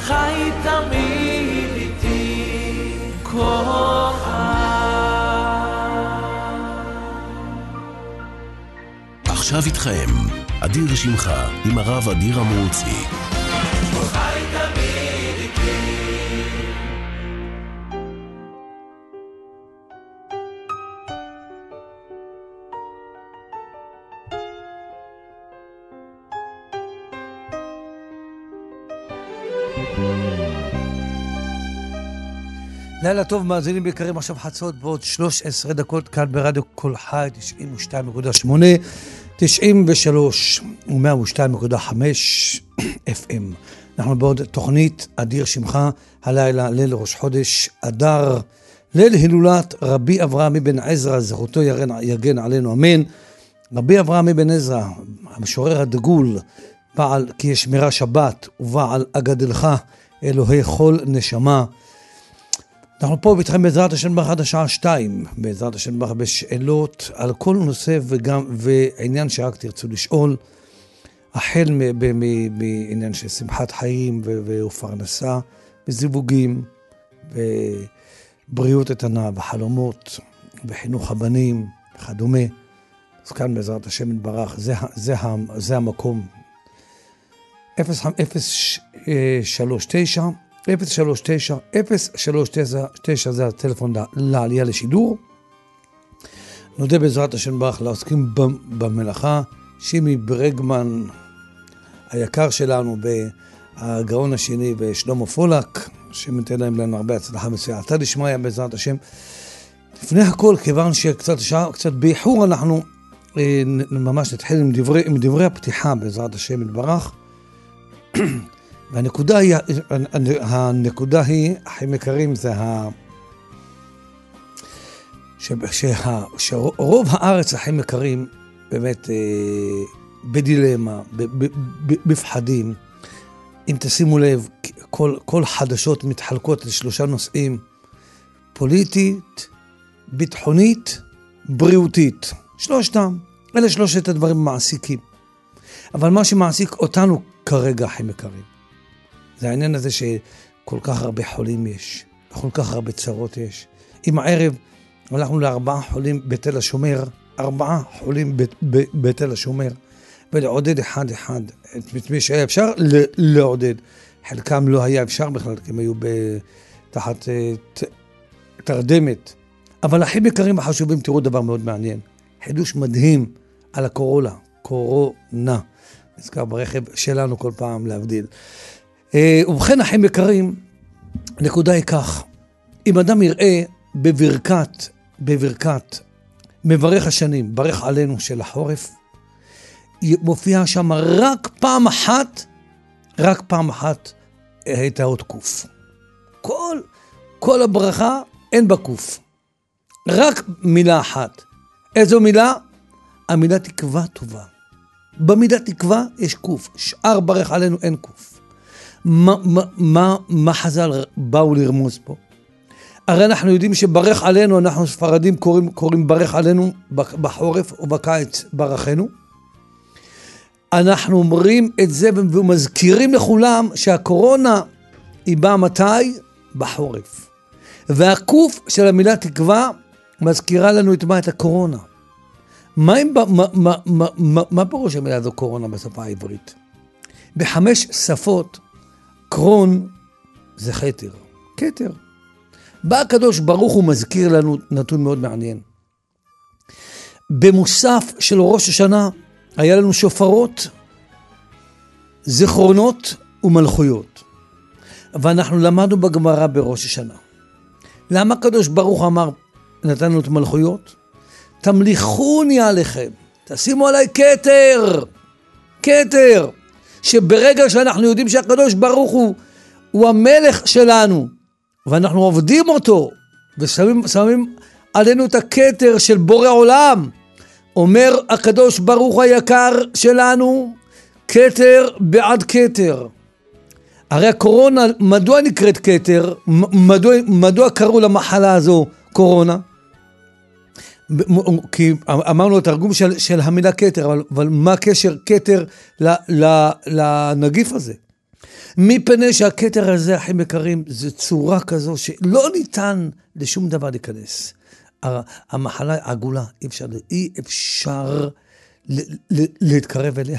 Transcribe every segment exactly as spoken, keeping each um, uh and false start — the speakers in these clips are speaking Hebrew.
חי תמיד איתי כל עכשיו איתכם, אדיר שמחה עם הרב אדיר המוצי. חי תמיד איתי. לילה טוב, מאזינים יקרים, עכשיו חצות בעוד שלוש עשרה דקות כאן ברדיו כל חי, תשעים ושתיים נקודה שמונה, תשעים ושלוש ו-מאה ושתיים נקודה חמש אף אם. אנחנו בעוד תוכנית אדיר שמחה, הלילה ליל ראש חודש אדר, ליל הילולת רבי אברהם אבן עזרא, זכותו יגן עלינו אמן. רבי אברהם אבן עזרא, המשורר הדגול, בעל כי ישמרה שבת ובעל אגדלך אלוהי כל נשמה. אנחנו פה איתכם בעזרת השם ברוך עד השעה שתיים, בעזרת השם ברוך בשאלות על כל נושא וגם ועניין שרק תרצו לשאול, החל מעניין של שמחת חיים ופרנסה, בזיווגים, בבריאות איתנה, בחלומות, בחינוך הבנים וכדומה. אז כאן בעזרת השם יתברך, זה, זה, זה המקום. אפס שלוש תשע אפס שלוש תשע אפס שלוש תשע זה הטלפון לעלייה לשידור. נודה בעזרת השם ברוך לעוסקים במלאכה, שימי ברגמן היקר שלנו בגאון השני ושלמה פולק, שמתן להם לנו הרבה הצלחה מסייעתא דשמיא בעזרת השם. לפני הכל, כיוון שקצת שעה, קצת באיחור, אנחנו אה, ממש נתחיל עם דברי, עם דברי הפתיחה בעזרת השם יתברך. והנקודה היא, הנקודה היא, אחים יקרים, זה ה... שה... שרוב הארץ, אחים יקרים, באמת אה, בדילמה, ב... ב... ב... בפחדים. אם תשימו לב, כל, כל חדשות מתחלקות לשלושה נושאים, פוליטית, ביטחונית, בריאותית. שלושתם, אלה שלושת הדברים מעסיקים. אבל מה שמעסיק אותנו כרגע, אחים יקרים, זה העניין הזה שכל כך הרבה חולים יש, כל כך הרבה צרות יש. אם הערב הלכנו לארבעה חולים בתל השומר, ארבעה חולים בתל השומר, ולעודד אחד אחד, את מי שהיה אפשר לעודד, חלקם לא היה אפשר בכלל, כי הם היו תחת תרדמת. אבל אחים יקרים החשובים, תראו דבר מאוד מעניין, חידוש מדהים על הקורונה, קורונה, נזכר ברכב שלנו כל פעם להבדיל. ובכן, אחים יקרים, נקודה היא כך, אם אדם יראה בברכת, בברכת, מברך השנים, ברך עלינו של החורף, מופיע שם רק פעם אחת, רק פעם אחת הייתה עוד קוף. כל, כל הברכה אין בה קוף. רק מילה אחת. איזו מילה? המילה תקווה טובה. במילה תקווה יש קוף. שאר ברך עלינו אין קוף. מה, מה, מה, מה חז"ל באו לרמוז פה? הרי אנחנו יודעים שברך עלינו, אנחנו ספרדים קוראים, קוראים ברך עלינו בחורף ובקיץ ברכנו. אנחנו אומרים את זה ומזכירים לכולם שהקורונה היא באה מתי? בחורף. והקוף של המילה תקווה מזכירה לנו את מה? את הקורונה. מה, מה, מה, מה, מה, מה פירוש המילה הזו קורונה בשפה העברית? בחמש שפות קרון זה חתר. כתר. בא הקדוש ברוך הוא מזכיר לנו נתון מאוד מעניין. במוסף של ראש השנה היה לנו שופרות, זיכרונות ומלכויות. ואנחנו למדנו בגמרא בראש השנה. למה הקדוש ברוך הוא אמר, נתנו את מלכויות? תמליכוני עליכם, תשימו עליי כתר, כתר, שברגע שאנחנו יודעים שהקדוש ברוך הוא, הוא המלך שלנו, ואנחנו עובדים אותו, ושמים שמים עלינו את הכתר של בורא עולם, אומר הקדוש ברוך היקר שלנו, כתר בעד כתר. הרי הקורונה, מדוע נקראת כתר? מדוע, מדוע קראו למחלה הזו קורונה? כי אמרנו התרגום של, של המילה כתר, אבל, אבל מה הקשר כתר ל, ל, לנגיף הזה? מפני שהכתר הזה, אחים יקרים, זה צורה כזו שלא ניתן לשום דבר להיכנס. המחלה העגולה, אי אפשר, אי אפשר להתקרב אליה.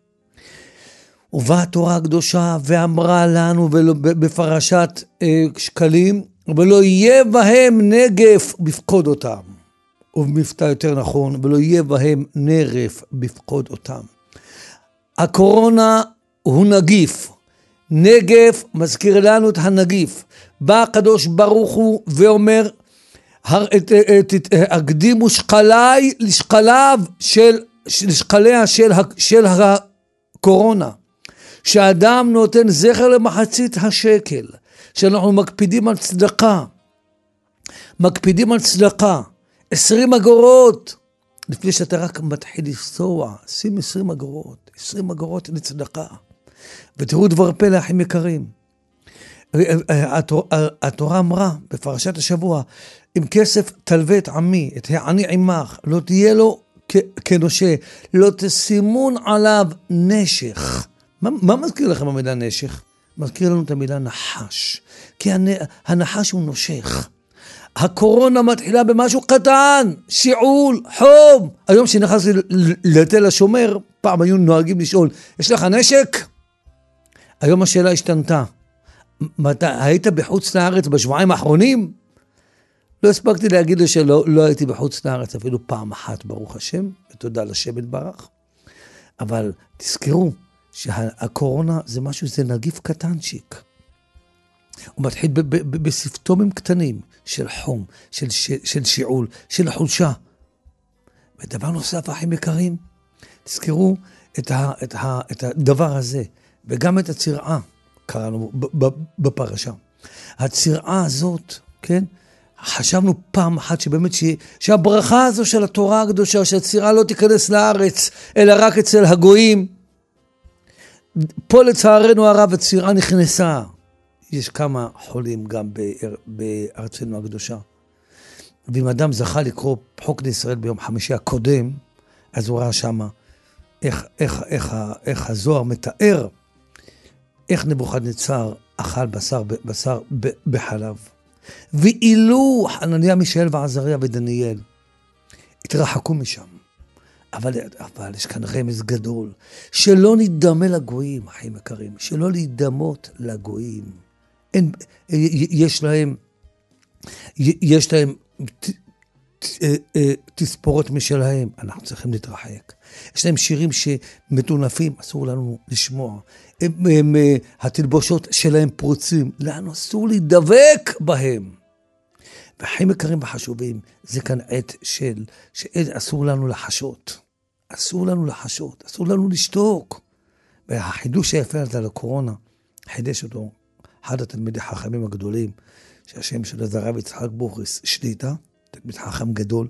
ובאה התורה הקדושה ואמרה לנו בפרשת שקלים, ולא יהיה בהם נגף בפקוד אותם. ובמבטא יותר נכון, ולא יהיה בהם נרף בפקוד אותם. הקורונה הוא נגיף. נגף מזכיר לנו את הנגיף. בא הקדוש ברוך הוא ואומר, הקדימו שקלי לשקליו של, לשקליה של, של הקורונה. שאדם נותן זכר למחצית השקל. שאנחנו מקפידים על צדקה. מקפידים על צדקה. עשרים אגורות. לפני שאתה רק מתחיל לנסוע, שים עשרים אגורות. עשרים אגורות לצדקה. ותראו דבר פלא, אחים יקרים. התורה אמרה בפרשת השבוע, עם כסף תלווה את עמי, את העני עמך, לא תהיה לו כנושה, לא תשימון עליו נשך. מה, מה מזכיר לכם המילה נשך? מזכיר לנו את המילה נחש, כי הנחש הוא נושך. הקורונה מתחילה במשהו קטן, שיעול, חום. היום שנכנסתי לתל השומר, פעם היו נוהגים לשאול, יש לך נשק? היום השאלה השתנתה. היית בחוץ לארץ בשבועיים האחרונים? לא הספקתי להגיד לו שלא לא הייתי בחוץ לארץ, אפילו פעם אחת, ברוך השם, ותודה לשם יתברך. אבל תזכרו שהקורונה זה משהו, זה נגיף קטנצ'יק. הוא מתחיל בסימפטומים קטנים של חום, של, של, של שיעול, של חולשה. ודבר נוסף, אחים יקרים, תזכרו את, ה, את, ה, את הדבר הזה, וגם את הצירעה, קראנו בפרשה. הצירעה הזאת, כן? חשבנו פעם אחת שבאמת ש... שהברכה הזו של התורה הקדושה, שהצירעה לא תיכנס לארץ, אלא רק אצל הגויים. פה לצערנו הרב הצירעה נכנסה. יש כמה חולים גם בארצנו הקדושה. ואם אדם זכה לקרוא חוק לישראל ביום חמישי הקודם, אז הוא ראה שמה איך, איך, איך, איך הזוהר מתאר, איך נבוכדנצר אכל בשר, בשר בחלב. ואילו חנניה, מישאל ועזריה ודניאל התרחקו משם. אבל, אבל יש כאן רמז גדול, שלא נדמה לגויים, אחים יקרים, שלא להידמות לגויים. אין, יש להם, יש להם ת, ת, תספורות משלהם, אנחנו צריכים להתרחק. יש להם שירים שמטונפים, אסור לנו לשמוע. הם, הם, התלבושות שלהם פרוצים, לנו אסור להידבק בהם. ואחים יקרים וחשובים, זה כאן עת של, שאסור לנו לחשות. אסור לנו לחשות, אסור לנו לשתוק. והחידוש שיפה על הקורונה, חידש אותו, אחד התלמידי חכמים הגדולים, שהשם שלו זה הרב יצחק בוכריס שליטה, תלמיד חכם גדול,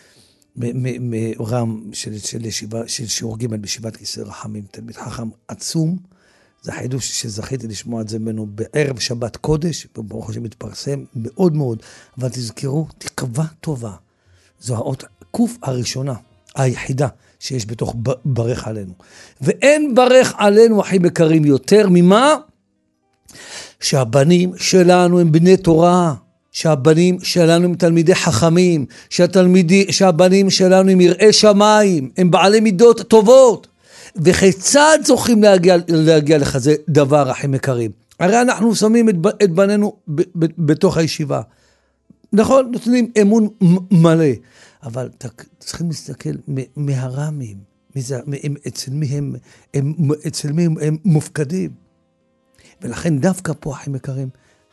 מרם של, של, ישיבה, של שיעור ג' בישיבת כיסא רחמים, תלמיד חכם עצום, זה החידוש שזכיתי לשמוע את זה ממנו בערב שבת קודש, וברוך השם מתפרסם מאוד מאוד, אבל תזכרו, תקווה טובה, זו האות קוף הראשונה, היחידה שיש בתוך ברך עלינו, ואין ברך עלינו אחים יקרים יותר ממה? שהבנים שלנו הם בני תורה, שהבנים שלנו הם תלמידי חכמים, שהתלמידי, שהבנים שלנו הם יראי שמיים, הם בעלי מידות טובות, וכיצד זוכים להגיע, להגיע לכזה דבר, אחים יקרים? הרי אנחנו שמים את, את בנינו ב, ב, בתוך הישיבה, נכון? נותנים אמון מלא, אבל צריכים להסתכל מהרמים, אצל מי הם, הם, אצל מי הם, הם מופקדים, ולכן דווקא פה, אחים יקרים,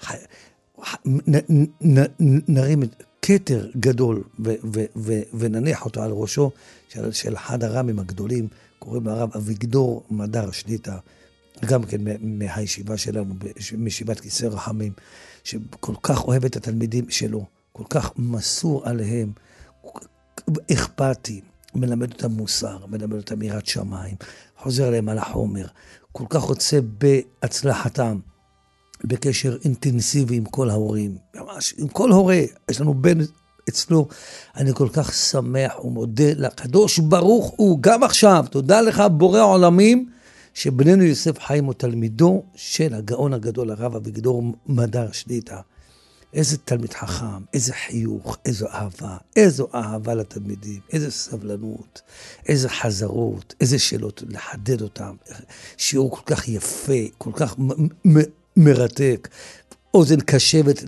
נרים את כתר גדול ו- ו- ו- ונניח אותו על ראשו של, של אחד הרמים הגדולים, קוראים הרב אביגדור מדר שליטה, גם כן מהישיבה שלנו, מישיבת כיסא רחמים, שכל כך אוהב את התלמידים שלו, כל כך מסור עליהם, אכפתי, מלמד אותם מוסר, מלמד אותם יראת שמיים, חוזר להם על החומר, כל כך רוצה בהצלחתם, בקשר אינטנסיבי עם כל ההורים, ממש, עם כל הורה, יש לנו בן אצלו, אני כל כך שמח ומודה לקדוש ברוך הוא, גם עכשיו, תודה לך בורא עולמים, שבנינו יוסף חיים הוא תלמידו של הגאון הגדול הרב אביגדור מדר שליט"א. איזה תלמיד חכם, איזה חיוך, איזו אהבה, איזו אהבה לתלמידים, איזה סבלנות, איזה חזרות, איזה שאלות לחדד אותם. שיעור כל כך יפה, כל כך מ- מ- מרתק. אוזן קשבת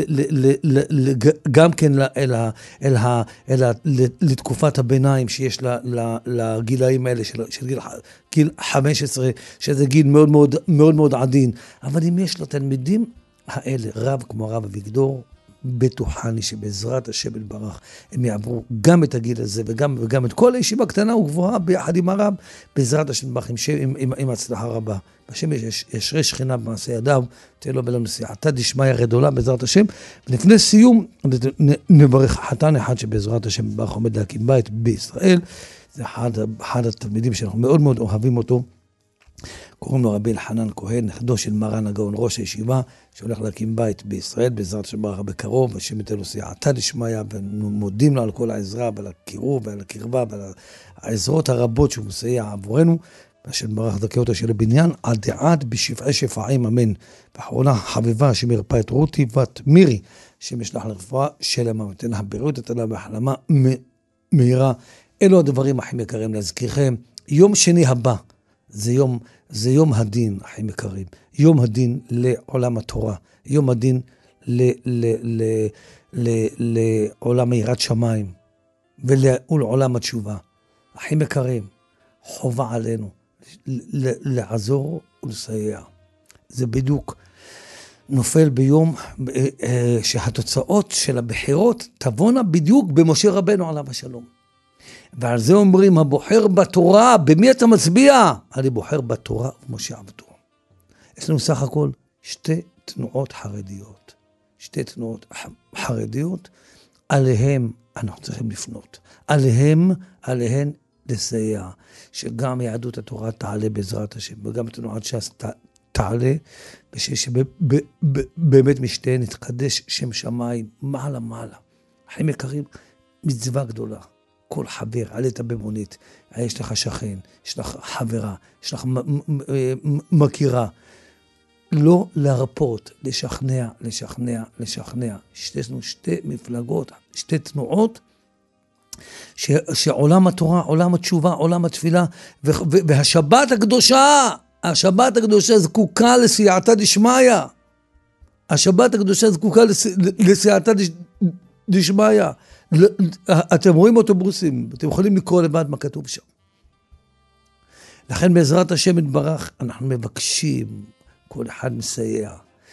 גם כן לתקופת הביניים שיש לגילאים האלה של גיל חמש עשרה, שזה גיל מאוד מאוד מאוד מאוד עדין. אבל אם יש לתלמידים האלה, רב כמו הרב אביגדור, בטוחני שבעזרת השם יתברך הם יעברו גם את הגיל הזה וגם, וגם את כל הישיבה קטנה וגבוהה ביחד עם הרב, בעזרת השם יתברך עם, עם, עם, עם הצלחה רבה. בשם יש, ישרי שכינה במעשה ידיו, תהיה לו בלנו סייעתא דשמיא גדולה בעזרת השם. ולפני סיום נברך חתן אחד שבעזרת השם יתברך עומד להקים בית בישראל. זה אחד, אחד התלמידים שאנחנו מאוד מאוד אוהבים אותו. קוראים לו רבי אלחנן כהן, נכדו של מרן הגאון ראש הישיבה, שהולך להקים בית בישראל, בעזרת השם יתברך בקרוב, השם ייתן לו סייעתא דשמיא, ומודים לו על כל העזרה ועל הקירוב ועל הקרבה ועל העזרות הרבות שהוא מסייע עבורנו, והשם יתברך דרכי אותו של הבניין, עד דעד בשפעי שפעים אמן. ואחרונה חביבה שמרפא את רותי בת מירי, שמשלח לרפואה שלמה, ותן לה בריאות, ותן לה בהחלמה מהירה. אלו הדברים הכי יקרים להזכירכם. יום שני הבא, זה יום, זה יום הדין, אחים יקרים. יום הדין לעולם התורה. יום הדין ל, ל, ל, ל, לעולם יראת שמיים. ולעולם התשובה. אחים יקרים, חובה עלינו לעזור ולסייע. זה בדיוק נופל ביום שהתוצאות של הבחירות תבואנה בדיוק במשה רבנו עליו השלום. ועל זה אומרים, הבוחר בתורה, במי אתה מצביע? אני בוחר בתורה ומשה עבדו. יש לנו סך הכל שתי תנועות חרדיות. שתי תנועות חרדיות, עליהם אנחנו צריכים לפנות. עליהם, עליהן לסייע. שגם יהדות התורה תעלה בעזרת השם, וגם תנועת ש"ס תעלה, ושבאמת משתיהן נתקדש שם שמיים מעלה מעלה. אחים יקרים, מצווה גדולה. כל חבר, עלית במונית, יש לך שכן, יש לך חברה, יש לך מכירה. לא להרפות, לשכנע, לשכנע, לשכנע. יש לנו שתי מפלגות, שתי תנועות, ש, שעולם התורה, עולם התשובה, עולם התפילה, ו, ו, והשבת הקדושה, השבת הקדושה זקוקה לסייעתא דשמיא. השבת הקדושה זקוקה לסייעתא דשמיא. אתם רואים אוטובוסים, אתם יכולים לקרוא לבד מה כתוב שם. לכן בעזרת השם יתברך, אנחנו מבקשים, כל אחד מסייע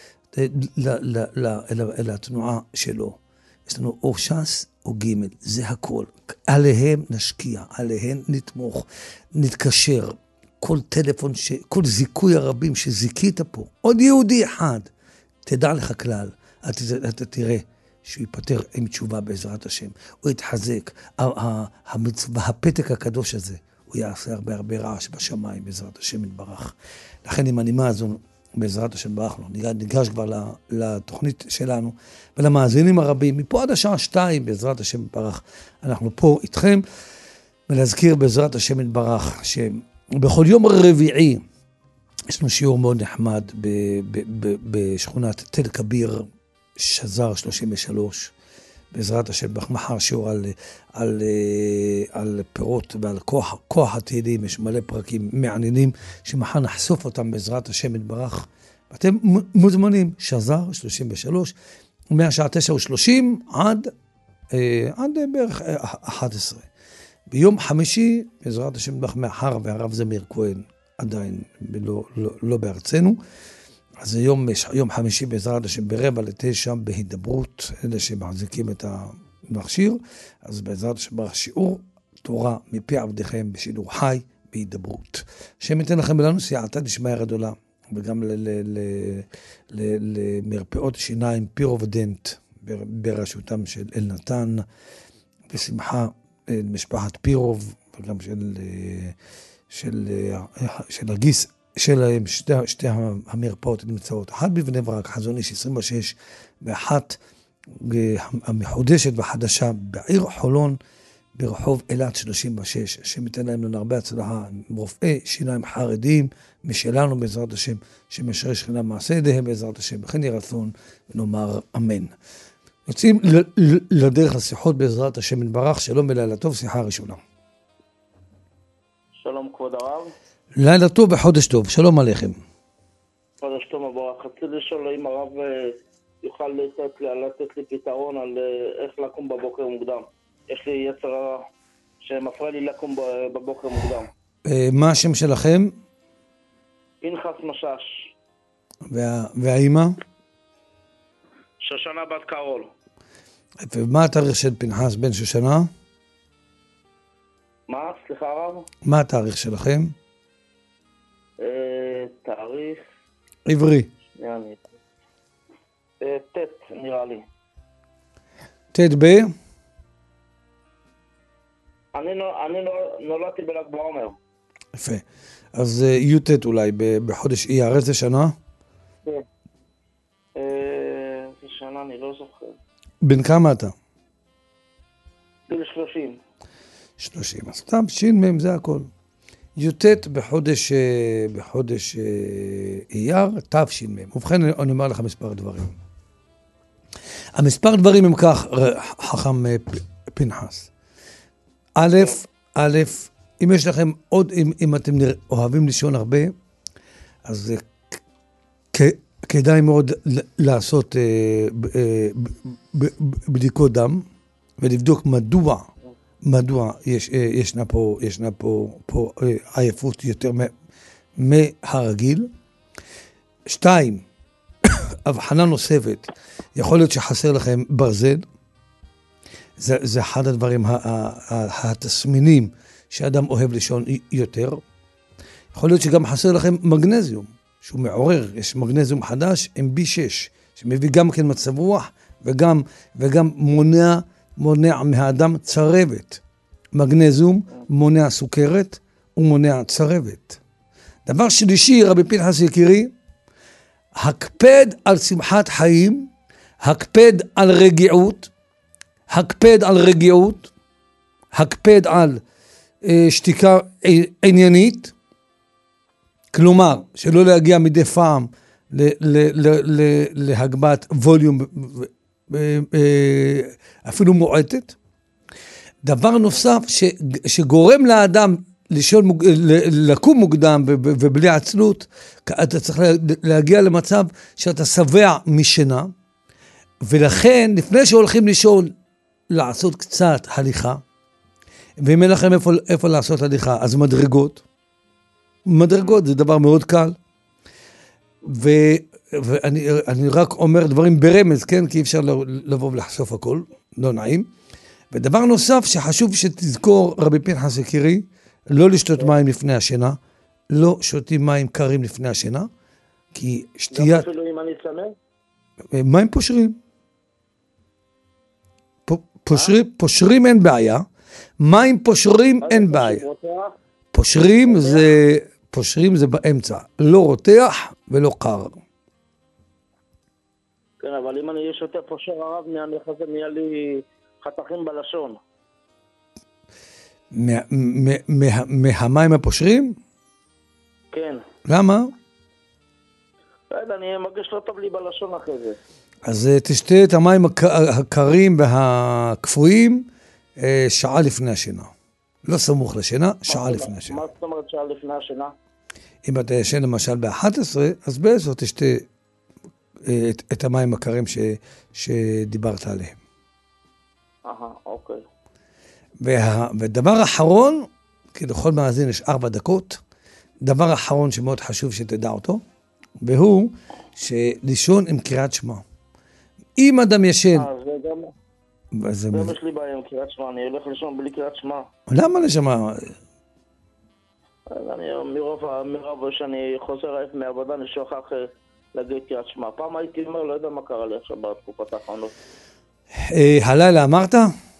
אל התנועה שלו. יש לנו או ש"ס או ג', זה הכל. עליהם נשקיע, עליהם נתמוך, נתקשר. כל טלפון, כל זיכוי הרבים שזיקית פה, עוד יהודי אחד, תדע לך כלל, אתה תראה, שהוא ייפטר עם תשובה בעזרת השם, הוא יתחזק, המצווה, הפתק הקדוש הזה, הוא יעשה הרבה הרבה רעש בשמיים בעזרת השם יתברך. לכן עם הנימה הזו, בעזרת השם יתברך, ניגש כבר לתוכנית שלנו, ולמאזינים הרבים, מפה עד השעה שתיים בעזרת השם יתברך, אנחנו פה איתכם, ולהזכיר בעזרת השם יתברך, שבכל יום רביעי, יש לנו שיעור מאוד נחמד בשכונת תל כביר, שזר שלושים ושלוש, בעזרת השם, מחר שיעור על, על, על פירות ועל כוח, כוח התהילים, יש מלא פרקים מעניינים, שמחר נחשוף אותם בעזרת השם יתברך, ואתם מוזמנים, שזר שלושים ושלוש, מהשעה תשע ושלושים עד, עד בערך אחת עשרה. ביום חמישי, בעזרת השם יתברך, מאחר והרב זמיר כהן עדיין לא, לא, לא בארצנו, אז יום, יום חמישי בעזרת השם ברבע לתשע בהידברות, אלה שמחזיקים את המכשיר, אז בעזרת השם שיעור תורה מפי עבדיכם בשידור חי בהידברות. השם ייתן לכם ולנו סייעתא דשמיא גדולה, וגם למרפאות שיניים פירובדנט בראשותם של אלנתן, בשמחה משפחת פירוב, וגם של, של, של הגיס, שלהם, שתי, שתי המרפאות נמצאות, אחת בבני ברק, חזון איש עשרים ושש, ואחת המחודשת והחדשה בעיר חולון, ברחוב אילת שלושים ושש, השם ייתן להם לנו הרבה הצלחה, עם רופאי שיניים חרדים, משלנו בעזרת השם, שמשרה שכינה מעשה ידיהם בעזרת השם, וכן יהי רצון, ונאמר אמן. יוצאים ל- ל- לדרך לשיחות בעזרת השם יתברך, שלום ולילה טוב, שיחה ראשונה. שלום כבוד הרב. לילה טוב וחודש טוב, שלום עליכם. חודש טוב מבורך. רציתי לשאול אם הרב יוכל לתת לי, לתת לי פתרון על איך לקום בבוקר מוקדם. יש לי יצר הרע שמפריע לי לקום בבוקר מוקדם. מה השם שלכם? פנחס משש. וה, והאימא? שושנה בת קרול. ומה התאריך של פנחס בן שושנה? מה? סליחה הרב? מה התאריך שלכם? אה, תאריך... עברי. נראה לי. אה, תת נראה לי. תת ב? אני, נול, אני נול, נולדתי בל"ג בעומר. יפה. אז י"ט אולי בחודש אייר, איזה שנה? כן. אה, איזה שנה אני לא זוכר. בן כמה אתה? גיל שלושים. שלושים. אז סתם שין זה הכל. י"ט בחודש, בחודש אייר, תש"מ. ובכן אני אומר לך מספר דברים. המספר דברים הם כך, חכם פנחס. א', א', אם יש לכם עוד, אם, אם אתם אוהבים לישון הרבה, אז כ, כדאי מאוד לעשות אה, אה, ב, ב, בדיקות דם, ולבדוק מדוע, מדוע יש, אה, ישנה פה, ישנה פה, פה אה, עייפות יותר מהרגיל. שתיים, הבחנה נוספת, יכול להיות שחסר לכם ברזל, זה, זה אחד הדברים, התסמינים שאדם אוהב לישון יותר. יכול להיות שגם חסר לכם מגנזיום, שהוא מעורר, יש מגנזיום חדש עם בי שש, שמביא גם כן מצב רוח, וגם, וגם מונע, מונע מהאדם צרבת. מגנזיום מונע סוכרת, ומונע צרבת. דבר שלישי, רבי פנחס יקירי, הקפד על שמחת חיים, הקפד על רגיעות, הקפד על רגיעות, הקפד על אה, שתיקה עניינית, כלומר, שלא להגיע מדי פעם ל- ל- ל- ל- להגבהת ווליום אה, אה, אפילו מועטת. דבר נוסף ש- שגורם לאדם לישון, מוג- ל- לקום מוקדם ו- ו- ובלי עצלות, אתה צריך להגיע למצב שאתה שבע משינה, ולכן לפני שהולכים לישון, לעשות קצת הליכה, ואם אין לכם איפה, איפה לעשות הליכה, אז מדרגות. מדרגות זה דבר מאוד קל. ו, ואני אני רק אומר דברים ברמז, כן? כי אי אפשר לבוא ולחשוף הכל, לא נעים. ודבר נוסף שחשוב שתזכור, רבי פנחס יקירי, לא לשתות מים לפני השינה, לא שותים מים קרים לפני השינה, כי שתיית... אפילו אם אני צמא? מים פושרים. פושרים, פושרים אין בעיה, מים פושרים אין בעיה. פושרים זה, פושרים זה באמצע, לא רותח ולא קר. כן, אבל אם אני שותה פושר הרב, מהמחזה נהיה לי חתכים בלשון. מהמים הפושרים? כן. למה? לא יודע, אני מרגיש לא טוב לי בלשון אחרי זה. אז תשתה את המים הקרים והקפואים שעה לפני השינה. לא סמוך לשינה, שעה לפני השינה. מה זאת אומרת שעה לפני השינה? אם אתה ישן למשל ב-אחת עשרה, אז בעשר תשתה את, את המים הקרים ש, שדיברת עליהם. אהה, אוקיי. וה, ודבר אחרון, כי לכל מאזין יש ארבע דקות, דבר אחרון שמאוד חשוב שתדע אותו, והוא שלישון עם קריאת שמע. אם אדם ישן... אה, זה גם... זה גם יש לי בעיה עם קריאת שמע, אני הולך לישון בלי קריאת שמע. למה לשמע? אני מרוב, מרוב שאני חוזר עייף מהעבודה, אני שוכח להגיד קריאת שמע. פעם הייתי אומר, לא יודע מה קרה לי עכשיו בתקופת האחרונות. הלילה אמרת?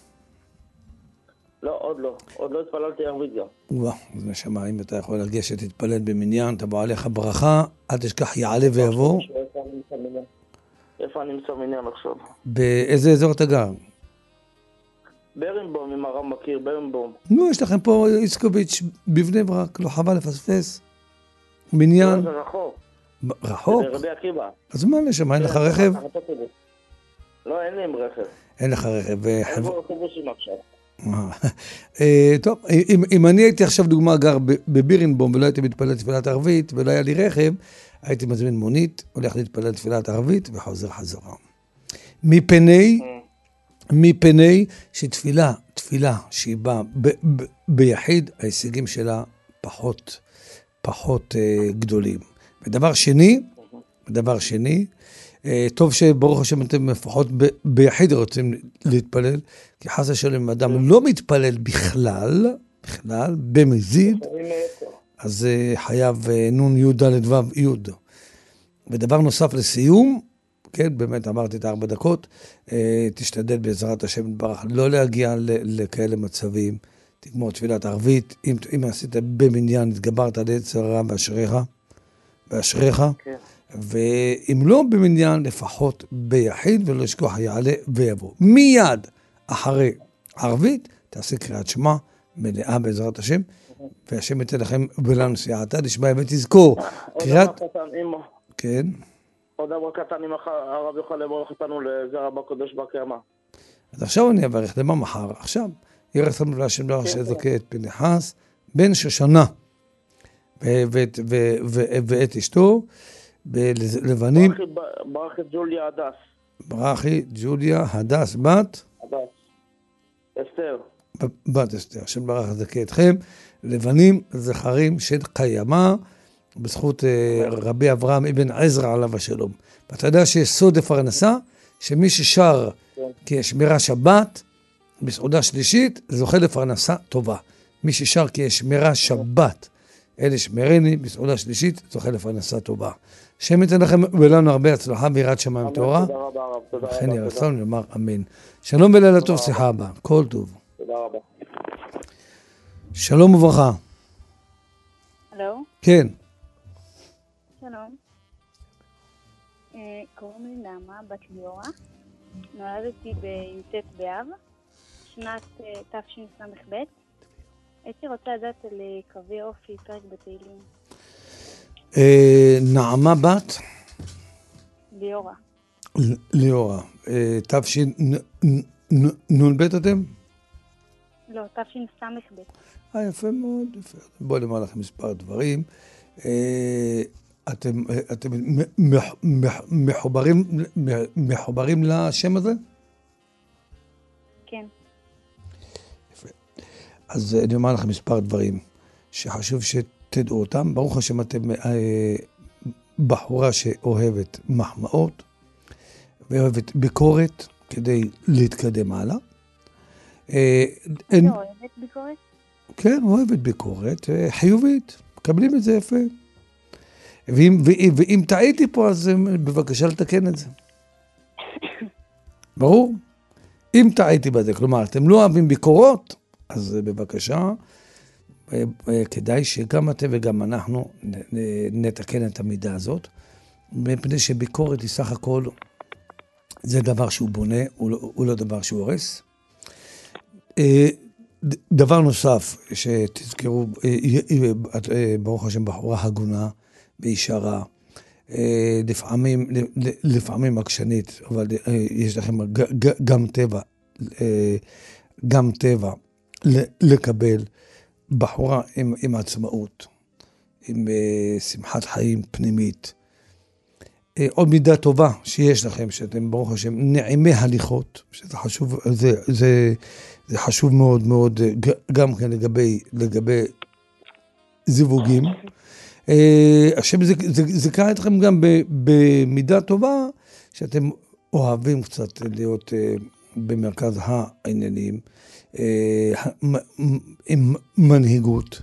לא, עוד לא. עוד לא התפללתי ערבית גם. וואו, אז נשמה, אם אתה יכול לגשת, תתפלל במניין, תבוא עליך ברכה, אל תשכח יעלה ויבוא. איפה אני נמצא מניין עכשיו? באיזה אזור אתה גר? ברנבום, אם הרב מכיר, ברנבום. נו, יש לכם פה איצקוביץ' בבני ברק, לא חבל לפספס. בניין. זה רחוק. רחוק? זה רבי עקיבא. אז מה לשם, אין לך רכב? לא, אין לי עם רכב. אין לך רכב. אין בו אוטובוסים עכשיו. טוב, אם, אם אני הייתי עכשיו דוגמה גר בבירנבום ולא הייתי מתפלל תפילת ערבית ולא היה לי רכב, הייתי מזמין מונית, הולך להתפלל תפילת ערבית וחוזר חזרה. מפני, מפני שתפילה, תפילה שהיא באה ב, ב, ביחיד, ההישגים שלה פחות, פחות uh, גדולים. ודבר שני, ודבר שני, טוב שברוך השם אתם לפחות ב- ביחיד רוצים להתפלל, כי חס ושלום אם אדם לא מתפלל בכלל, בכלל, במזיד, אז חייב נון י' ד' ו' י'. ודבר נוסף לסיום, כן, באמת אמרתי את ארבע דקות, תשתדל בעזרת השם יתברך לא להגיע לכאלה מצבים, תגמור תפילת ערבית, אם, אם עשית במניין, התגברת על יצר הרע ואשריך, ואשריך, כן. ואם לא במניין, לפחות ביחיד, ולא לשכוח יעלה ויבוא. מיד אחרי ערבית, תעשה קריאת שמע מלאה בעזרת השם, והשם ייתן לכם ולנו סייעתא דשמיא ותזכור. קריאת... כן. עוד דבר קטן, אם הרב יוכל לברך אותנו לזרע בקודש בקיימא. אז עכשיו אני אברך, למה מחר? עכשיו. יראה לנו להשם ברך שזכה את פנחס, בן שושנה, ואת אשתו, בלבנים. ברכי ג'וליה הדס. ברכי ג'וליה הדס, בת? הדס. אסתר. בת אסתר, השם ברך זכה אתכם, לבנים זכרים של קיימא, בזכות רבי אברהם אבן עזרא עליו השלום. ואתה יודע שיש סוד הפרנסה, שמי ששר כשמירה שבת, בסעודה שלישית, זוכה לפרנסה טובה. מי ששר כשמירה שבת, אלה שמרני, בסעודה שלישית, זוכה לפרנסה טובה. השם ייתן לכם ולנו הרבה הצלחה ויראת שמיים תורה. תודה רבה הרב, תודה רבה. וכן יהי רצון לומר אמן. שלום ולילה טוב, שיחה הבאה. כל טוב. תודה רבה. שלום וברכה. הלו? כן. שלום. קוראים לי נעמה, בת ליאורה. נולדתי בי"ט באב, שנת תשס"ב. הייתי רוצה לדעת על קווי אופי, פרק בתהילים. נעמה בת? ליאורה. ליאורה. תשנ"ב אתם? לא, תשס"ב. אה, יפה מאוד, יפה. בואו נאמר לכם מספר דברים. אתם, אתם מחוברים, מחוברים לשם הזה? כן. יפה. אז אני אומר לכם מספר דברים שחשוב שתדעו אותם. ברוך השם אתם בחורה שאוהבת מחמאות ואוהבת ביקורת כדי להתקדם הלאה. לא, אוהבת ביקורת? כן, אוהבת ביקורת, חיובית, מקבלים את זה יפה. ואם, ואם, ואם טעיתי פה, אז בבקשה לתקן את זה. ברור? אם טעיתי בזה, כלומר, אתם לא אוהבים ביקורות, אז בבקשה, כדאי שגם אתם וגם אנחנו נתקן את המידה הזאת, מפני שביקורת היא סך הכל, זה דבר שהוא בונה, הוא לא, הוא לא דבר שהוא הורס. דבר נוסף שתזכרו, ברוך השם בחורה הגונה וישרה, לפעמים, לפעמים עקשנית, אבל יש לכם גם טבע, גם טבע לקבל בחורה עם, עם עצמאות, עם שמחת חיים פנימית. עוד מידה טובה שיש לכם, שאתם ברוך השם נעימי הליכות, שזה חשוב, זה, זה, זה חשוב מאוד מאוד, גם כן לגבי, לגבי זיווגים. השם זיכה אתכם גם במידה טובה, שאתם אוהבים קצת להיות במרכז העניינים, עם מנהיגות.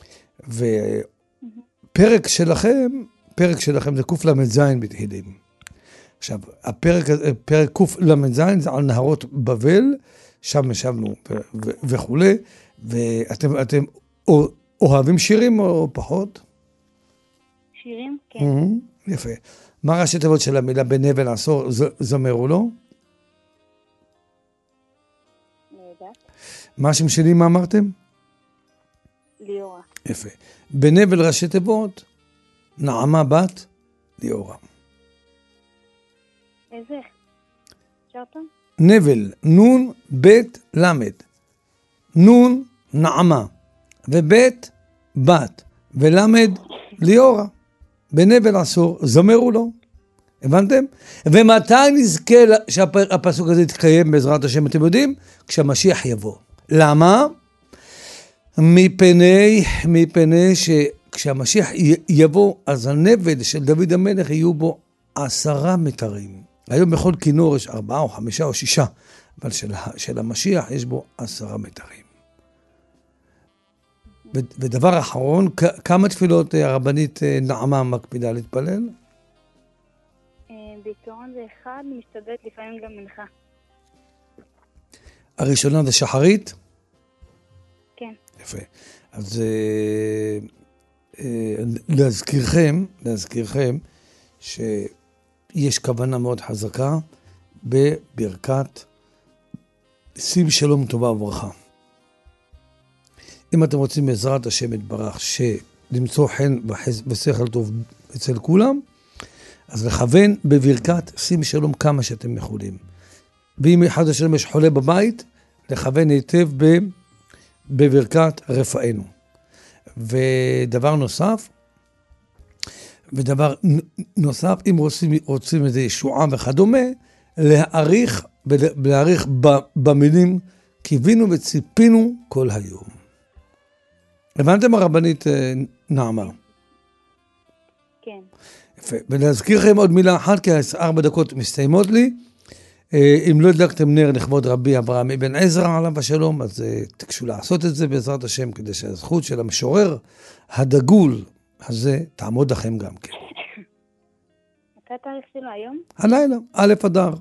ופרק שלכם, פרק שלכם זה קוף למד זין בתהילים. עכשיו, הפרק, פרק קוף למד זין זה על נהרות בבל, שם ישבנו וכו'. ואתם אתם אוהבים שירים או פחות? שירים? כן. Mm-hmm, יפה. מה ראשי תיבות של המילה בנבל עשור, זמר או לא? לא יודעת. מה השם שלי, מה אמרתם? ליאורה. יפה. בנבל ראשי תיבות, נעמה בת ליאורה. איזה? אפשר פעם? נבל, נון, בית, למד. נון, נעמה, ובית, בת, ולמד, ליאורה. בנבל עשור, זמרו לו. הבנתם? ומתי נזכה שהפסוק הזה יתקיים בעזרת השם, אתם יודעים? כשהמשיח יבוא. למה? מפני, מפני שכשהמשיח יבוא, אז הנבל של דוד המלך יהיו בו עשרה מטרים. היום בכל כינור יש ארבעה או חמישה או שישה, אבל של, של המשיח יש בו עשרה מטרים. ודבר אחרון, כמה תפילות הרבנית נעמה מקפידה להתפלל? בעיקרון זה אחד, משתדלת לפעמים גם מנחה. הראשונה זה שחרית? כן. יפה. אז אה, אה, להזכירכם, להזכירכם שיש כוונה מאוד חזקה בברכת שים שלום טובה וברכה. אם אתם רוצים בעזרת השם יתברך שלמצוא חן ושכל טוב אצל כולם, אז לכוון בברכת שים שלום כמה שאתם יכולים. ואם אחד השלום יש חולה בבית, לכוון היטב בברכת רפאנו. ודבר נוסף, ודבר נוסף, אם רוצים, רוצים איזו ישועה וכדומה, להעריך, ולהעריך במילים, קיווינו וציפינו כל היום. הבנתם הרבנית נעמה? כן. יפה. ולהזכיר לכם עוד מילה אחת, כי ארבע דקות מסתיימות לי. אם לא הדלקתם נר לכבוד רבי אברהם אבן עזרא עליו השלום, אז תקשו לעשות את זה בעזרת השם, כדי שהזכות של המשורר הדגול הזה תעמוד לכם גם כן. מתי תאריך שלו היום? הלילה, א' אדר.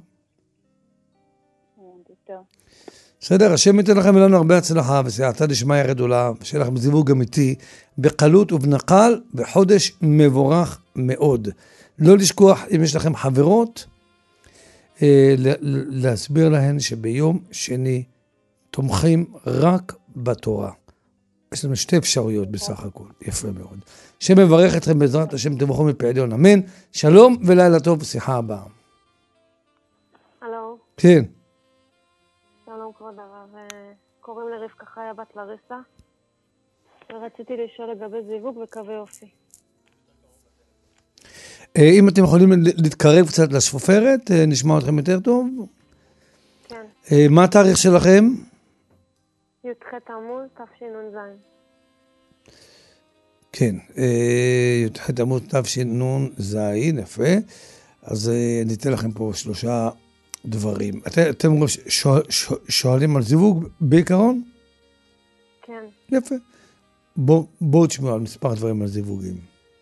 טוב. בסדר, השם ייתן לכם ולנו הרבה הצלחה, וסייעתא דשמיא גדולה, שיהיה לכם זיווג אמיתי, בקלות ובנקל, בחודש מבורך מאוד. לא לשכוח, אם יש לכם חברות, אה, להסביר להן שביום שני תומכים רק בתורה. יש לנו שתי אפשרויות בסך הכל, יפה מאוד. השם מברך אתכם בעזרת השם, תבורכו מפעליון, אמן. שלום ולילה טוב, שיחה הבאה. הלו. כן. שלום כבוד הרב, קוראים לרבקה חיה בת לריסה, ורציתי לשאול לגבי זיווג וקווי אופי. אם אתם יכולים להתקרב קצת לשפופרת, נשמע אתכם יותר טוב. כן. מה התאריך שלכם? י"ח תמוז תשנ"ז. כן, י"ח תמוז תשנ"ז, יפה. אז אני אתן לכם פה שלושה דברים. את, אתם שואל, שואלים על זיווג בעיקרון? כן. יפה. בואו בוא תשמעו על מספר דברים על זיווגים.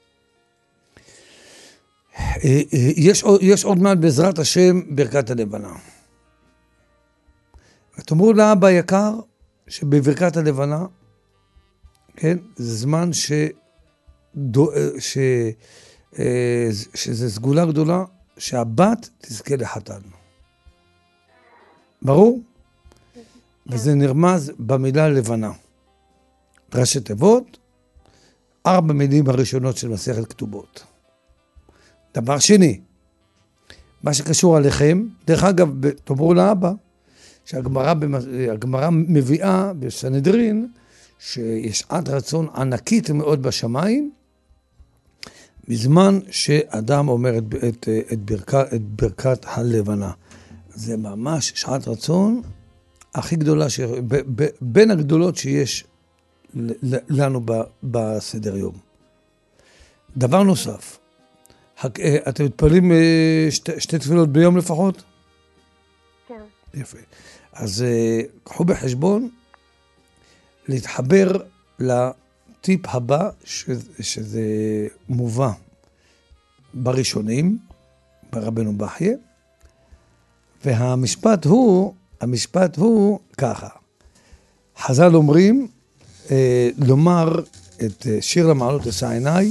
יש, יש עוד מעט בעזרת השם ברכת הלבנה. תאמרו לאבא יקר שבברכת הלבנה, כן, זה זמן ש, דו, ש, שזה סגולה גדולה שהבת תזכה לחתן. ברור? וזה נרמז במילה לבנה. ראשי תיבות, ארבע מילים הראשונות של מסכת כתובות. דבר שני, מה שקשור עליכם, דרך אגב, תאמרו לאבא, שהגמרא הגמרא מביאה בסנהדרין, שיש שעת רצון ענקית מאוד בשמיים, בזמן שאדם אומר את, את, את, ברכת, את ברכת הלבנה. זה ממש שעת רצון הכי גדולה, ש... ב, ב, בין הגדולות שיש לנו ב, בסדר יום. דבר נוסף, אתם מתפללים שתי, שתי תפילות ביום לפחות? כן. יפה. אז קחו בחשבון להתחבר לטיפ הבא, שזה, שזה מובא בראשונים, ברבנו בחיה, והמשפט הוא, המשפט הוא ככה. חז"ל אומרים, אה, לומר את שיר למעלות אשא עיניי,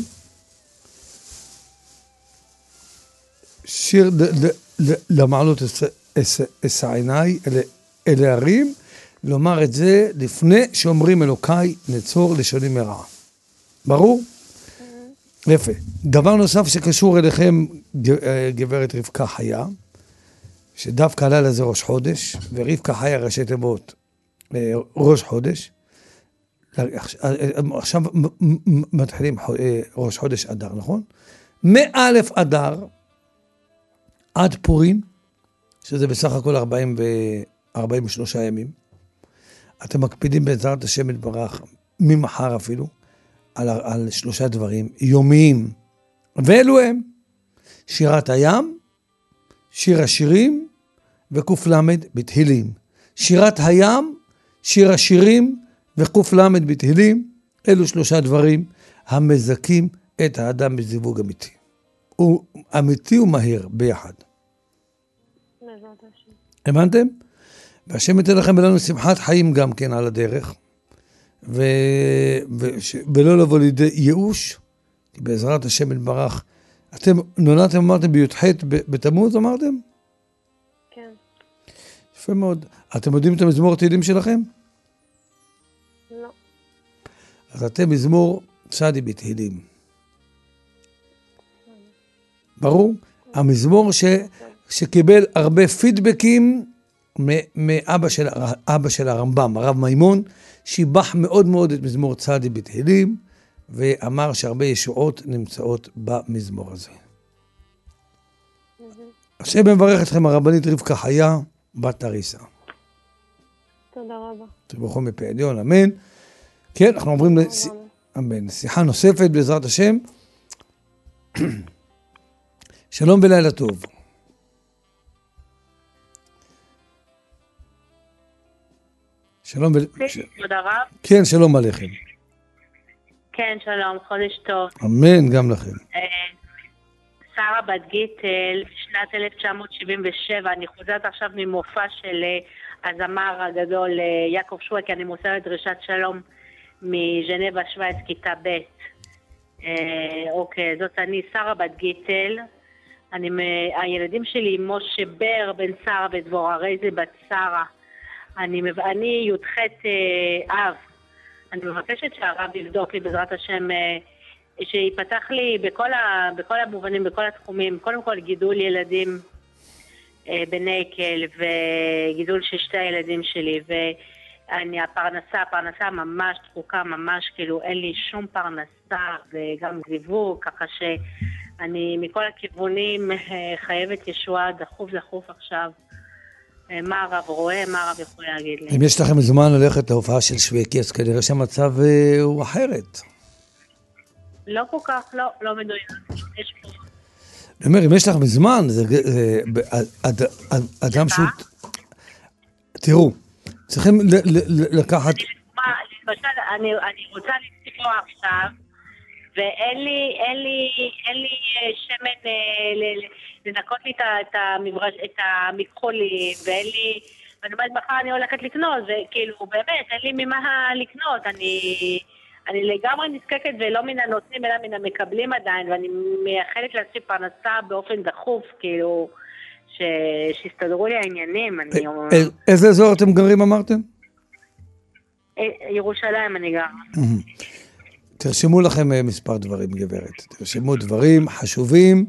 שיר ל, ל, ל, למעלות אשא עיניי אל, אל ההרים, לומר את זה לפני שאומרים אלוקיי נצור לשוני מרע. ברור? יפה. דבר נוסף שקשור אליכם, גברת רבקה חיה, שדווקא הלילה זה ראש חודש, ורבקה חיה ראשי תיבות ראש חודש. עכשיו מתחילים ראש חודש אדר, נכון? מאלף אדר עד פורים, שזה בסך הכל ארבעים ושלושה ימים. אתם מקפידים בעזרת השם יתברך, ממחר אפילו, על, על שלושה דברים יומיים, ואלו הם שירת הים, שיר השירים וקוף למד בתהילים. שירת הים, שיר השירים וקוף למד בתהילים, אלו שלושה דברים המזכים את האדם בזיווג אמיתי. הוא אמיתי ומהיר ביחד. הבנתם? והשם ייתן לכם ולנו שמחת חיים גם כן על הדרך, ו... ו... ולא לבוא לידי ייאוש, כי בעזרת השם יתברך, אתם נולדתם, אמרתם בי"ח בתמוז, אמרתם? כן. יפה מאוד. אתם יודעים את המזמור התהילים שלכם? לא. אז אתם מזמור צדי בתהילים. ברור? המזמור ש... שקיבל הרבה פידבקים מאבא של, אבא של הרמב"ם, הרב מימון, שיבח מאוד מאוד את מזמור צדי בתהילים, ואמר שהרבה ישועות נמצאות במזמור הזה. השם מברך אתכם הרבנית רבקה חיה, בת אריסה. תודה רבה. תברכו מפי עליון, אמן. כן, אנחנו עוברים לש... אמן. שיחה נוספת בעזרת השם. שלום ולילה טוב. שלום ו... תודה רב. כן, שלום עליכם. כן, שלום, חודש טוב. אמן, גם לכם. שרה בת גיטל, שנת אלף תשע מאות שבעים ושבע, אני חוזרת עכשיו ממופע של הזמר הגדול יעקב שועה, כי אני מוסרת דרישת שלום מז'נבה שווייץ, כיתה ב'. אוקיי, זאת אני, שרה בת גיטל. אני, הילדים שלי, משה בר, בן שרה ודבורה רייזל בת שרה. אני, אני י"ח אב. אני מבקשת שהרב יבדוק לי בעזרת השם, שיפתח לי בכל, ה, בכל המובנים, בכל התחומים. קודם כל גידול ילדים בנקל וגידול של שתי הילדים שלי. ואני הפרנסה, הפרנסה ממש דחוקה, ממש כאילו אין לי שום פרנסה וגם זיווג, ככה שאני מכל הכיוונים חייבת ישועה דחוף דחוף עכשיו. מה הרב רואה, מה הרב יכול להגיד לי? אם יש לכם זמן ללכת להופעה של שווקי, אז כנראה שהמצב הוא אחרת. לא כל כך, לא, לא מדויק. יש פה. אני אומר, אם יש לכם זמן, זה אדם שהוא... תראו, צריכים לקחת... אני רוצה לספור עכשיו, ואין לי, אין לי, אין לי שמן לנקות לי את המברש, את המכחולים, ואין לי, ואני אומרת, מחר אני הולכת לקנות, וכאילו, באמת, אין לי ממה לקנות, אני, אני לגמרי נזקקת ולא מן הנותנים, אלא מן המקבלים עדיין, ואני מייחלת לעצמי פרנסה באופן דחוף, כאילו, שיסתדרו לי העניינים, אני... איזה אזור אתם גרים, אמרתם? ירושלים אני גר. תרשמו לכם מספר דברים, גברת. תרשמו דברים חשובים,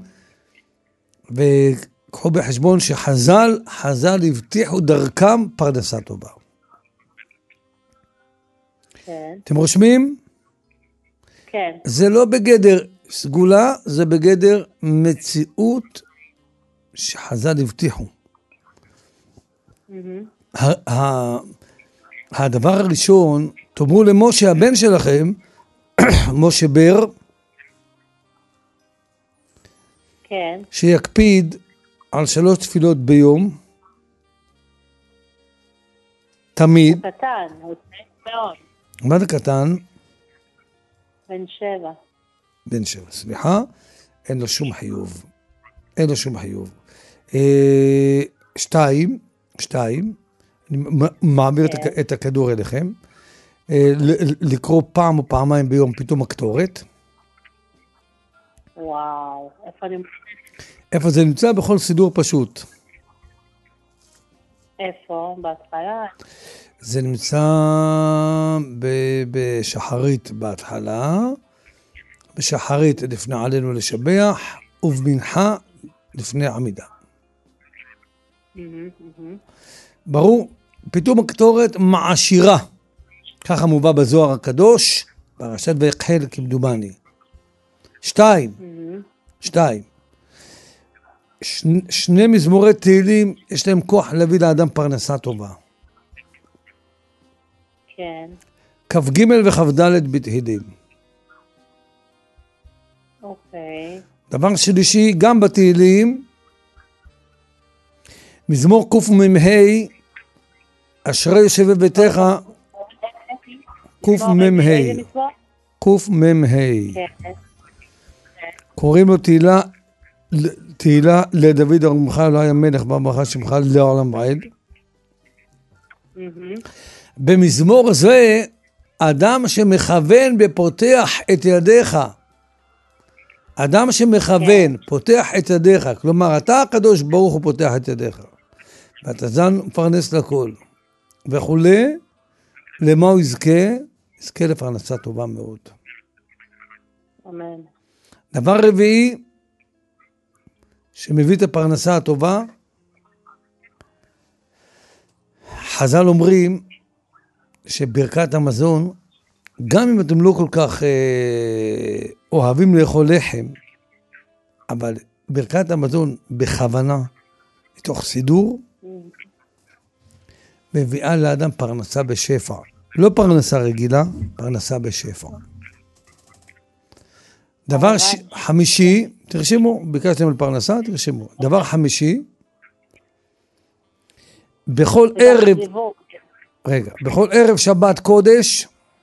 וקחו בחשבון שחז"ל, חז"ל הבטיחו דרכם פרנסה טובה. כן. אתם רושמים? כן. זה לא בגדר סגולה, זה בגדר מציאות שחז"ל הבטיחו. הדבר הראשון, תאמרו למשה הבן שלכם, משה בר, כן. שיקפיד על שלוש תפילות ביום, תמיד. הוא קטן, הוא צעיר מאוד. מה זה קטן? בן שבע. בן שבע, סליחה, אין לו שום חיוב. אין לו שום חיוב. אה, שתיים, שתיים, אני מעביר כן. את הכדור אליכם. לקרוא פעם או פעמיים ביום פתאום הקטורת. וואו, איפה אני... איפה זה נמצא? בכל סידור פשוט. איפה? בהתחלה? זה נמצא ב- בשחרית בהתחלה, בשחרית לפני עלינו לשבח, ובמנחה לפני עמידה. ברור, פתאום הקטורת מעשירה, ככה מובא בזוהר הקדוש, פרשת ויחל כמדומני. שתיים, שתיים. שני, שני מזמורי תהילים, יש להם כוח להביא לאדם פרנסה טובה. כן. כף ג' וכף ד' בתהילים. אוקיי. דבר שלישי, גם בתהילים, מזמור קמ"ה, אשרי יושב בביתך, קמ"ה, קמ"ה. כן. קוראים לו תהילה, תהילה לדוד ארומך אלוהי המלך ברכה שמך לעולם ועד. במזמור זה, אדם שמכוון ופותח את ידיך, אדם שמכוון, פותח את ידיך, כלומר, אתה הקדוש ברוך הוא פותח את ידיך, ואתה זן מפרנס לכל, וכולי, למה הוא יזכה? יזכה לפרנסה טובה מאוד. אמן. דבר רביעי, שמביא את הפרנסה הטובה, חז"ל אומרים, שברכת המזון, גם אם אתם לא כל כך אה, אוהבים לאכול לחם, אבל ברכת המזון בכוונה, מתוך סידור, מביאה לאדם פרנסה בשפע. לא פרנסה רגילה, פרנסה בשפע. דבר ש... חמישי, תרשמו, ביקשתם על פרנסה, תרשמו. דבר חמישי, בכל ערב, רגע, בכל ערב שבת קודש,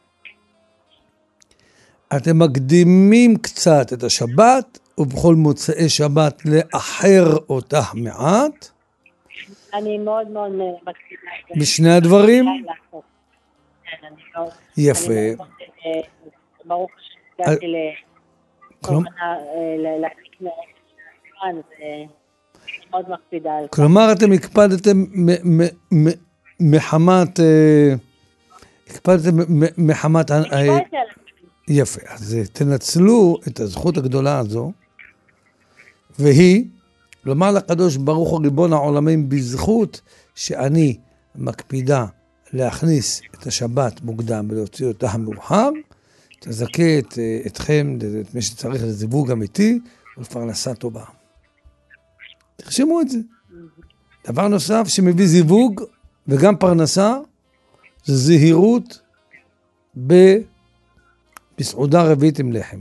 אתם מקדימים קצת את השבת, ובכל מוצאי שבת לאחר אותה מעט. אני מאוד מאוד מקדימה. בשני הדברים? כן, אני מאוד. יפה. ברוך שהגעתי כלומר- להחליק מהזמן, זה מאוד מקפידה על זה. כלומר, אתם הקפדתם מ- מ- מ- מחמת, אה, הקפדתם מ- מחמת, אה, נשמעתי על זה. יפה, אז תנצלו את הזכות הגדולה הזו, והיא, לומר לקדוש ברוך הוא ריבון העולמים, בזכות שאני מקפידה להכניס את השבת מוקדם ולהוציא אותה מאוחר, תזכה את, אתכם, את מי שצריך לזיווג אמיתי ולפרנסה טובה. תרשמו את זה. דבר נוסף שמביא זיווג וגם פרנסה, זה זהירות ב... בסעודה רביעית עם לחם.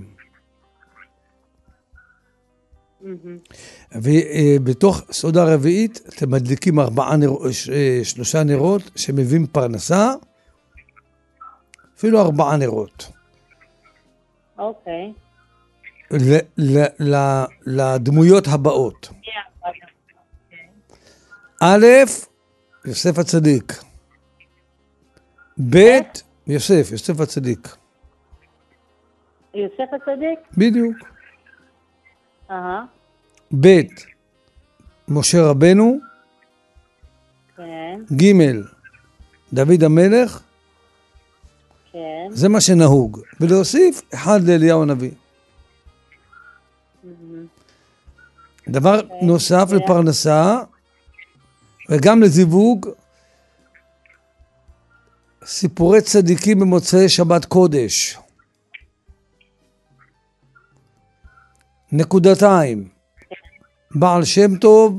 ובתוך סעודה רביעית אתם מדליקים ארבעה נרות, שלושה נרות שמביאים פרנסה, אפילו ארבעה נרות. אוקיי. ל- ל- ל- לדמויות הבאות. א', יוסף הצדיק. ב', יוסף, יוסף הצדיק. יוסף הצדיק? בדיוק. אהה. ב', משה רבנו. כן, ג', דוד המלך. כן. זה מה שנהוג. ולהוסיף אחד לאליהו הנביא. דבר נוסף לפרנסה, וגם לזיווג, סיפורי צדיקים במוצאי שבת קודש. נקודתיים. בעל שם טוב,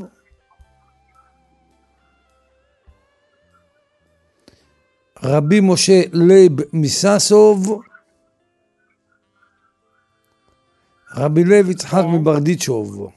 רבי משה לייב מססוב, רבי לב יצחק מברדיצ'וב.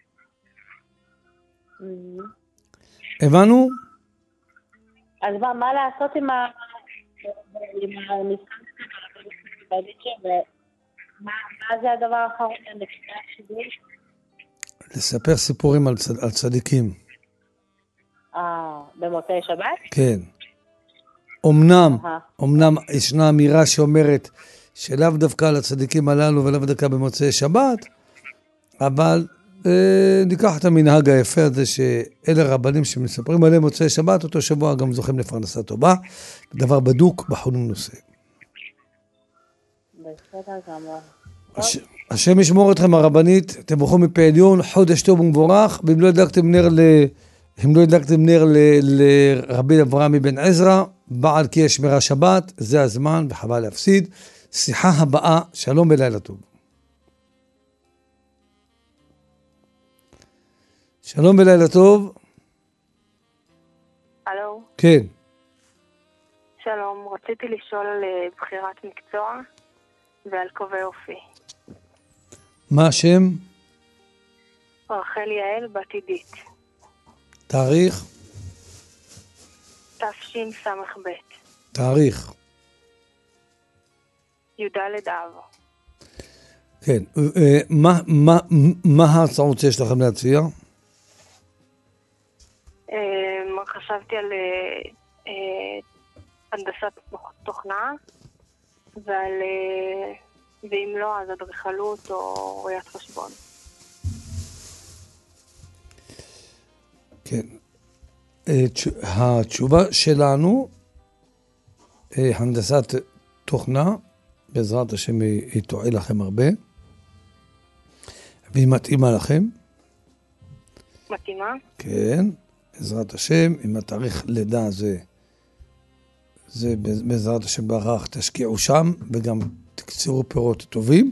הבנו? אז מה, מה לעשות עם ה... עם המשחק הזה? מה זה הדבר האחרון? הנקודה השביעית? לספר סיפורים על, צד, על צדיקים. אה, במוצאי שבת? כן. אמנם, אהה. אמנם ישנה אמירה שאומרת שלאו דווקא על הצדיקים הללו ולאו דווקא במוצאי שבת, אבל אה, ניקח את המנהג היפה הזה שאלה רבנים שמספרים עליהם מוצאי שבת, אותו שבוע גם זוכים לפרנסה טובה, דבר בדוק בחולים נושא. בסדר גמור. הש... השם ישמור אתכם הרבנית, תבורכו מפה עליון, חודש טוב ומבורך, ואם לא הדלקתם נר ל... אם לא הדלקתם נר ל... לרבי אברהם מבן עזרא, בעל כי יש שמירה שבת, זה הזמן וחבל להפסיד. שיחה הבאה, שלום ולילה טוב. שלום ולילה טוב. הלו, כן. שלום, רציתי לשאול על אה, בחירת מקצוע ועל קובעי אופי. מה השם? רחל יעל בת עידית, תאריך? תשס"ב, תאריך. י"ד אב. כן. אה, מה, מה, מה ההצעות שיש לכם להציע? אה, חשבתי על אה, אה, הנדסת תוכנה ועל, אה, ואם לא, אז אדריכלות או ראיית חשבון. כן. אה, תש- התשובה שלנו, אה, הנדסת תוכנה, בעזרת השם היא, היא תועיל לכם הרבה, והיא מתאימה לכם, מתאימה? כן, בעזרת השם, עם התאריך לידה הזה, זה בעזרת השם ברך, תשקיעו שם, וגם תקצרו פירות טובים.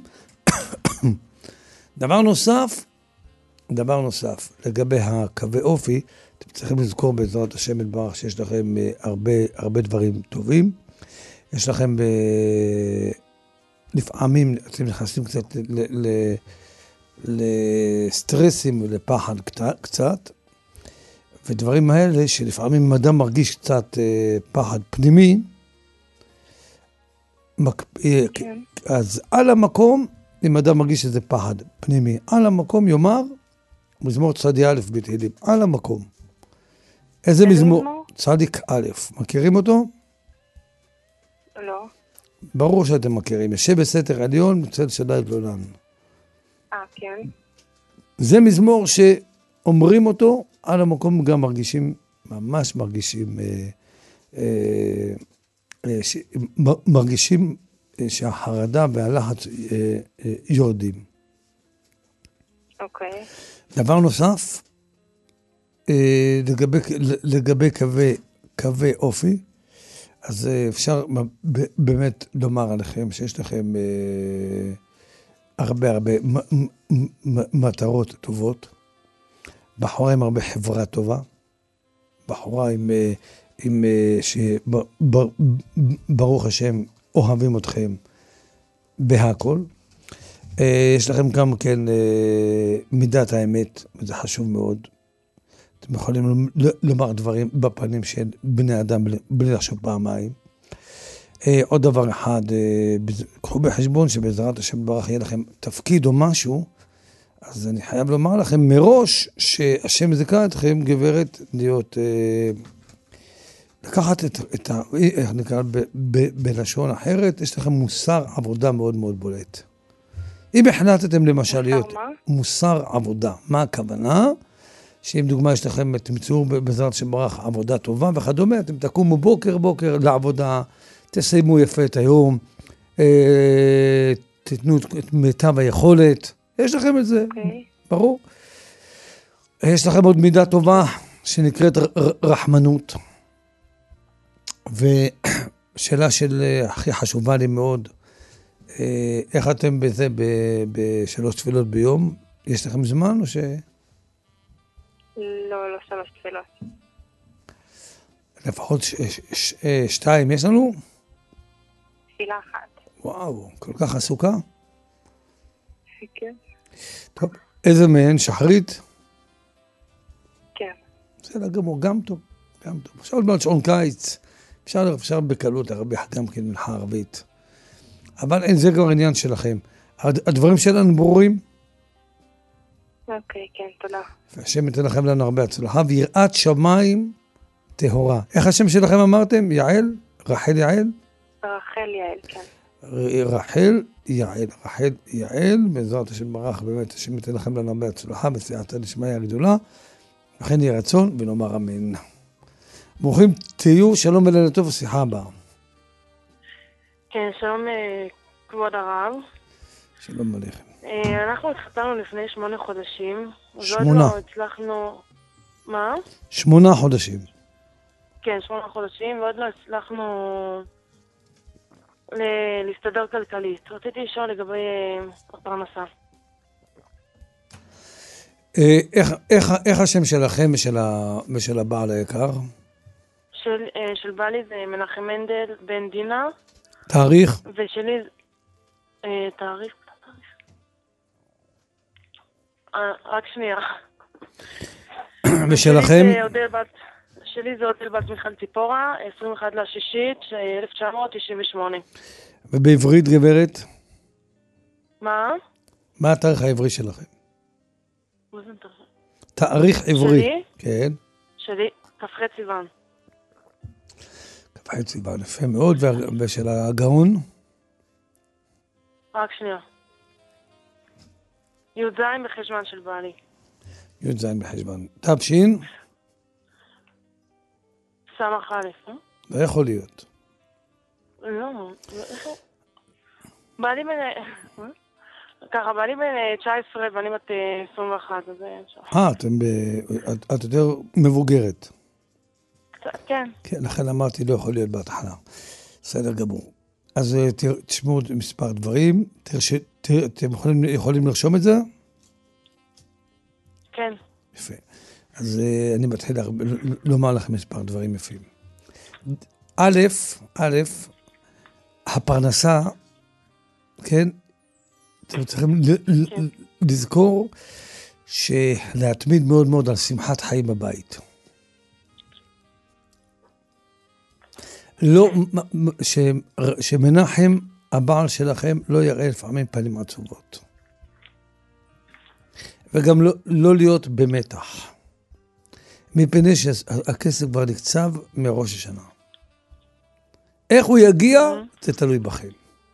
דבר נוסף, דבר נוסף, לגבי הקווי אופי, אתם צריכים לזכור בעזרת השם ברך שיש לכם אה, הרבה, הרבה דברים טובים. יש לכם, ב... לפעמים אתם נכנסים קצת ל... ל... לסטרסים ולפחד קט- קצת, ודברים האלה שלפעמים אם אדם מרגיש קצת אה, פחד פנימי, מק... אה, כן. אז על המקום, אם אדם מרגיש איזה פחד פנימי, על המקום יאמר, מזמור צדי א' בתהילים, על המקום. איזה איזה מזמור? מזמור? צדיק א', מכירים אותו? לא. ברור שאתם מכירים, יושב בסתר עליון, מצל שדי ולולן. אה, כן. זה מזמור שאומרים אותו, על המקום גם מרגישים, ממש מרגישים, אה, אה, אה, ש, מ- מרגישים אה, שהחרדה והלחץ אה, אה, יורדים. אוקיי. דבר נוסף, אה, לגבי, לגבי קווי, קווי אופי, אז אה, אפשר ב- באמת לומר עליכם שיש לכם אה, הרבה הרבה מ- מ- מ- מטרות טובות, בחורה עם הרבה חברה טובה, בחורה עם, אה, עם אה, שברוך השם אוהבים אתכם בהכל. אה, יש לכם גם כן אה, מידת האמת, וזה חשוב מאוד. אתם יכולים ל- לומר דברים בפנים של בני אדם בלי, בלי לחשוב פעמיים. אה, עוד דבר אחד, אה, בז- קחו בחשבון שבעזרת השם ברך יהיה לכם תפקיד או משהו, אז אני חייב לומר לכם מראש שהשם זיכה אתכם, גברת, להיות, אה, לקחת את, את ה... איך נקרא, ב, ב, בלשון אחרת, יש לכם מוסר עבודה מאוד מאוד בולט. אם החלטתם למשל להיות מה? מוסר עבודה, מה הכוונה? שאם דוגמה יש לכם, תמצאו בעזרת השם ברך עבודה טובה וכדומה, אתם תקומו בוקר בוקר לעבודה, תסיימו יפה את היום, אה, תתנו את מיטב היכולת, יש לכם את זה, אוקיי. ברור. יש לכם עוד מידה טובה שנקראת ר- ר- רחמנות. ושאלה של אה, הכי חשובה לי מאוד, אה, איך אתם בזה ב- בשלוש תפילות ביום? יש לכם זמן או ש... לא, לא שלוש תפילות. לפחות ש- ש- ש- אה, שתיים יש לנו? תפילה אחת. וואו, כל כך עסוקה. כן. טוב, איזה מהן? שחרית? כן. בסדר גמור, גם טוב, גם טוב. עכשיו עוד מעט שעון קיץ, אפשר, אפשר בקלות להרוויח גם כן מנחה ערבית. אבל אין, זה כבר עניין שלכם. הד- הדברים שלנו ברורים, אוקיי, כן, תודה. והשם ייתן לכם לנו הרבה הצלחה, ויראת שמיים טהורה. איך השם שלכם אמרתם? יעל? רחל יעל? רחל יעל, כן. רחל, יעל, רחל, יעל, בעזרת השם ברח, באמת, השם ייתן לכם לנו בהצלחה, בסייעתא דשמיא הגדולה, וכן יהי רצון, ונאמר אמן. ברוכים תהיו, שלום ולילה טוב, ושיחה הבאה. כן, שלום כבוד הרב. שלום עליכם. אנחנו התחתנו לפני שמונה חודשים. שמונה. ועוד לא הצלחנו... מה? שמונה חודשים. כן, שמונה חודשים, ועוד לא הצלחנו ל- להסתדר כלכלית. רציתי לשאול לגבי הפרנסה. אה, איך, איך, איך השם שלכם ושל, ה, ושל הבעל היקר? של, של בעלי זה מנחם מנדל בן דינה, תאריך? ושלי אה, תאריך, תאריך. אה, רק שנייה. ושלכם? שלי זה אודל בת, שלי זה אודל בת מיכל ציפורה, עשרים ואחד לשישית, אלף תשע מאות תשעים ושמונה. ובעברית גברת? מה? מה התאריך העברי שלכם? מה זה תאריך? תאריך עברי. שלי? כן. שלי, כ"ח סיוון. כ"ח סיוון, יפה מאוד, וה- ושל הגאון? רק שנייה. י"ז בחשבון של בעלי. י"ז בחשבון. תש"ין? סמך א', אה? לא יכול להיות. לא, איך הוא? בעלי בן... אה? ככה, בעלי בן תשע עשרה ואני בת עשרים ואחת, אז זה אפשר. אה, אתם ב... את, את יותר מבוגרת. קצת, כן. כן, לכן אמרתי, לא יכול להיות בהתחלה. בסדר גמור. אז אה, ת- תשמעו עוד מספר דברים. תרש... ת... אתם יכולים, יכולים לרשום את זה? כן. יפה. אז uh, אני מתחיל להר- ל- לומר לכם מספר דברים יפים. א', א', הפרנסה, כן, אתם צריכים ל- ל- כן. לזכור שלהתמיד מאוד מאוד על שמחת חיים בבית. לא, מ- מ- ש- שמנחם, הבעל שלכם, לא יראה לפעמים פנים עצובות. וגם לא, לא להיות במתח. מפני שהכסף כבר נקצב מראש השנה. איך הוא יגיע? זה תלוי בכם.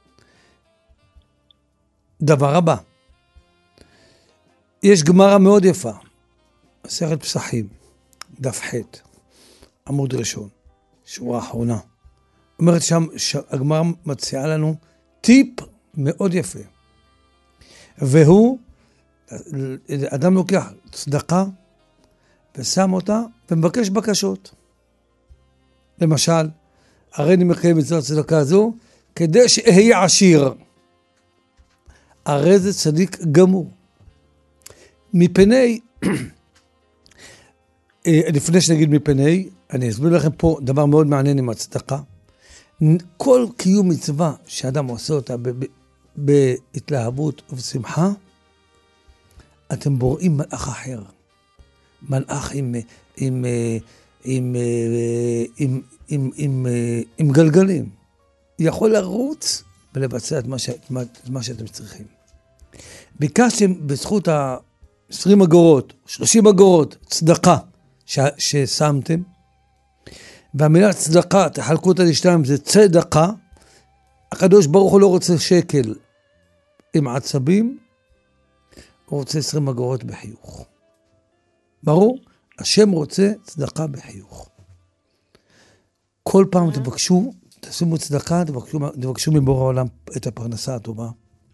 דבר הבא. יש גמרא מאוד יפה. מסכת פסחים, דף ח', עמוד ראשון, שורה אחרונה. אומרת שם, הגמרא מציעה לנו טיפ מאוד יפה. והוא, אדם לוקח צדקה ושם אותה ומבקש בקשות. למשל, הרי אני מקיים מצוות הצדקה הזו כדי שאהיה עשיר. הרי זה צדיק גמור. מפני, לפני שנגיד מפני, אני אסביר לכם פה דבר מאוד מעניין עם הצדקה. כל קיום מצווה שאדם עושה אותה ב- ב- בהתלהבות ובשמחה, אתם בוראים מלאך אחר. מלאך עם, עם, עם, עם, עם, עם, עם גלגלים. יכול לרוץ ולבצע את מה, ש, את מה שאתם צריכים. ביקשתם בזכות ה-עשרים אגורות, שלושים אגורות, צדקה ש, ששמתם, והמילה צדקה, תחלקו אותה לשתיים, זה צדקה. הקדוש ברוך הוא לא רוצה שקל עם עצבים, הוא רוצה עשרים אגורות בחיוך. ברור? השם רוצה צדקה בחיוך. כל פעם תבקשו, תשימו צדקה, תבקשו, תבקשו מבורא העולם את הפרנסה הטובה.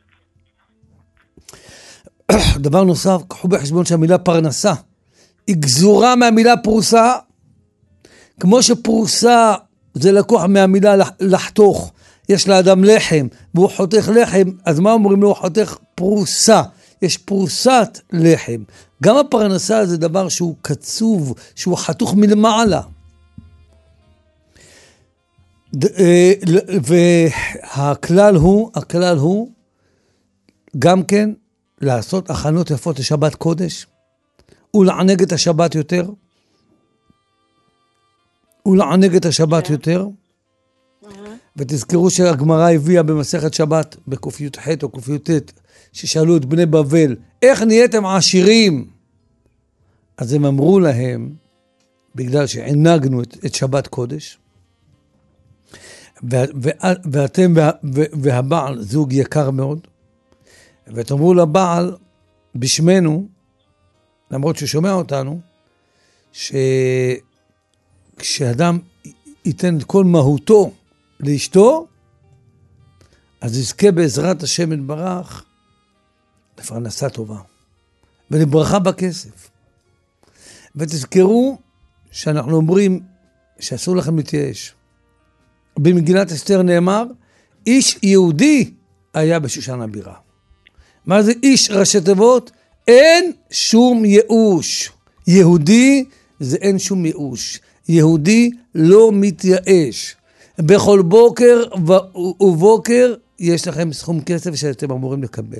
דבר נוסף, קחו בחשבון שהמילה פרנסה היא גזורה מהמילה פרוסה, כמו שפרוסה זה לקוח מהמילה לחתוך. יש לאדם לחם והוא חותך לחם, אז מה אומרים לו? הוא חותך פרוסה. יש פרוסת לחם. גם הפרנסה זה דבר שהוא קצוב, שהוא חתוך מלמעלה. והכלל הוא, הכלל הוא גם כן לעשות הכנות יפות לשבת קודש, ולענג את השבת יותר, ולענג את השבת יותר, ותזכרו שהגמרא הביאה במסכת שבת, בק"ח או ק"ט, ששאלו את בני בבל, איך נהייתם עשירים? אז הם אמרו להם, בגלל שענגנו את, את שבת קודש, ואתם והבעל זוג יקר מאוד, ותאמרו לבעל בשמנו, למרות שהוא שומע אותנו, שכשאדם ייתן את כל מהותו לאשתו, אז יזכה בעזרת השם יתברך לפרנסה טובה ולברכה בכסף. ותזכרו שאנחנו אומרים שאסור לכם להתייאש. במגילת אסתר נאמר, איש יהודי היה בשושן הבירה. מה זה איש ראשי תיבות? אין שום ייאוש. יהודי זה אין שום ייאוש. יהודי לא מתייאש. בכל בוקר ובוקר יש לכם סכום כסף שאתם אמורים לקבל.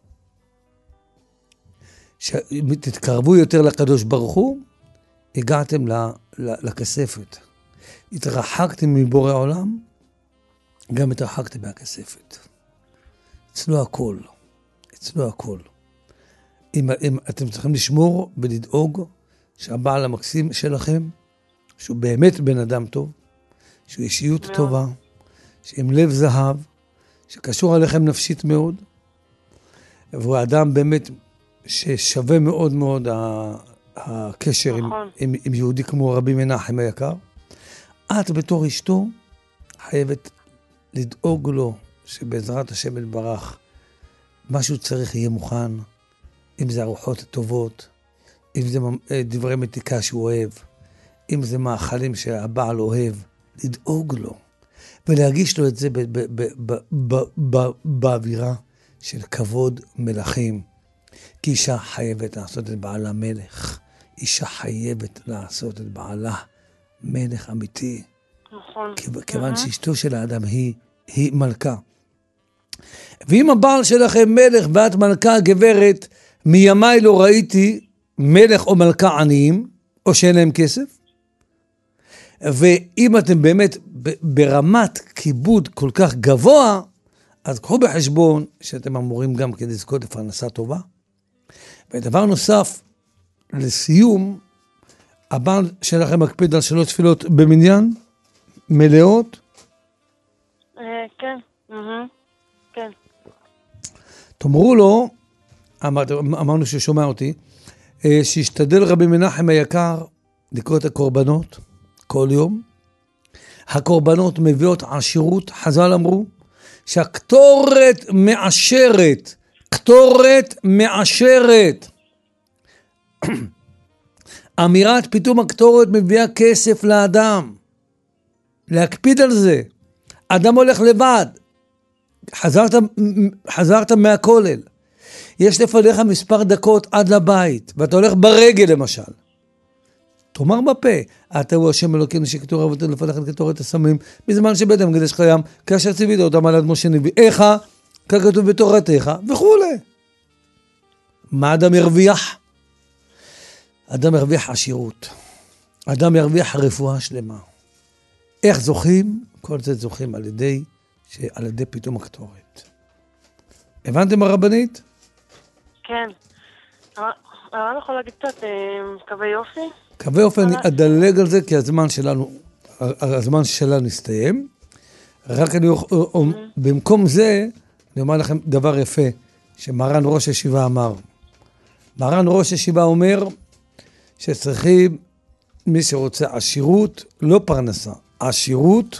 שתתקרבו יותר לקדוש ברוך הוא, הגעתם לכספת. התרחקתם מבורא עולם, גם התרחקתם מהכספת. אצלו הכל. אצלו הכל. אם, אם אתם צריכים לשמור ולדאוג שהבעל המקסים שלכם, שהוא באמת בן אדם טוב, שהוא אישיות מאוד טובה, שעם לב זהב, שקשור עליכם נפשית מאוד, והוא אדם באמת ששווה מאוד מאוד הקשר עם, עם, עם יהודי כמו רבי מנחם היקר. את בתור אשתו חייבת לדאוג לו שבעזרת השם יתברך משהו צריך יהיה מוכן, אם זה ארוחות טובות, אם זה דברי מתיקה שהוא אוהב, אם זה מאכלים שהבעל אוהב, לדאוג לו ולהגיש לו את זה באווירה של כבוד מלכים. כי אישה חייבת לעשות את בעלה מלך. אישה חייבת לעשות את בעלה מלך אמיתי. נכון. כיוון שאשתו של האדם היא, היא מלכה. ואם הבעל שלכם מלך ואת מלכה גברת, מימיי לא ראיתי מלך או מלכה עניים, או שאין להם כסף. ואם אתם באמת ברמת כיבוד כל כך גבוה, אז קחו בחשבון שאתם אמורים גם כדי לזכות לפרנסה טובה. ודבר נוסף, לסיום, הבעל שלכם מקפיד על שלוש תפילות במניין, מלאות? כן, כן. תאמרו לו, אמרנו ששומע אותי, שישתדל רבי מנחם היקר לקרוא את הקורבנות כל יום. הקורבנות מביאות עשירות, חז"ל אמרו, שהקטורת מעשרת, קטורת מעשרת. אמירת פתאום הקטורת מביאה כסף לאדם. להקפיד על זה. אדם הולך לבד. חזרת, חזרת מהכולל. יש לפניך מספר דקות עד לבית, ואתה הולך ברגל למשל. תאמר בפה, אתה הוא השם אלוקינו שכתוב אבותינו לפניך את קטורת הסמים, בזמן שבית המקדש קיים, כאשר ציווית אותם על יד משה נביאך, ככתוב בתורתך, וכו'. מה אדם ירוויח? אדם ירוויח עשירות. אדם ירוויח רפואה שלמה. איך זוכים? כל זה זוכים על ידי, על ידי פתאום הקטורת. הבנתם הרבנית? כן. הרב יכול להגיד קצת קווי יופי? קווי יופי, אני אדלג על זה, כי הזמן שלנו, הזמן שלנו הסתיים. רק אני, במקום זה, אני אומר לכם דבר יפה, שמרן ראש הישיבה אמר. מרן ראש הישיבה אומר, שצריכים, מי שרוצה עשירות, לא פרנסה, עשירות,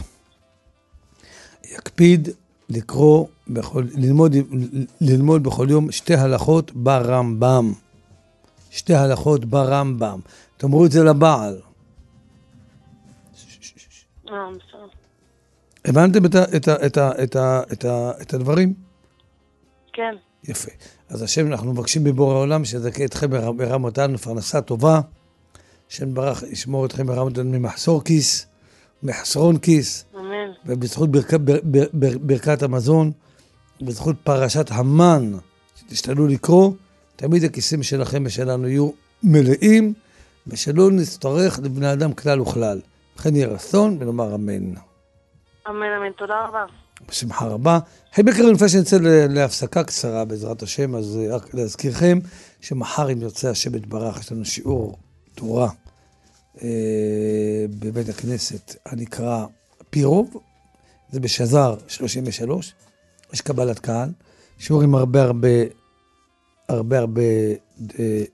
יקפיד לקרוא, בכל, ללמוד, ללמוד בכל יום שתי הלכות ברמב"ם. שתי הלכות ברמב"ם. תאמרו את זה לבעל. הבנתם את, את, את, את, את, את הדברים? כן. יפה. אז השם, אנחנו מבקשים בבורא העולם שזכה אתכם ברמותינו פרנסה טובה, השם ברך ישמור אתכם ברמותינו ממחסור כיס, מחסרון כיס, אמן. ובזכות ברכת, בר, בר, בר, ברכת המזון, בזכות פרשת המן, שתשתדלו לקרוא, תמיד הכיסים שלכם ושלנו יהיו מלאים, ושלא נצטרך לבני אדם כלל וכלל. לכן יהיה רצון ונאמר אמן. אמן, אמן. תודה רבה. בשמחה רבה. חיים יקרים, לפני שנצא להפסקה קצרה בעזרת השם, אז רק להזכירכם שמחר אם יוצא השם יתברך, יש לנו שיעור תורה אה, בבית הכנסת הנקרא פירוב, זה בשזר שלושים ושלוש, יש קבלת קהל, שיעורים הרבה הרבה, הרבה הרבה אה,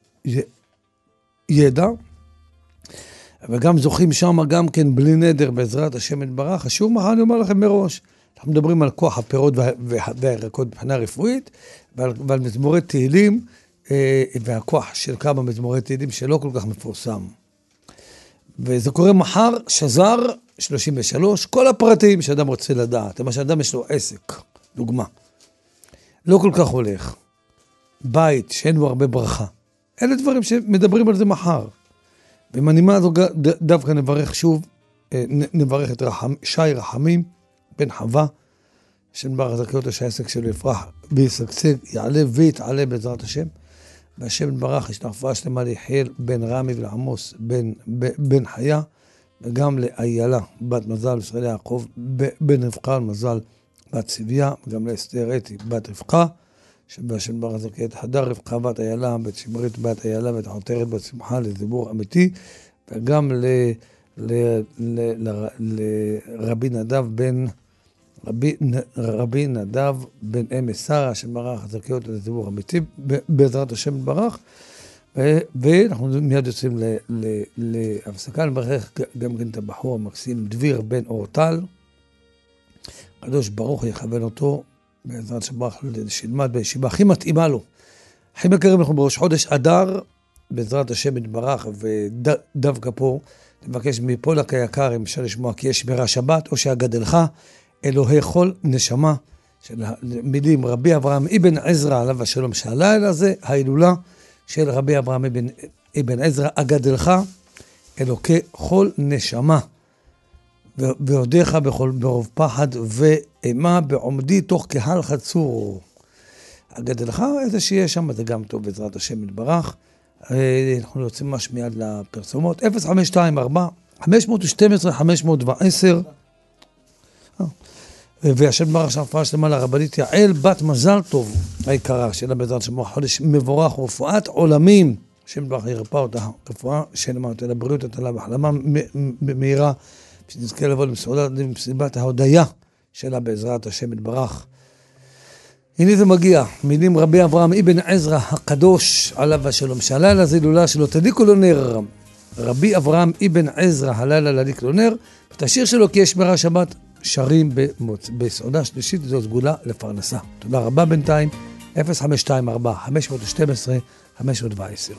ידע, וגם זוכים שם גם כן בלי נדר בעזרת השם יתברך. השיעור מחר אני אומר לכם מראש, אנחנו מדברים על כוח הפירות וה, וה, והירקות מבחינה רפואית, ועל, ועל מזמורי תהילים, אה, והכוח של כמה מזמורי תהילים שלא כל כך מפורסם. וזה קורה מחר, שזר שלושים ושלוש, כל הפרטים שאדם רוצה לדעת, מה שאדם יש לו עסק, דוגמה, לא כל כך הולך, בית שאין בו הרבה ברכה, אלה דברים שמדברים על זה מחר. ובנימה הזו דווקא נברך שוב, נברך את רחמ, שי רחמים, בן חווה, שנבר הזכיות שהעסק שלו יפרח וישגשג, יעלה ויתעלה בעזרת השם, והשם נברך יש רפואה שלמה ליחיאל בן רמי ולעמוס בן, בן חיה, וגם לאיילה בת מזל ישראל יעקב בן רבקה מזל בת צביה, וגם לאסתר אתי בת רבקה, שבשם נברך הזכיות חדר רבקה בת איילה, בת שמרית בת איילה, בת עותרת בת שמחה לזיבור אמיתי, וגם ל, ל, ל, ל, לרבי נדב בן רבי, רבי נדב בן אמש שרה, שנברך הזכיות לזיבור אמיתי בעזרת השם נברך. ואנחנו מיד יוצאים להפסקה, נברך גם כן את הבחור המקסים דביר בן אורטל, הקדוש ברוך יכוון אותו בעזרת שברך שילמד בישיבה הכי מתאימה לו. הכי מכירים, אנחנו בראש חודש אדר בעזרת השם יתברך, ודווקא פה נבקש מפולק היקר אם אפשר לשמוע כי יש שמירה שבת, או שהגדלך אלוהי כל נשמה, של מילים רבי אברהם אבן עזרא עליו השלום, שהלילה הזה ההילולה של רבי אברהם אבן, אבן עזרא, אגדלך אלוקי כל נשמה, ועודיך בכל ברוב פחד ואימה בעומדי תוך קהל חצור. אגדלך, איזה שיש שם, זה גם טוב בעזרת השם יתברך. אנחנו יוצאים ממש מיד לפרסומות, אפס חמש שתיים ארבע חמש שתים עשרה חמש עשר, והשם יתברך שהרפואה שלמה לרבנית יעל בת מזל טוב היקרה, שלה בעזרת השם חודש מבורך ורפואת עולמים, השם יתברך ירפא אותה, רפואה שלמה אותה לבריאות אותה להחלמה מהירה, שנזכה לבוא למסיבת ההודיה שלה בעזרת השם יתברך. הנה זה מגיע, מילים רבי אברהם אבן עזרא הקדוש עליו השלום, שהלילה זה הילולה שלו, תדליקו לו נר. רבי אברהם אבן עזרא הלילה להדליק לו נר, את השיר שלו כי יש שמירה שבת שרים במוצ... בסעודה שלישית, זו סגולה לפרנסה. תודה רבה בינתיים, אפס חמש שתיים ארבע חמש שתים עשרה חמש עשר.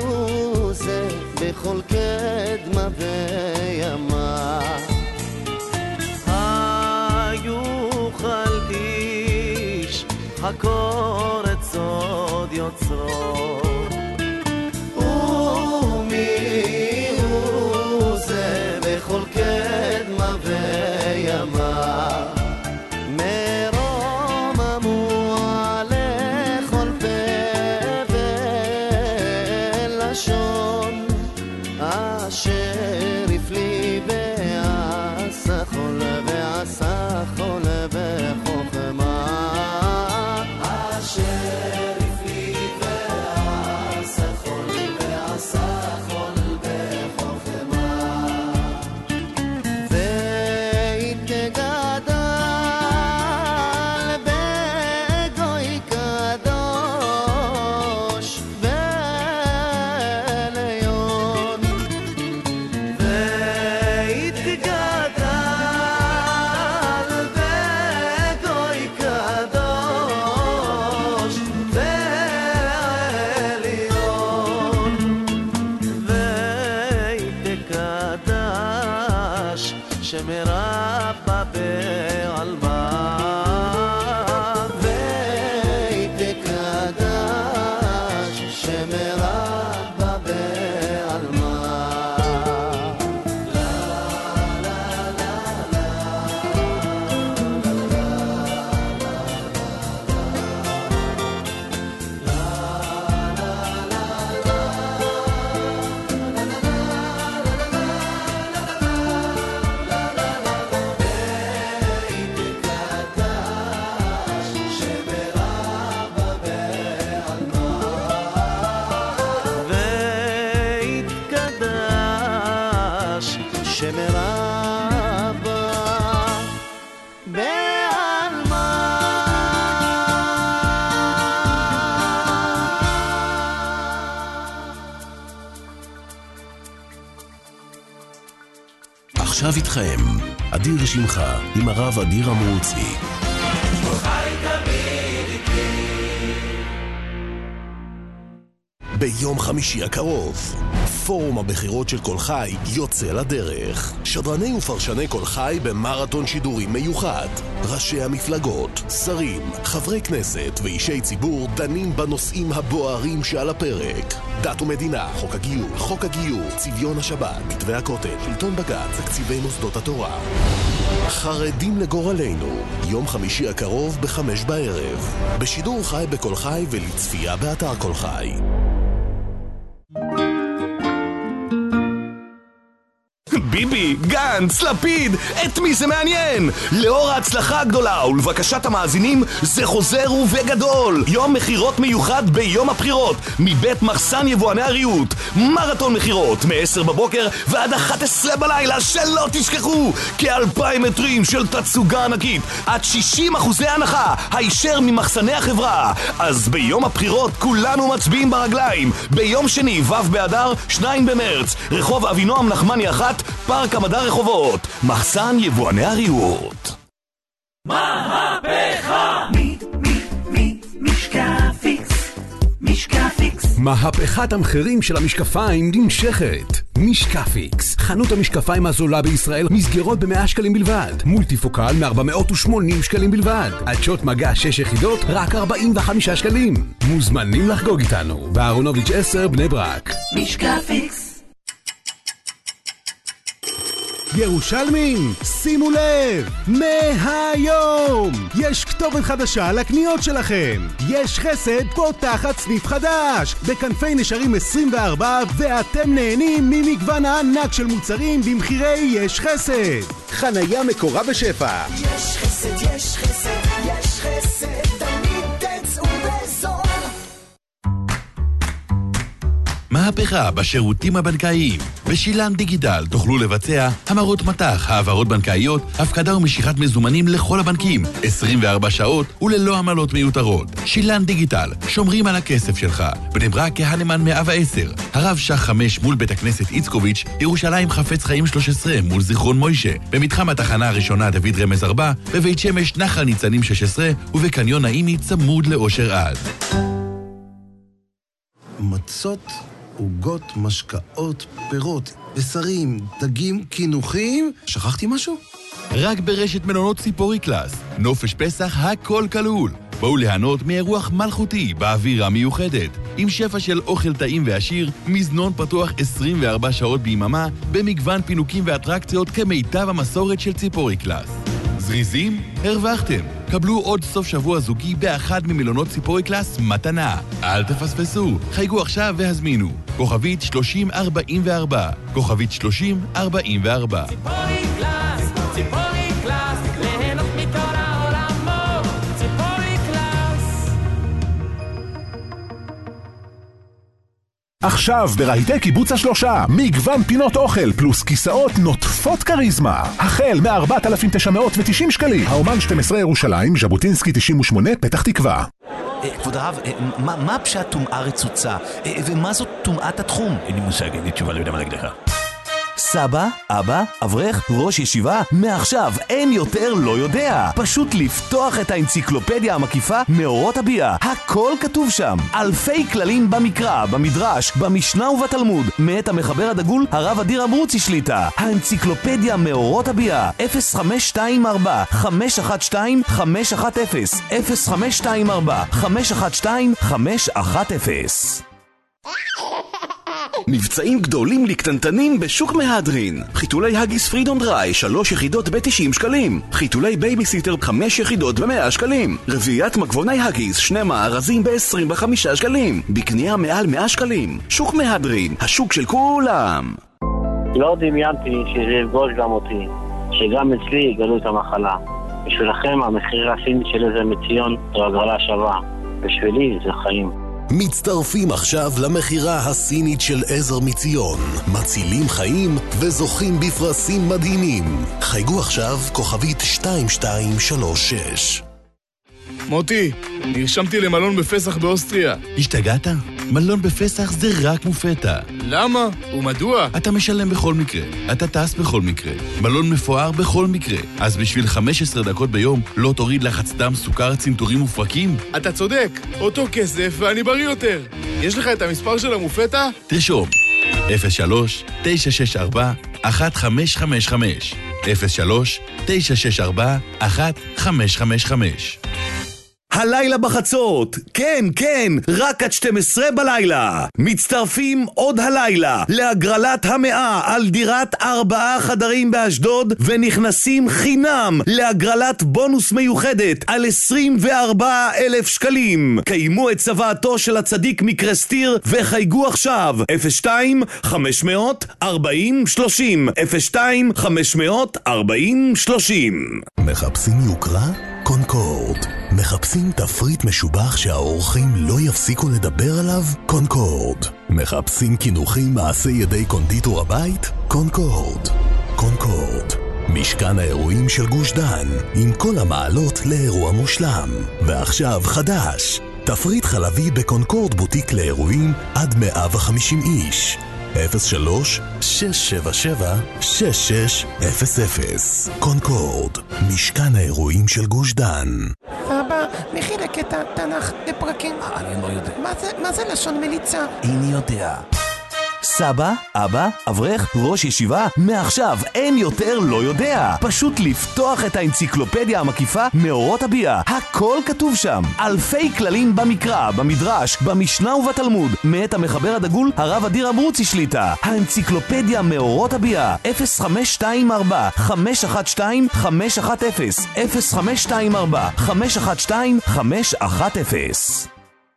בכל קדמה וימה לחקור את סוד יוצרו. ומי הוא זה בכל קדמה וימה, מרום אמוע לכל פה ולשון, אשר הפליא בעשה חול ועשה חול בחוכמה, אשר הפליא ועשה חול ועשה חול בחוכמה, והתגדל בגוי קדוש ועליון, והתגדל בגוי קדוש ועליון, והתקדש שמרבה בעלמה, והתקדש שמרבה בעלמה. והתקדש שמרבה בעלמה. עכשיו איתכם, אדיר שמחה עם הרב אדיר המרוצי. חי תמיד איתי. ביום חמישי הקרוב, פורום הבחירות של כל חי יוצא לדרך. שדרני ופרשני כל חי במרתון שידורים מיוחד. ראשי המפלגות, שרים, חברי כנסת ואישי ציבור דנים בנושאים הבוערים שעל הפרק. דת ומדינה, חוק הגיור, חוק הגיור, צביון השבת, מתווה הכותל, שלטון בג"ץ, תקציבי מוסדות התורה. חרדים לגורלנו, יום חמישי הקרוב בחמש בערב. בשידור חי בכל חי ולצפייה באתר כל חי. ביבי, גנץ, לפיד, את מי זה מעניין? לאור ההצלחה הגדולה ולבקשת המאזינים, זה חוזר ובגדול. יום מחירות מיוחד ביום הבחירות, מבית מחסן יבואני הריהוט. מרתון מחירות, מ-עשר בבוקר ועד אחת עשרה בלילה, שלא תשכחו. כאלפיים מטרים של תצוגה ענקית, עד שישים אחוזי הנחה, הישר ממחסני החברה. אז ביום הבחירות כולנו מצביעים ברגליים. ביום שני, ו' באדר, שניים במרץ, רחוב אבינועם נחמני אחת, פארק המדע רחובות, מחסן יבואני הריהוט. מהפכה! מי, מי, מי, משקפיקס, משקפיקס. מהפכת המחירים של המשקפיים נמשכת. משקפיקס, חנות המשקפיים הזולה בישראל, מסגרות ב-מאה שקלים בלבד. מולטיפוקל מ-ארבע מאות ושמונים שקלים בלבד. עדשות מגע שש יחידות, רק ארבעים וחמישה שקלים. מוזמנים לחגוג איתנו. באהרונוביץ' עשר, בני ברק. משקפיקס. ירושלמים, שימו לב, מהיום יש כתובת חדשה לקניות שלכם. יש חסד פותחת סניף חדש בכנפי נשרים עשרים וארבע, ואתם נהנים ממגוון הענק של מוצרים במחירי יש חסד. חנייה מקורה בשפע. יש חסד, יש חסד, יש חסד, תמיד תצאו בזול. מהפכה בשירותים הבנקאיים. בשילן דיגיטל תוכלו לבצע המרות מטח, העברות בנקאיות, הפקדה ומשיכת מזומנים לכל הבנקים, עשרים וארבע שעות וללא עמלות מיותרות. שילן דיגיטל, שומרים על הכסף שלך. בני ברק כהנמן מאה ועשר, הרב שח חמש מול בית הכנסת איצקוביץ', ירושלים חפץ חיים שלוש עשרה מול זיכרון מוישה, במתחם התחנה הראשונה דוד רמז ארבע, בבית שמש נחל ניצנים שש עשרה ובקניון נעימי צמוד לאושר עד. מצות, עוגות, משקאות, פירות, בשרים, דגים, קינוחים. שכחתי משהו? רק ברשת מלונות ציפורי קלאס. נופש פסח הכל כלול. בואו ליהנות מאירוח מלכותי באווירה מיוחדת, עם שפע של אוכל טעים ועשיר, מזנון פתוח עשרים וארבע שעות ביממה, במגוון פינוקים ואטרקציות כמיטב המסורת של ציפורי קלאס. זריזים? הרווחתם. קבלו עוד סוף שבוע זוגי באחד ממלונות ציפורי קלאס מתנה. אל תפספסו, חייגו עכשיו והזמינו. כוכבית שלושים ארבעים וארבע, כוכבית שלושים ארבעים וארבע. ציפורי קלאס, ציפורי קלאס, ליהנות מכל העולמות, ציפורי קלאס. עכשיו ברהיטי קיבוץ השלושה, מגוון פינות אוכל פלוס כיסאות נוטפות קריזמה. החל מ-ארבעת אלפים תשע מאות ותשעים שקלים. האומן שתים עשרה ירושלים, ז'בוטינסקי תשעים ושמונה, פתח תקווה. כבוד הרב, מה פשט טומאה רצוצה? ומה זאת טומאת התחום? אין לי מושג, אין לי תשובה, לא יודע מה להגיד לך. סבא, אבא, אברך, ראש ישיבה, מעכשיו אין יותר לא יודע. פשוט לפתוח את האנציקלופדיה המקיפה מאורות הביאה. הכל כתוב שם. אלפי כללים במקרא, במדרש, במשנה ובתלמוד. מאת המחבר הדגול, הרב אדיר אברוצי שליטה. האנציקלופדיה מאורות הביאה. אפס חמש שתיים ארבע חמש אחת שתיים חמש אחת אפס אפס חמש שתיים ארבע חמש אחת שתיים חמש אחת אפס. מבצעים גדולים לקטנטנים בשוק מהדרין. חיתולי הגיס פרידום דריי שלוש יחידות ב-תשעים שקלים. חיתולי בייביסיטר חמש יחידות ב-מאה שקלים. רביעיית מגבוני הגיס שני מארזים ב-עשרים וחמישה שקלים. בקנייה מעל מאה שקלים. שוק מהדרין, השוק של כולם. לא דמיינתי שזה יפגוש גם אותי, שגם אצלי יגלו את המחלה. בשבילכם המחיר הסיני של איזה מציון זו הגרלה שווה. בשבילי זה חיים. מצטרפים עכשיו למחירה הסינית של עזר מציון. מצילים חיים וזוכים בפרסים מדהימים. חייגו עכשיו כוכבית שתיים שתיים שלוש שש. מוטי, נרשמתי למלון בפסח באוסטריה. השתגעת? מלון בפסח זה רק מופתע. למה? ומדוע? אתה משלם בכל מקרה, אתה טס בכל מקרה, מלון מפואר בכל מקרה. אז בשביל חמש עשרה דקות ביום לא תוריד לחץ דם, סוכר, צנתורים ופרקים? אתה צודק, אותו כסף ואני בריא יותר. יש לך את המספר של המופתע? תרשום אפס שלוש תשע שש ארבע אחת חמש חמש חמש אפס שלוש תשע שש ארבע אחת חמש חמש חמש. הלילה בחצות, כן, כן, רק עד שתים עשרה בלילה. מצטרפים עוד הלילה להגרלת המאה על דירת ארבעה חדרים באשדוד, ונכנסים חינם להגרלת בונוס מיוחדת על עשרים וארבעה אלף שקלים. קיימו את צוואתו של הצדיק מקרסטיר וחייגו עכשיו אפס שתיים חמש ארבעים שלושים אפס שתיים חמש ארבעים שלושים. מחפשים יוקרה? קונקורד. מחפשים תפריט משובח שהאורחים לא יפסיקו לדבר עליו? קונקורד. מחפשים כינוחים מעשי ידי קונדיטור הבית? קונקורד. קונקורד. משכן האירועים של גוש דן, עם כל המעלות לאירוע מושלם. ועכשיו חדש, תפריט חלבי בקונקורד בוטיק לאירועים עד מאה וחמישים איש. אפס שלוש שש שבע שבע שש שש אפס אפס. קונקורד, משכן האירועים של גוש דן. אבא, מכי לקטע תנ"ך לפרקים. אני לא יודע. מה זה, מה זה לשון מליצה? איני יודע. סבא, אבא, אברך, ראש ישיבה, מעכשיו אין יותר לא יודע. פשוט לפתוח את האנציקלופדיה המקיפה מאורות הביאה. הכל כתוב שם. אלפי כללים במקרא, במדרש, במשנה ובתלמוד. מאת המחבר הדגול, הרב אדיר אברוצי שליטה. האנציקלופדיה מאורות הביאה. אפס חמש שתיים ארבע חמש אחת שתיים חמש אחת אפס אפס חמש שתיים ארבע חמש אחת שתיים חמש אחת אפס.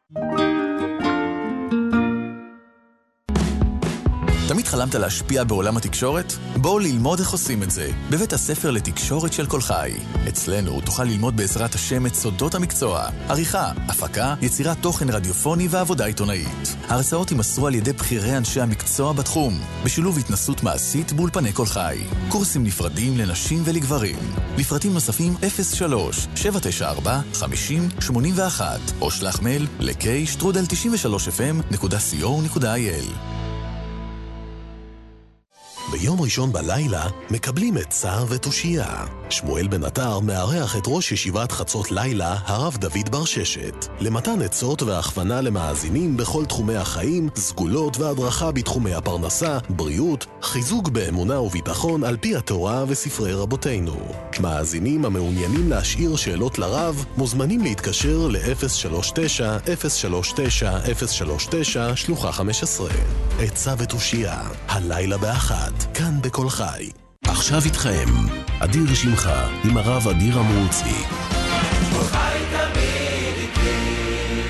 תמיד חלמת להשפיע בעולם התקשורת? בואו ללמוד איך עושים את זה, בבית הספר לתקשורת של כל חי. אצלנו תוכל ללמוד בעזרת השם את סודות המקצוע, עריכה, הפקה, יצירת תוכן רדיופוני ועבודה עיתונאית. ההרצאות יימסרו על ידי בחירי אנשי המקצוע בתחום, בשילוב התנסות מעשית באולפני כל חי. קורסים נפרדים לנשים ולגברים. לפרטים נוספים אפס שלוש שבע תשע ארבע חמישים שמונים ואחת, או שלח מייל ל-קיי שטרודל תשעים ושלוש אף אם נקודה סי או נקודה איי אל. ביום ראשון בלילה מקבלים את סער ותושייה. שמואל בן עטר מארח את ראש ישיבת חצות לילה, הרב דוד בר ששת, למתן עצות והכוונה למאזינים בכל תחומי החיים, סגולות והדרכה בתחומי הפרנסה, בריאות, חיזוק באמונה וביטחון על פי התורה וספרי רבותינו. מאזינים המעוניינים להשאיר שאלות לרב, מוזמנים להתקשר ל-אפס שלוש תשע אפס שלוש תשע אפס שלוש תשע שלוחה חמש עשרה. עצה ותושייה, הלילה באחת, כאן בכל חי. עכשיו איתכם, אדיר שמך עם הרב אדיר אמרוצי. כל חי תמיד איתי.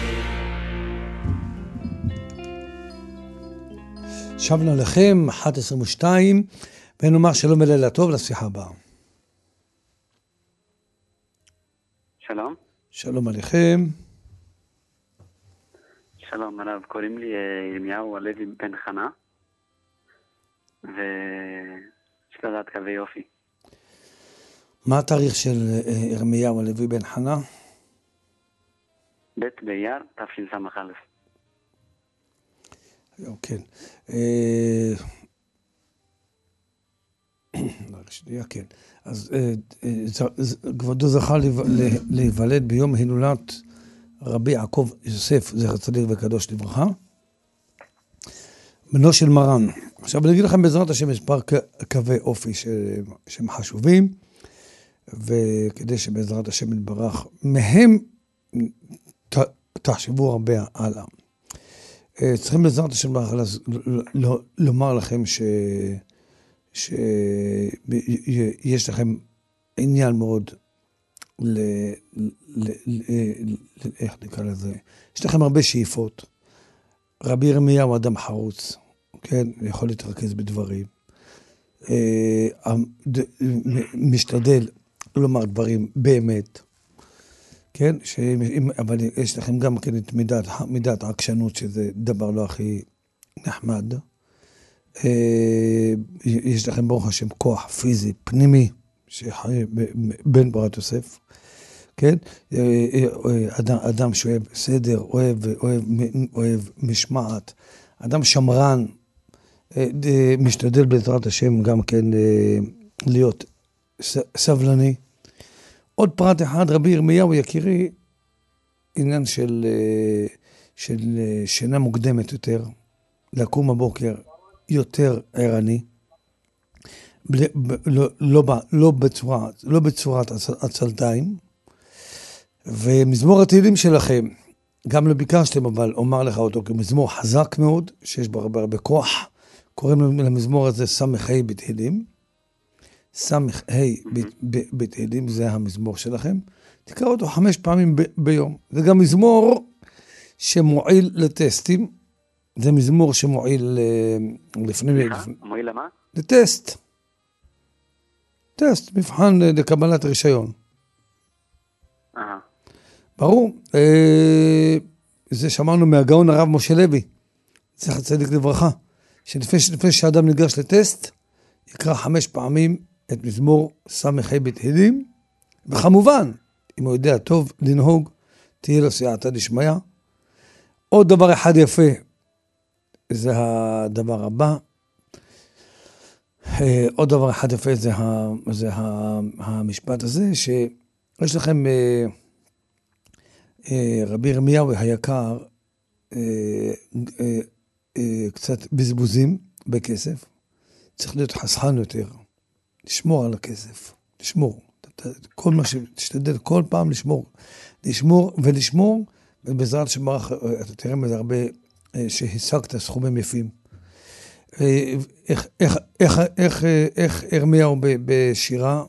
שבנו לכם, אחת עשרים ושתיים, ונאמר שלום ולילה טוב לשיחה הבאה. שלום. שלום עליכם. שלום הרב, קוראים לי ירמיהו הלוי בן חנה, ויש לדעת קווי יופי. מה התאריך של ירמיהו הלוי בן חנה? בית באייר, תשס"א. כן. שנייה, כן. אז כבודו זכה להיוולד ביום הילולת רבי יעקב יוסף, זכר צדיק וקדוש לברכה, בנו של מרן. עכשיו אני אגיד לכם בעזרת השם מספר קווי אופי שהם חשובים, וכדי שבעזרת השם יתברך מהם תחשבו הרבה הלאה. צריכים בעזרת השם לומר לכם ש... שיש לכם עניין מאוד ל... ל... ל... איך נקרא לזה? יש לכם הרבה שאיפות. רבי ירמיהו הוא אדם חרוץ, כן? יכול להתרכז בדברים. משתדל לומר דברים באמת, כן? אבל יש לכם גם כן את מידת, מידת העקשנות, שזה דבר לא הכי נחמד. יש לכם ברוך השם כוח פיזי, פנימי, שחי בן ברת יוסף, כן? אדם, אדם שאוהב סדר, אוהב, אוהב, אוהב משמעת, אדם שמרן, משתדל בעזרת השם גם כן להיות סבלני. עוד פרט אחד, רבי ירמיהו יקירי, עניין של, של שינה מוקדמת יותר, לקום בבוקר יותר ערני, לא, לא, לא, לא, בצורה, לא בצורת עצלתיים, ומזמור התהילים שלכם, גם לא ביקשתם, אבל אומר לך אותו כמזמור חזק מאוד, שיש בו הרבה הרבה כוח, קוראים למזמור הזה סמך ה' בתהילים, סמך ה' בתהילים, זה המזמור שלכם, תקרא אותו חמש פעמים ב- ביום, זה גם מזמור שמועיל לטסטים, זה מזמור שמועיל לפני... מועיל למה? לטסט. טסט, מבחן לקבלת רישיון. אה. ברור. זה שמענו מהגאון הרב משה לוי, זכר צדיק לברכה, שלפני שאדם ניגש לטסט, יקרא חמש פעמים את מזמור סמך ה' בתהילים, וכמובן, אם הוא יודע טוב לנהוג, תהיה לו סייעתא דשמיא. עוד דבר אחד יפה, זה הדבר הבא, עוד דבר אחד יפה זה, ה, זה ה, המשפט הזה, שיש לכם אה, אה, רבי ירמיהו היקר, אה, אה, אה, קצת בזבוזים בכסף, צריך להיות חסכן יותר, לשמור על הכסף, לשמור, כל מה שתשתדל כל פעם לשמור, לשמור ולשמור, ובעזרת שמרך, אתה תראה מזה הרבה, שהשגת סכומים יפים. איך, איך, איך, איך, איך ירמיהו בשירה?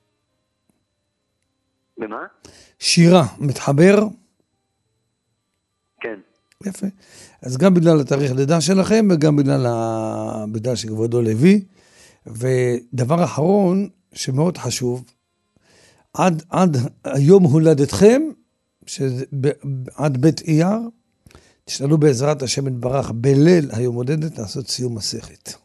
במה? שירה, מתחבר? כן. יפה. אז גם בגלל התאריך לידה שלכם, וגם בגלל, ה... בגלל שכבודו לוי. ודבר אחרון, שמאוד חשוב, עד, עד היום הולדתכם, עד בית אייר, תשתדלו בעזרת השם יתברך בליל היום הולדת לעשות סיום מסכת.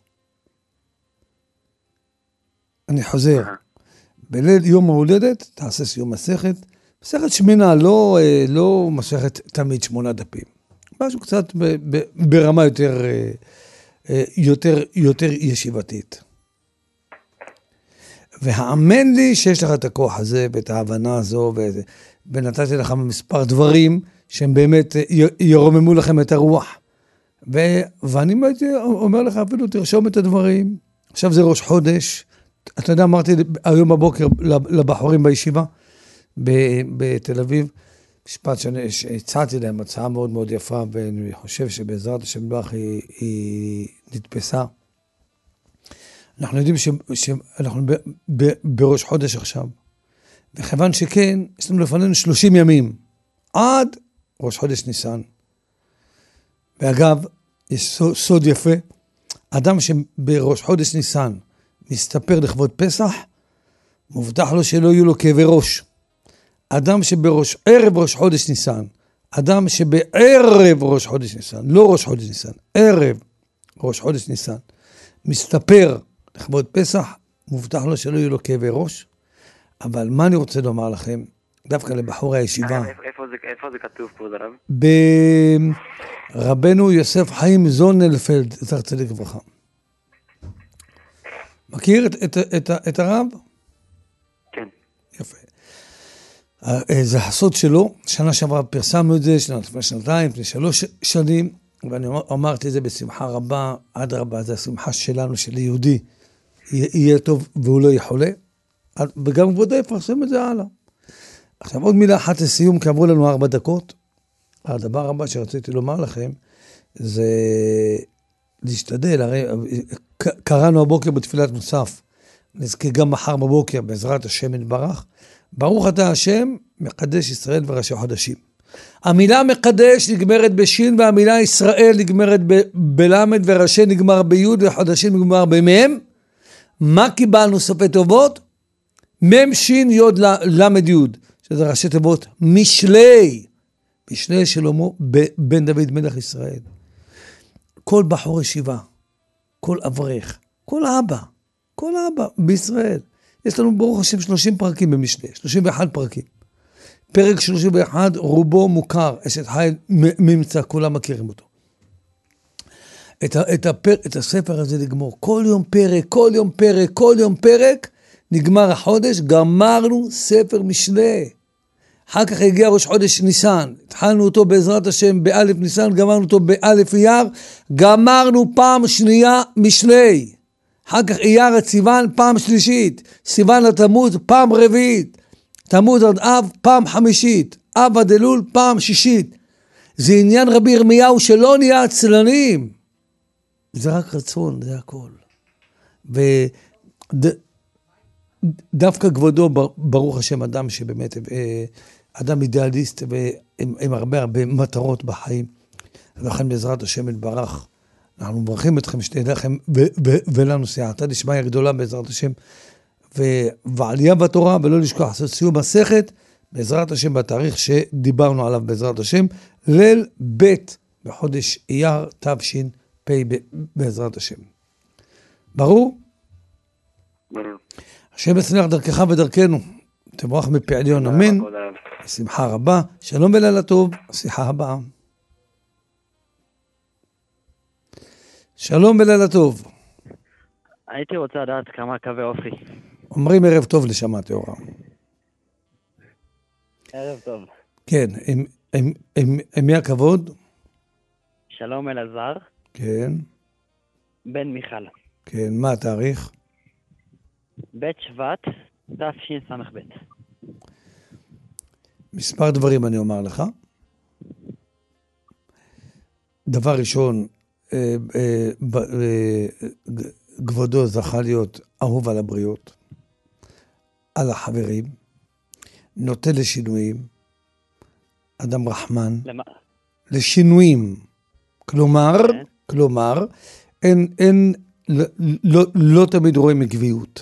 אני חוזר. בליל יום ההולדת תעשה סיום מסכת. מסכת שמינה, לא, לא מסכת תמיד שמונה דפים. משהו קצת ב, ב, ברמה יותר, יותר, יותר ישיבתית. והאמן לי שיש לך את הכוח הזה ואת ההבנה הזו, ונתתי לך מספר דברים שהם באמת ירוממו לכם את הרוח. ו... ואני אומר לך אפילו תרשום את הדברים. עכשיו זה ראש חודש. אתה יודע, אמרתי היום בבוקר לבחורים בישיבה בתל אביב, משפט שהצעתי להם, הצעה מאוד מאוד יפה, ואני חושב שבעזרת השם ברך היא, היא נתפסה. אנחנו יודעים ש, שאנחנו ב, ב, בראש חודש עכשיו, וכיוון שכן, יש לנו לפנינו שלושים ימים, עד ראש חודש ניסן. ואגב, יש סוד, סוד יפה, אדם שבראש חודש ניסן מסתפר לכבוד פסח, מובטח לו שלא יהיו לו כאבי ראש. אדם שבראש ערב ראש חודש ניסן, אדם שבערב ראש חודש ניסן, לא ראש חודש ניסן, ערב ראש חודש ניסן, מסתפר לכבוד פסח, מובטח לו שלא יהיו לו כאבי ראש. אבל מה אני רוצה לומר לכם, דווקא לבחורי הישיבה, איפה זה כתוב פה, הרב? ברבנו יוסף חיים זוננפלד, זכר צדיק לברכה. מכיר את, את, את, את הרב? כן. יפה. זה הסוד שלו, שנה שעברה פרסמנו את זה, שנה לפני שנתיים, לפני שלוש שנים, ואני אמרתי את זה בשמחה רבה, עד רבה, זה השמחה שלנו, של יהודי, יהיה טוב והוא לא יחולה, וגם כבודו יפרסם את זה הלאה. עכשיו עוד מילה אחת לסיום, כי עברו לנו ארבע דקות. הדבר הבא שרציתי לומר לכם, זה להשתדל, הרי קראנו הבוקר בתפילת מוסף, נזכה גם מחר בבוקר בעזרת השם יתברך, ברוך אתה השם, מקדש ישראל וראשי חודשים. המילה מקדש נגמרת בשין, והמילה ישראל נגמרת בלמד, וראשי נגמר ביוד, וחודשים נגמר במם. מה קיבלנו סופי טובות? מם שין יוד למד יוד, שזה ראשי טובות משלי, משלי שלמה בן דוד מלך ישראל. כל בחור ישיבה, כל אברך, כל אבא, כל אבא בישראל. יש לנו ברוך השם שלושים פרקים במשלי, שלושים ואחד פרקים. פרק שלושים ואחד רובו מוכר, אשת חיל ממצא, כולם מכירים אותו. את, את, הפר, את הספר הזה לגמור, כל יום פרק, כל יום פרק, כל יום פרק, נגמר החודש, גמרנו ספר משלי. אחר כך הגיע ראש חודש ניסן, התחלנו אותו בעזרת השם באלף ניסן, גמרנו אותו באלף אייר, גמרנו פעם שנייה משלי. אחר כך אייר הסיוון פעם שלישית, סיוון לתמוז פעם רביעית, תמוז עד אב פעם חמישית, אב עד אלול פעם שישית. זה עניין רבי ירמיהו שלא נהיה עצלנים. זה רק רצון, זה הכל. ודווקא כבודו, ברוך השם, אדם שבאמת, אדם אידיאליסט ועם, עם הרבה הרבה מטרות בחיים. ולכן בעזרת השם יתברך, אנחנו מברכים אתכם שתהיה לכם ולנו סייעתא דשמיא גדולה בעזרת השם, ועלייה בתורה, ולא לשכוח לעשות סיום מסכת, בעזרת השם בתאריך שדיברנו עליו בעזרת השם, ליל ב' בחודש אייר תש"פ בעזרת השם. ברור? ברור. השם יצליח דרכך ודרכנו, תברך מפי עליון, אמן. שמחה רבה, שלום ולילה טוב, שיחה הבאה. שלום ולילה טוב. הייתי רוצה לדעת כמה קווי אופי. אומרים ערב טוב לשמה טהורה. ערב טוב. כן, עם, עם, עם, עם מי הכבוד? שלום אלעזר. כן. בן מיכל. כן, מה התאריך? בית שבט, תשס"ב. מספר דברים אני אומר לך. דבר ראשון, אה, אה, אה, כבודו זכה להיות אהוב על הבריות, על החברים, נוטה לשינויים, אדם רחמן, למה? לשינויים. כלומר, כן. כלומר, אין, אין, לא, לא, לא תמיד רואים עקביות.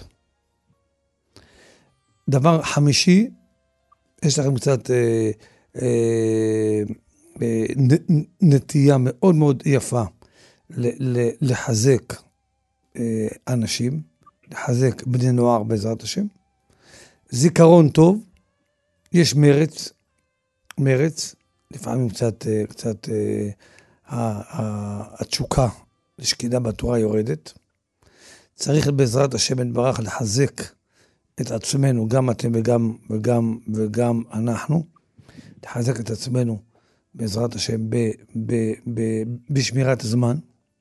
דבר חמישי, יש לכם קצת אה, אה, אה, נ, נטייה מאוד מאוד יפה ל, ל, לחזק אה, אנשים, לחזק בני נוער בעזרת השם. זיכרון טוב, יש מרץ, מרץ, לפעמים קצת, קצת אה, התשוקה לשקידה בתורה יורדת. צריך בעזרת השם יתברך לחזק את עצמנו, גם אתם וגם, וגם, וגם אנחנו, לחזק את עצמנו בעזרת השם ב, ב, ב, בשמירת הזמן.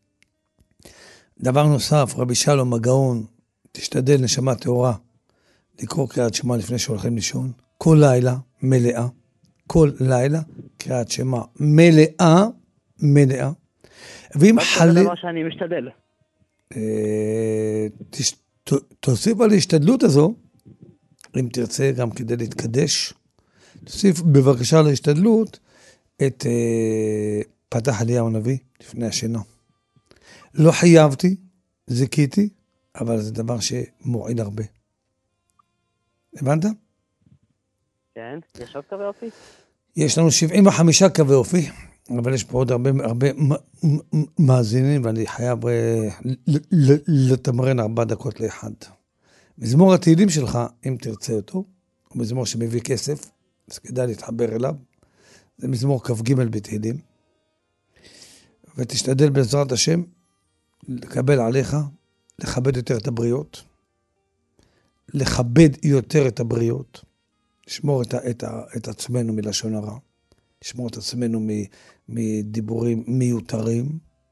דבר נוסף, רבי שלום הגאון, תשתדל נשמה טהורה, לקרוא קריאת שמע לפני שהולכים לישון, כל לילה מלאה, כל לילה קריאת שמע מלאה, מלאה. ואם חלה... זה דבר שאני משתדל. תוסיף על ההשתדלות הזו, אם תרצה גם כדי להתקדש, תוסיף בבקשה להשתדלות את פתח אליהו הנביא לפני השינה. לא חייבתי, זיקיתי, אבל זה דבר שמועיל הרבה. הבנת? כן, יש עוד קווי אופי? יש לנו שבעים וחמישה קווי אופי, אבל יש פה עוד הרבה, הרבה מאזינים, ואני חייב לתמרן ארבע דקות לאחד. מזמור התהילים שלך, אם תרצה אותו, הוא מזמור שמביא כסף, אז כדאי להתחבר אליו. זה מזמור כ"ג בתהילים. ותשתדל בעזרת השם לקבל עליך, לכבד יותר את הבריות, לכבד יותר את הבריות, לשמור את, את, את עצמנו מלשון הרע, לשמור את עצמנו מדיבורים מיותרים,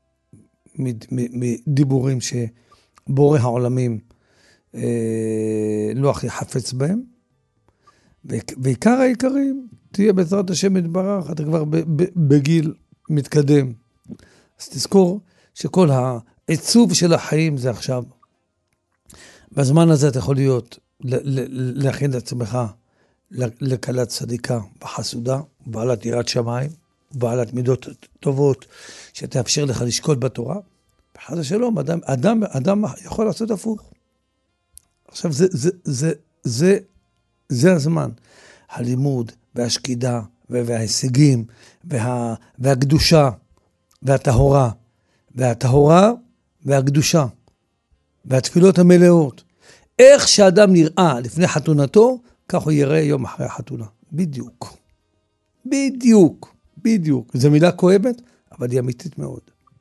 מדיבורים שבורא העולמים אה, לא הכי חפץ בהם, ועיקר העיקרים תהיה בעזרת השם יתברך, אתה כבר בגיל מתקדם. אז תזכור שכל העיצוב של החיים זה עכשיו. בזמן הזה אתה יכול להיות, להכין את עצמך לקלת צדיקה וחסודה, בעלת יראת שמיים, בעלת מידות טובות, שתאפשר לך לשקול בתורה. בחד השלום, אדם, אדם, אדם יכול לעשות הפוך. עכשיו זה, זה, זה, זה, זה הזמן. הלימוד והשקידה וההישגים וה, והקדושה והטהורה, והטהורה והקדושה והתפילות המלאות. איך שאדם נראה לפני חתונתו, כך הוא יראה יום אחרי החתונה. בדיוק. בדיוק. בדיוק. זו מילה כואבת, אבל היא אמיתית מאוד.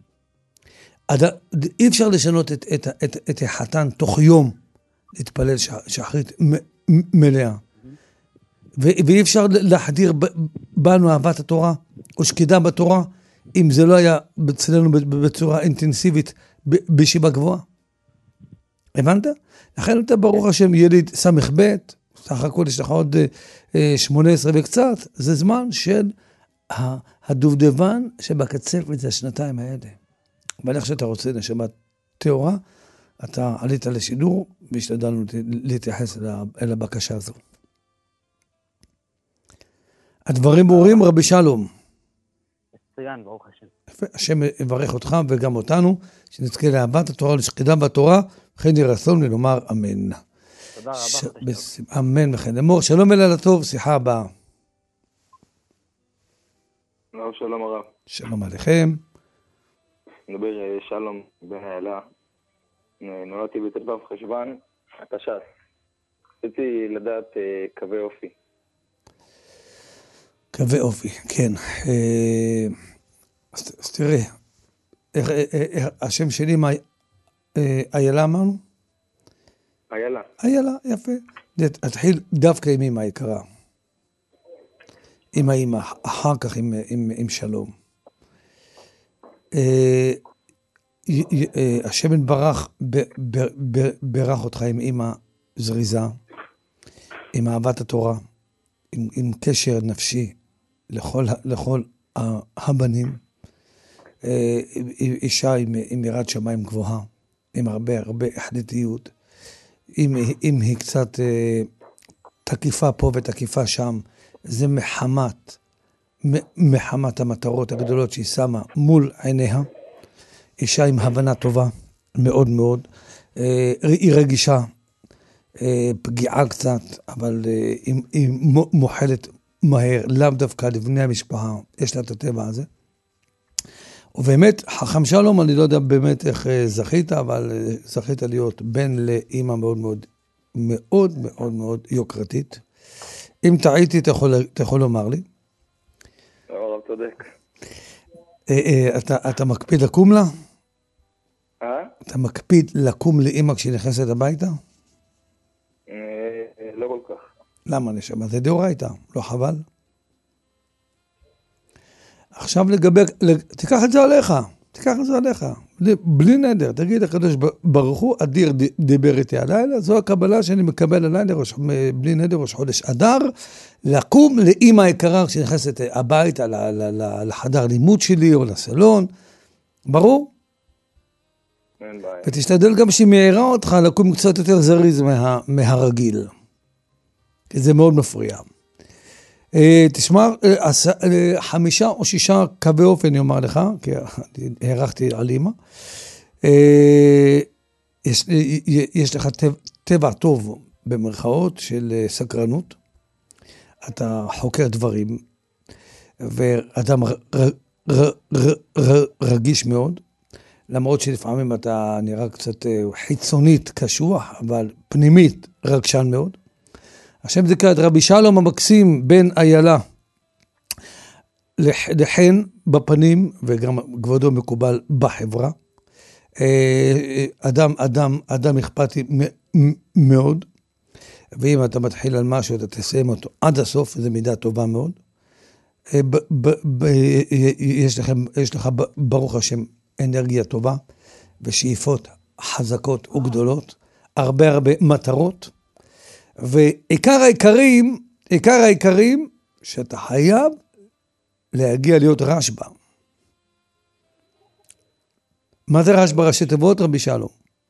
אי אפשר לשנות את, את, את, את החתן תוך יום להתפלל שחרית מלאה. ואי אפשר להחדיר בנו אהבת התורה או שקידה בתורה, אם זה לא היה אצלנו בצורה אינטנסיבית בישיבה גבוהה. הבנת? לכן אתה ברוך השם ילד סמך ב', סך הכל יש לך עוד שמונה עשרה וקצת, זה זמן של הדובדבן שבקצפת זה השנתיים האלה. אבל איך שאתה רוצה נשמה טהורה, אתה עלית לשידור והשתדלנו להתייחס אל הבקשה הזו. הדברים ברורים, רבי שלום. מצוין, ברוך השם. יפה, השם יברך אותך וגם אותנו, שנזכה לאהבת התורה ולשקידה בתורה, וכן יהי רצון לומר אמן. תודה רבה. ש... בס... אמן וכן אמור. שלום אלילה טוב, שיחה הבאה. לא, שלום הרב. שלום עליכם. נדבר שלום בן העלה. נולדתי בט"ו חשוון, התש"ס. רציתי לדעת קווי אופי. קווי אופי, כן. אז, אז תראה, איך, איך, השם שלי, מה, איילה אמרנו? איילה. איילה, יפה. תתחיל דווקא עם אמא היקרה. עם האמא, אחר כך עם, עם, עם שלום. השם יתברך ברך אותך עם אמא זריזה, עם אהבת התורה, עם, עם קשר נפשי לכל, לכל הבנים, אישה עם, עם יראת שמיים גבוהה, עם הרבה הרבה החלטיות, אם, אם היא קצת תקיפה פה ותקיפה שם, זה מחמת, מחמת המטרות הגדולות שהיא שמה מול עיניה. אישה עם הבנה טובה, מאוד מאוד, היא רגישה, פגיעה קצת, אבל היא מוחלת מהר, לאו דווקא לבני המשפחה, יש לה את הטבע הזה. ובאמת, חכם שלום, אני לא יודע באמת איך זכית, אבל זכית להיות בן לאמא מאוד מאוד, מאוד מאוד מאוד יוקרתית. אם טעיתי, אתה יכול, אתה יכול לומר לי. לא, הרב צודק. אתה, אתה מקפיד לקום לה? אה? אתה מקפיד לקום לאמא כשהיא נכנסת הביתה? למה נשמה? זה דאורייתא, לא חבל? עכשיו לגבי, תיקח את זה עליך, תיקח את זה עליך, בלי נדר, תגיד הקדוש ברוך הוא, אדיר דיבר איתי הלילה, זו הקבלה שאני מקבל הלילה, בלי נדר ראש חודש אדר, לקום לאמא היקרה כשנכנסת הביתה, לחדר לימוד שלי או לסלון, ברור? אין בעיה. ותשתדל גם שהיא מעירה אותך לקום קצת יותר זריז מה, מהרגיל, כי זה מאוד מפריע. תשמע, חמישה או שישה קווי אופן, אני אומר לך, כי הערכתי על אמא. יש, יש לך טבע, טבע טוב במרכאות של סקרנות. אתה חוקר דברים, ואדם ר, ר, ר, ר, ר, רגיש מאוד, למרות שלפעמים אתה נראה קצת חיצונית קשוח, אבל פנימית רגשן מאוד. השם זיכה את רבי שלום המקסים בן איילה לחן בפנים, וגם כבודו מקובל בחברה. אדם, אדם, אדם אכפתי מאוד, ואם אתה מתחיל על משהו, אתה תסיים אותו עד הסוף, זו מידה טובה מאוד. ב, ב, ב, יש לכם, יש לך ברוך השם אנרגיה טובה, ושאיפות חזקות וגדולות, הרבה הרבה מטרות, ועיקר העיקרים, עיקר העיקרים, שאתה חייב להגיע להיות רשב"א. מה זה רשב"א ראשי תיבות, רבי שלום?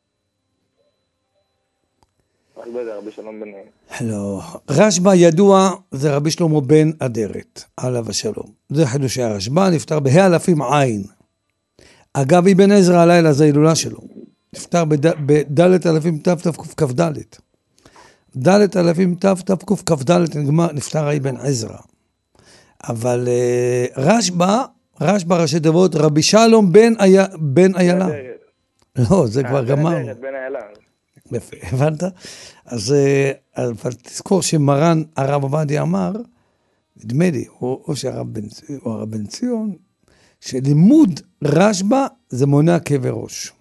רשב"א זה רבי שלום בן... לא, רשב"א ידוע זה רבי שלמה בן אדרת, עליו השלום. זה חידושי הרשב"א, נפטר בהאלפים עין. אגב, אבן עזרא הלילה זה ההילולה שלו. נפטר בדלת אלפים תו תו קוף כף דלת. דלת אלפים תו תו קוף כף דלת נפטר אבן עזרא. אבל רשב"א, רשב"א ראשי תיבות, רבי שלום בן איילה. לא, זה כבר גמרנו. בן איילה. יפה, הבנת? אז תזכור שמרן הרב עובדיה אמר, נדמה לי, או שהרב בן ציון, שלימוד רשב"א זה מונע כאבי ראש.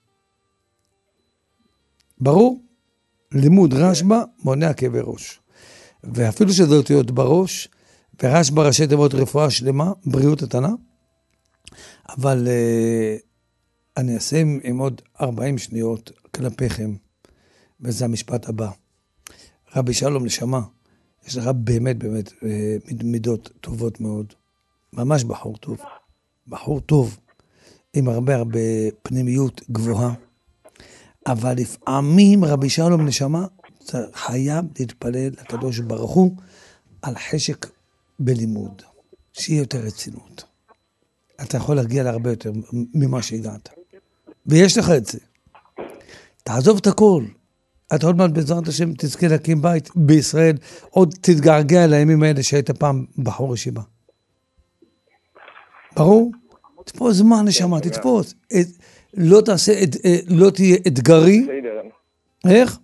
ברור? לימוד רשב"א מונע כאבי ראש. ואפילו שזה אותיות בראש, ורשב"א ראשי תיבות רפואה שלמה, בריאות התנא, אבל uh, אני אסיים עם עוד ארבעים שניות כלפיכם, וזה המשפט הבא. רבי שלום נשמה, יש לך באמת באמת uh, מידות טובות מאוד, ממש בחור טוב. בחור טוב, עם הרבה הרבה פנימיות גבוהה, אבל לפעמים רבי שלום נשמה, חייב להתפלל לקדוש ברוך הוא, על חשק בלימוד, שיהיה יותר רצינות. אתה יכול להגיע להרבה יותר ממה שהגעת. ויש לך את זה. תעזוב את הכל. אתה עוד מעט בעזרת השם תזכה להקים בית בישראל, עוד תתגעגע לימים האלה שהיית פעם בחור ישיבה. ברור? תתפוס זמן נשמה, תתפוס. לא תעשה, לא תהיה אתגרי. איך?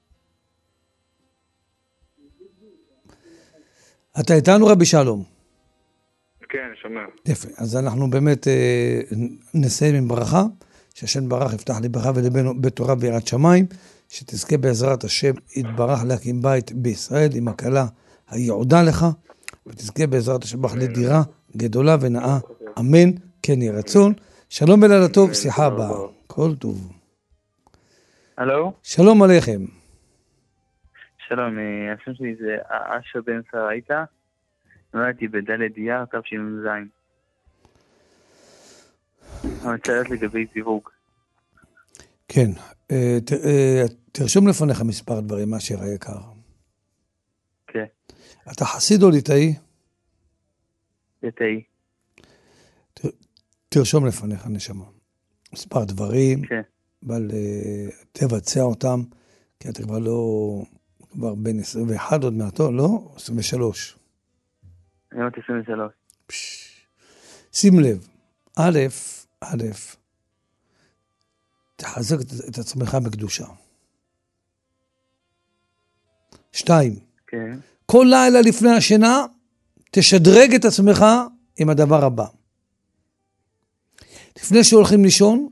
אתה איתנו רבי שלום? כן, שומע. יפה, אז אנחנו באמת נסיים עם ברכה, שהשם ברך יפתח לבך ולבנו בתורה ויראת שמיים, שתזכה בעזרת השם יתברך להקים בית בישראל עם הקלה היעודה לך, ותזכה בעזרת השם בך לדירה גדולה ונאה, אמן, כן יהי רצון. שלום ולילה טוב, שיחה הבאה, כל טוב. הלו? שלום עליכם. שלום, השם שלי זה אשר בן שרייתא, נולדתי בדלת דייר, תשנ"ז. המצטערת לגבי זיווג. כן, תרשום לפניך מספר דברים, אשר היקר. כן. אתה חסיד או ליטאי? ליטאי. תרשום לפניך נשמה. מספר דברים, כן. אבל תבצע אותם, כי אתה כבר לא, כבר בין עשרים ואחת עוד מעטו, לא? עשרים ושלוש. אני אומרת עשרים ושלוש. שים לב, א', א', תחזק את עצמך בקדושה. שתיים, כן. כל לילה לפני השינה, תשדרג את עצמך עם הדבר הבא. לפני שהולכים לישון,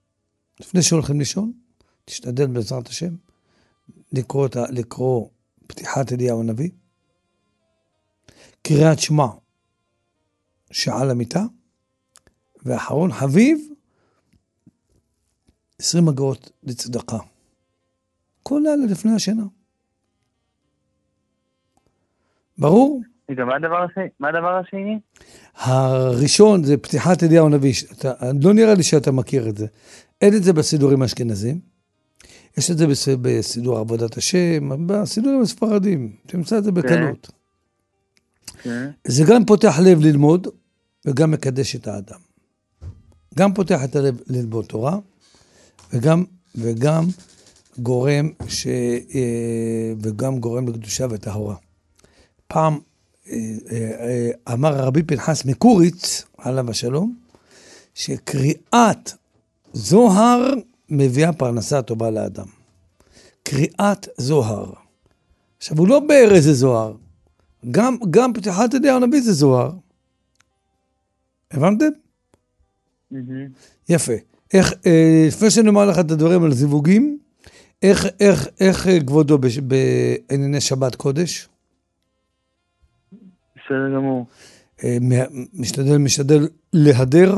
לפני שהולכים לישון, תשתדל בעזרת השם, לקרוא, לקרוא פתיחת אליהו הנביא, קריאת שמע, שעה למיטה, ואחרון חביב, עשרים אגורות לצדקה. כל לילה לפני השינה. ברור? מה הדבר השני? מה הדבר השני? הראשון זה פתיחת אליהו הנביא. אתה, לא נראה לי שאתה מכיר את זה. אין את זה בסידורים האשכנזים. יש את זה בסידור עבודת השם, בסידורים הספרדים. תמצא את זה בקלות. זה גם פותח לב ללמוד, וגם מקדש את האדם. גם פותח את הלב ללמוד תורה, וגם, וגם גורם ש, וגם גורם לקדושה וטהרה. פעם אמר הרבי פנחס מקוריץ, עליו השלום, שקריאת זוהר מביאה פרנסה טובה לאדם. קריאת זוהר. עכשיו, הוא לא בער איזה זוהר. גם, גם פתיחת אליהו הנביא זה זוהר. הבנתם? Mm-hmm. יפה. איך, אה, לפני שאני אומר לך את הדברים על זיווגים, איך, איך, איך כבודו בש, בענייני שבת קודש? בסדר גמור. אה, משתדל, משתדל להדר?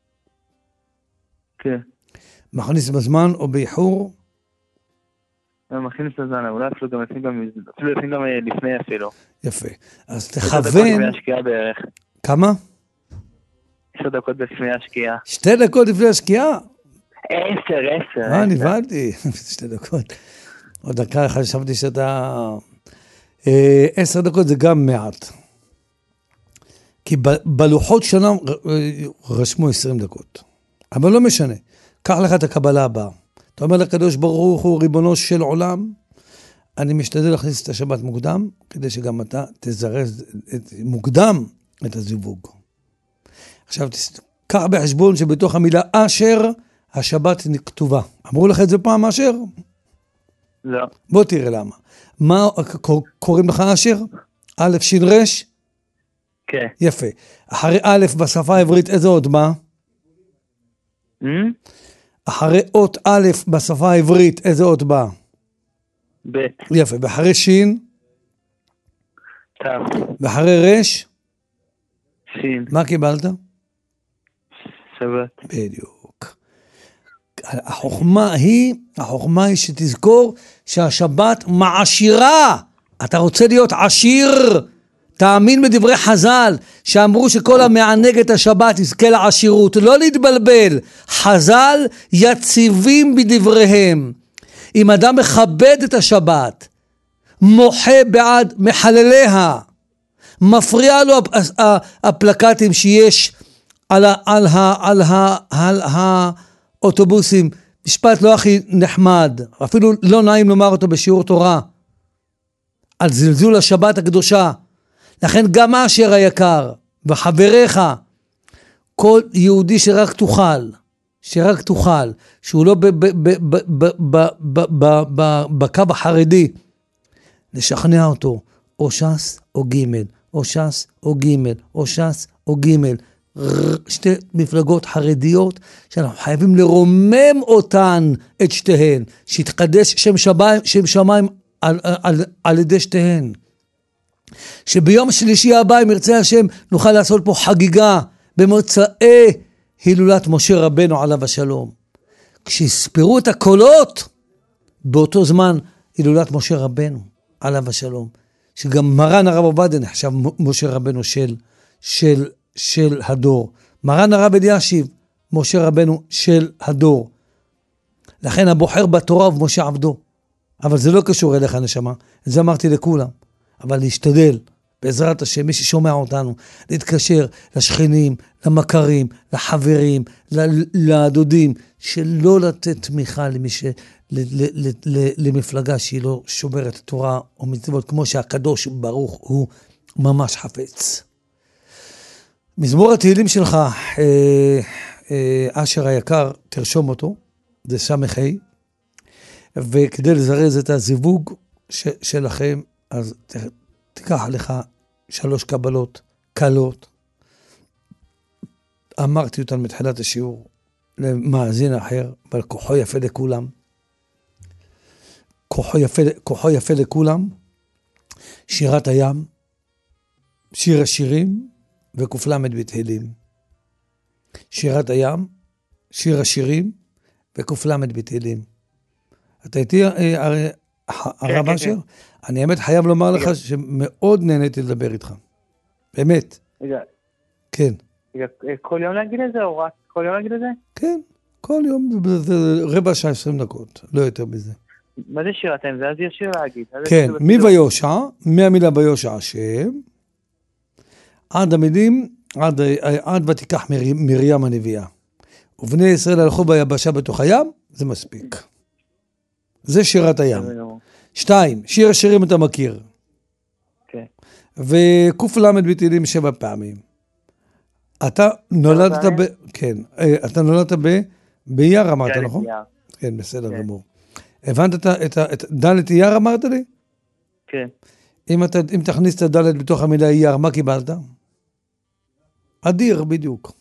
כן. מכניס בזמן או באיחור? מכניס בזמן, אולי אפילו גם לפני גם, אפילו לפני גם לפני אפילו. יפה. אז תכוון... השקיעה בערך. כמה? עשר דקות לפני השקיעה. שתי דקות לפני השקיעה? עשר, עשר. אה, נבלתי. שתי דקות. עוד דקה אחת חשבתי שאתה... עשר דקות זה גם מעט. כי בלוחות שנה רשמו עשרים דקות. אבל לא משנה. קח לך את הקבלה הבאה. אתה אומר לקדוש ברוך הוא ריבונו של עולם, אני משתדל להכניס את השבת מוקדם, כדי שגם אתה תזרז את, מוקדם את הזיווג. עכשיו, קח בחשבון שבתוך המילה אשר, השבת כתובה. אמרו לך את זה פעם אשר? לא. בוא תראה למה. מה קוראים לך אשר? א' שין רש? כן. יפה. אחרי א' בשפה העברית איזה עוד מה? Hmm? אחרי אות א' בשפה העברית איזה אות בא? ב'. יפה. ואחרי שין? ת'. ואחרי רש? שין. מה קיבלת? שבת. בדיוק. החוכמה היא, החוכמה היא שתזכור שהשבת מעשירה. אתה רוצה להיות עשיר? תאמין בדברי חז"ל, שאמרו שכל המענג את השבת יזכה לעשירות. לא להתבלבל. חז"ל יציבים בדבריהם. אם אדם מכבד את השבת, מוחה בעד מחלליה, מפריע לו הפלקטים שיש על, על, על, על, על האוטובוסים, משפט לא הכי נחמד, אפילו לא נעים לומר אותו בשיעור תורה, על זלזול השבת הקדושה. לכן גם אשר היקר וחבריך, כל יהודי שרק תוכל, שרק תוכל, שהוא לא בקו החרדי, לשכנע אותו, או שס או גימל, או שס או גימל, או שס או גימל, שתי מפלגות חרדיות, שאנחנו חייבים לרומם אותן את שתיהן, שיתקדש שם שמיים, שם שמיים על, על, על ידי שתיהן. שביום שלישי הבא, אם ירצה השם, נוכל לעשות פה חגיגה, במוצאי הילולת משה רבנו עליו השלום. כשהספרו את הקולות, באותו זמן הילולת משה רבנו עליו השלום. שגם מרן הרב עובדיה נחשב משה רבנו של, של, של הדור. מרן הרב אלישיב, משה רבנו של הדור. לכן הבוחר בתורה ומשה עבדו. אבל זה לא קשור אליך נשמה. את זה אמרתי לכולם. אבל להשתדל, בעזרת השם, מי ששומע אותנו, להתקשר לשכנים, למכרים, לחברים, לדודים, שלא לתת תמיכה למי ש... למפלגה שהיא לא שומרת תורה או מצוות, כמו שהקדוש ברוך הוא ממש חפץ. מזמור התהילים שלך, אשר היקר, תרשום אותו, זה סמכי, וכדי לזרז את הזיווג שלכם, אז תיקח לך שלוש קבלות קלות. אמרתי אותן מתחילת השיעור למאזין אחר, אבל כוחו יפה לכולם. כוחו יפה, כוחו יפה לכולם. שירת הים, שיר השירים וקופלמת בתהילים. שירת הים, שיר השירים וקופלמת בתהילים. אתה איתי, הרב אשר? אני האמת חייב לומר לך שמאוד נהניתי לדבר איתך. באמת. רגע. כן. רגע, כל יום להגיד את זה או רק כל יום להגיד את זה? כן, כל יום, רבע שעה עשרים דקות, לא יותר מזה. מה זה שירת הים? זה אז יש שיר להגיד. כן, מי ויושע, מהמילה ויושע השם, עד המילים, עד, עד ותיקח מרים הנביאה. ובני ישראל הלכו ביבשה בתוך הים, זה מספיק. זה שירת הים. שתיים, שיר השירים אתה מכיר. כן. וקוף למד בתהילים שבע פעמים. אתה נולדת ב... כן, אתה נולדת ב... באייר אמרת, נכון? כן, בסדר גמור. הבנת את ד' אייר אמרת לי? כן. אם תכניס את הד' בתוך המילה אייר, מה קיבלת? אדיר, בדיוק.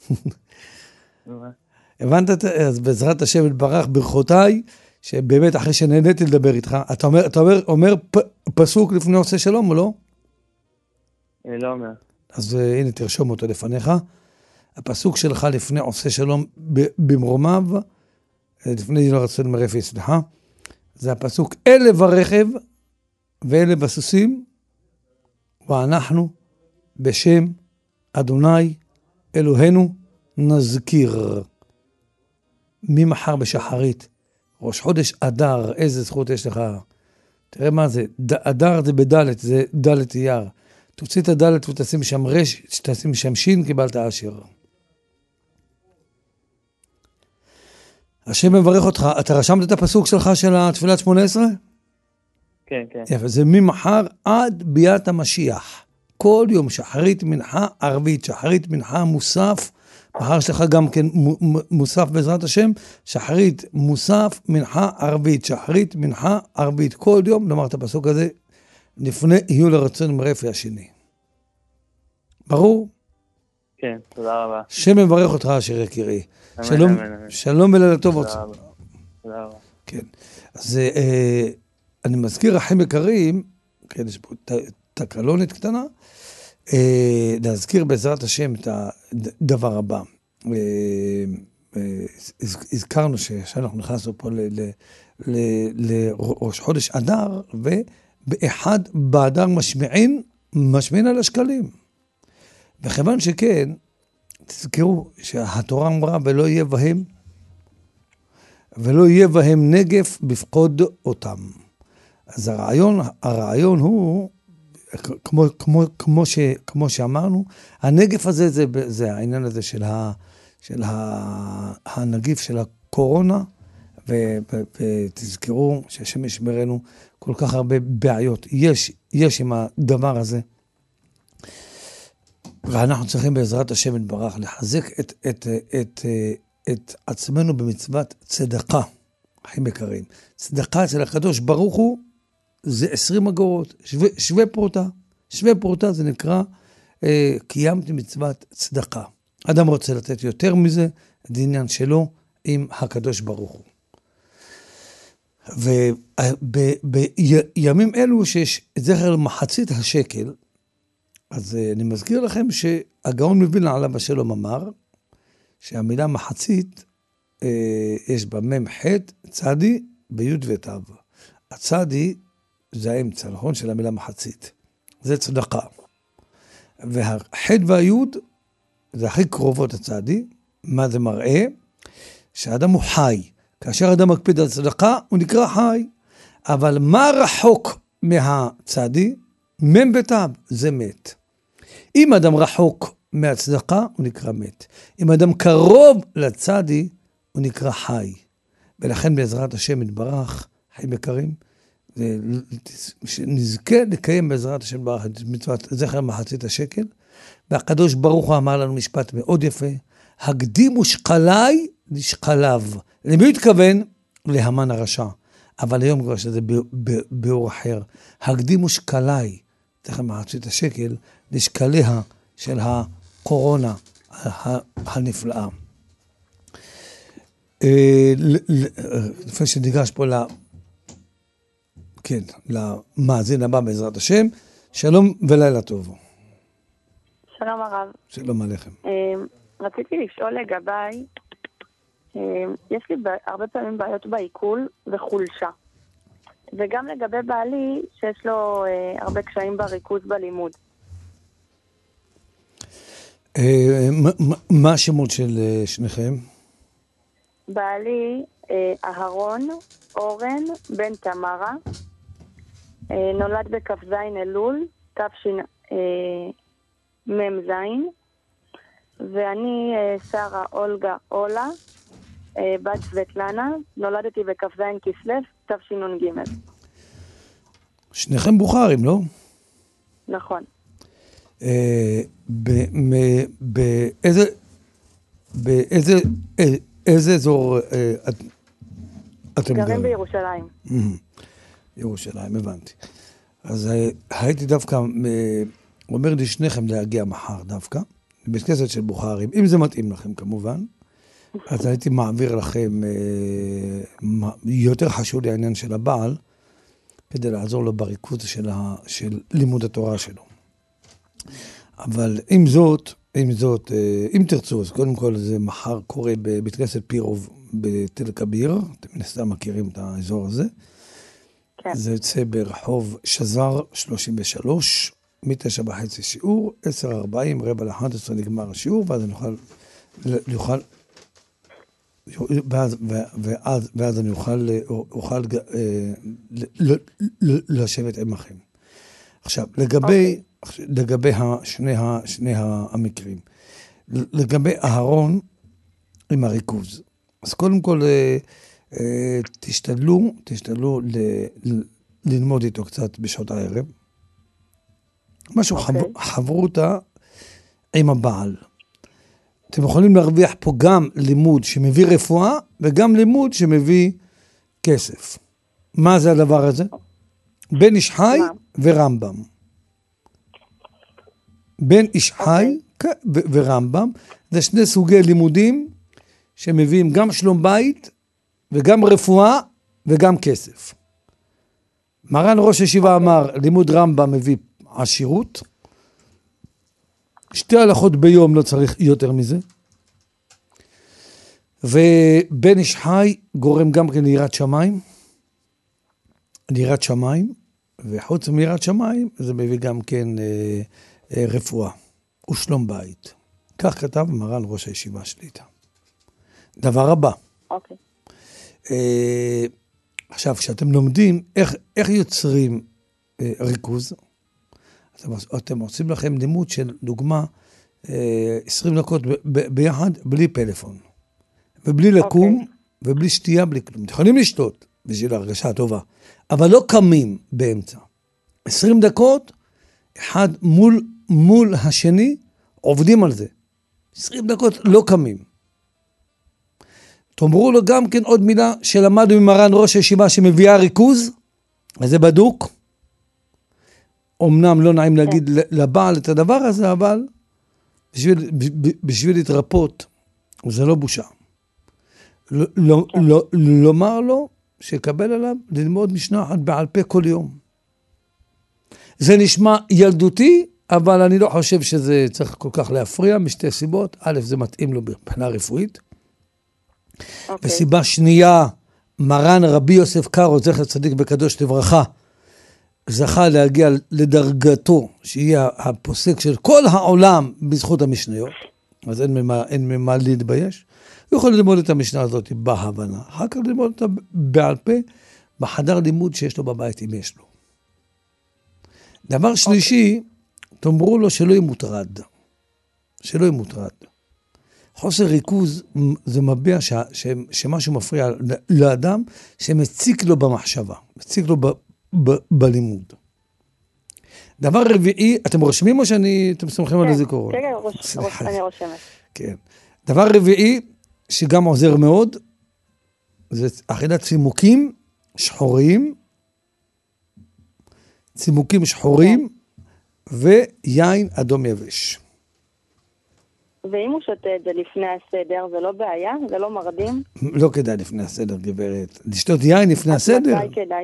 הבנת? אז בעזרת השם יתברך ברכותיי, שבאמת אחרי שנהניתי לדבר איתך, אתה אומר, אתה אומר, אומר פ, פסוק לפני עושה שלום או לא? לא אומר. אז הנה תרשום אותו לפניך. הפסוק שלך לפני עושה שלום במרומיו, לפני לא רצון מרפי, סליחה, זה הפסוק אלה ברכב ואלה בסוסים, ואנחנו בשם אדוני אלוהינו נזכיר. ממחר בשחרית, ראש חודש אדר, איזה זכות יש לך. תראה מה זה, אדר זה בדלת, זה דלת אייר. תוציא את הדלת ותשים שם רש, שתשים שם שין, קיבלת עשיר. השם מברך אותך. אתה רשמת את הפסוק שלך של התפילת שמונה עשרה? כן, כן. יפה, זה ממחר עד ביאת המשיח. כל יום שחרית מנחה ערבית, שחרית מנחה מוסף, מחר שלך גם כן מוסף בעזרת השם, שחרית מוסף מנחה ערבית, שחרית מנחה ערבית. כל יום נאמר את הפסוק הזה, לפני יהיו לרצון מרפי השני. ברור? כן, תודה רבה. שם מברך אותך אשר יקירי. אמן, שלום, אמן, אמן. שלום ולילה טוב. תודה רבה. תודה רבה. כן. אז אה, אני מזכיר אחים יקרים, כן, יש פה ת, תקלונת קטנה, אה, להזכיר בעזרת השם את הדבר הבא. אה, אה, הזכרנו שאנחנו נכנסנו פה ל, ל, ל, לראש חודש אדר, ובאחד באדר משמיעין, משמיעין על השקלים. וכיוון שכן, תזכרו שהתורה אמרה ולא יהיה בהם, ולא יהיה בהם נגף בפקוד אותם. אז הרעיון, הרעיון הוא, כמו, כמו, כמו, ש, כמו שאמרנו, הנגף הזה זה, זה העניין הזה של, ה, של ה, הנגיף של הקורונה, ו, ו, ותזכרו שהשם ישמרנו כל כך הרבה בעיות. יש, יש עם הדבר הזה. ואנחנו צריכים בעזרת השם יתברך לחזק את, את, את, את עצמנו במצוות צדקה, אחים יקרים. צדקה אצל הקדוש ברוך הוא זה עשרים אגורות, שווה, שווה פרוטה. שווה פרוטה זה נקרא, אה, קיימתי מצוות צדקה. אדם רוצה לתת יותר מזה, זה עניין שלו עם הקדוש ברוך הוא. ובימים אלו שיש זכר למחצית השקל, אז אני מזכיר לכם שהגאון מווילנה עליו השלום אמר, שהמילה מחצית, אה, יש בה מם חט, צדי, ביוד ותו. הצדי זה האמצע, נכון? של המילה מחצית. זה צדקה. והחט והיוד, זה הכי קרובות הצדי. מה זה מראה? שהאדם הוא חי. כאשר אדם מקפיד על צדקה, הוא נקרא חי. אבל מה רחוק מהצדי? מם ותו, זה מת. אם אדם רחוק מהצדקה, הוא נקרא מת. אם אדם קרוב לצדי, הוא נקרא חי. ולכן בעזרת השם יתברך, חיים יקרים, שנזכה לקיים בעזרת השם יתברך את מצוות זכר מחצית השקל, והקדוש ברוך הוא אמר לנו משפט מאוד יפה, הקדימו שקלי לשקליו. למי הוא התכוון? להמן הרשע. אבל היום כבר שזה באור אחר. הקדימו שקלי, זכר מחצית השקל, לשקליה של הקורונה הנפלאה. לפני שניגש פה כן, למאזין הבא בעזרת השם. שלום ולילה טוב. שלום הרב. שלום עליכם. רציתי לשאול לגביי, יש לי הרבה פעמים בעיות בעיכול וחולשה. וגם לגבי בעלי, שיש לו הרבה קשיים בריכוז בלימוד. מה השמות של שניכם? בעלי אהרון אורן בן תמרה, נולד בכ"ז אלול תשמ"ז, ואני שרה אולגה אולה בת סבטלנה, נולדתי בכ"ז כסלו תשנ"ג. שניכם בוכרים, לא? נכון. באיזה באיזה איזה אזור אתם גרים? גרים בירושלים. ירושלים, הבנתי. אז הייתי דווקא אומר לי שניכם להגיע מחר דווקא, בית כנסת של בוכרים, אם זה מתאים לכם כמובן, אז הייתי מעביר לכם, יותר חשוב לי העניין של הבעל, כדי לעזור לו בריכוז של, ה, של לימוד התורה שלו. אבל עם זאת, עם זאת, אם תרצו, אז קודם כל זה מחר קורה בבית כנסת פירוב בתל כביר, אתם נסתם מכירים את האזור הזה, כן. זה יוצא ברחוב שזר שלושים ושלוש, מתשע וחצי שיעור, עשר ארבעים, רבע לאחת עשרה נגמר השיעור, ואז אני אוכל, יוכל, ואז, ואז, ואז אני אוכל, אוכל לשבת עמכם. עכשיו, לגבי, לגבי שני, שני המקרים, לגבי אהרון עם הריכוז, אז קודם כל, תשתדלו, תשתדלו ללמוד איתו קצת בשעות הערב, משהו okay. חבר, חברותה עם הבעל. אתם יכולים להרוויח פה גם לימוד שמביא רפואה, וגם לימוד שמביא כסף. מה זה הדבר הזה? בן איש חי ורמב"ם. בן איש חי okay. ורמב"ם, זה שני סוגי לימודים שמביאים גם שלום בית, וגם רפואה, וגם כסף. מרן ראש הישיבה אמר, לימוד רמב"ם מביא עשירות, שתי הלכות ביום לא צריך יותר מזה, ובן איש חי גורם גם כן ליראת שמיים, ליראת שמיים, וחוץ מיראת שמיים זה מביא גם כן אה, אה, רפואה ושלום בית. כך כתב מרן ראש הישיבה שליטה. דבר הבא. אוקיי. אה, עכשיו, כשאתם לומדים איך, איך יוצרים אה, ריכוז, אתם, אתם עושים לכם לימוד של דוגמה אה, עשרים דקות ב, ב, ביחד, בלי פלאפון. ובלי לקום, okay. ובלי שתייה, בלי כלום. אתם יכולים לשתות, בשביל הרגשה טובה. אבל לא קמים באמצע. עשרים דקות, אחד מול, מול השני, עובדים על זה. עשרים דקות לא קמים. תאמרו לו גם כן עוד מילה שלמדנו ממרן ראש הישיבה שמביאה ריכוז, אז זה בדוק. אמנם לא נעים להגיד לבעל את הדבר הזה, אבל בשביל, בשביל להתרפות, זה לא בושה. לא, לא, לא, לומר לו שיקבל עליו ללמוד משנה אחת בעל פה כל יום. זה נשמע ילדותי, אבל אני לא חושב שזה צריך כל כך להפריע, משתי סיבות. א', זה מתאים לו מבחינה רפואית. Okay. וסיבה שנייה, מרן רבי יוסף קארו, זכר צדיק בקדוש לברכה, זכה להגיע לדרגתו, שיהיה הפוסק של כל העולם בזכות המשניות, אז אין ממה, אין ממה להתבייש. הוא יכול ללמוד את המשנה הזאת בהבנה, אחר כך ללמוד אותה בעל פה, בחדר לימוד שיש לו בבית, אם יש לו. דבר שלישי, okay. תאמרו לו שלא יהיה מוטרד. שלא יהיה מוטרד. חוסר ריכוז זה מביע ש, ש, שמשהו מפריע לאדם, שמציק לו במחשבה, מציק לו ב, ב, בלימוד. דבר רביעי, אתם רושמים או שאני, אתם סומכים כן, על הזיכרון? כן, כן, ראש, ראש, אני רושמת. כן. דבר רביעי, שגם עוזר מאוד, זה אכילת צימוקים שחורים, צימוקים שחורים, ויין אדום יבש. ואם הוא שותה את זה לפני הסדר, זה לא בעיה? זה לא מרדים? לא כדאי לפני הסדר, גברת. לשתות יין לפני הסדר? מתי כדאי?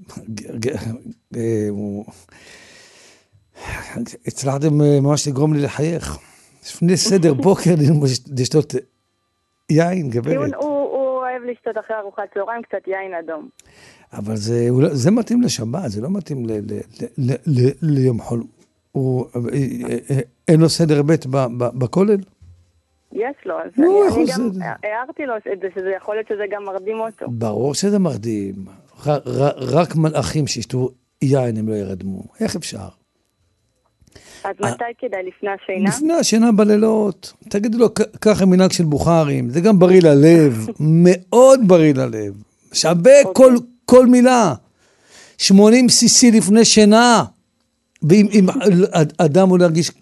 הצלחתם ממש לגרום לי לחייך. לפני סדר בוקר לשתות יין, גברת. הוא אוהב לשתות אחרי ארוחת צהריים קצת יין אדום. אבל זה מתאים לשבת, זה לא מתאים ליום חול. אין לו סדר בית בכולל? יש לו, אז אני גם הערתי לו שזה יכול להיות שזה גם מרדים אותו. ברור שזה מרדים. רק מלאכים שישתו יין הם לא ירדמו. איך אפשר? אז מתי כדאי? לפני השינה? לפני השינה בלילות. תגידו לו, ככה מנהג של בוכרים. זה גם בריא ללב. מאוד בריא ללב. שווה כל מילה. שמונים סי-סי לפני שינה. ואם אדם הוא להרגיש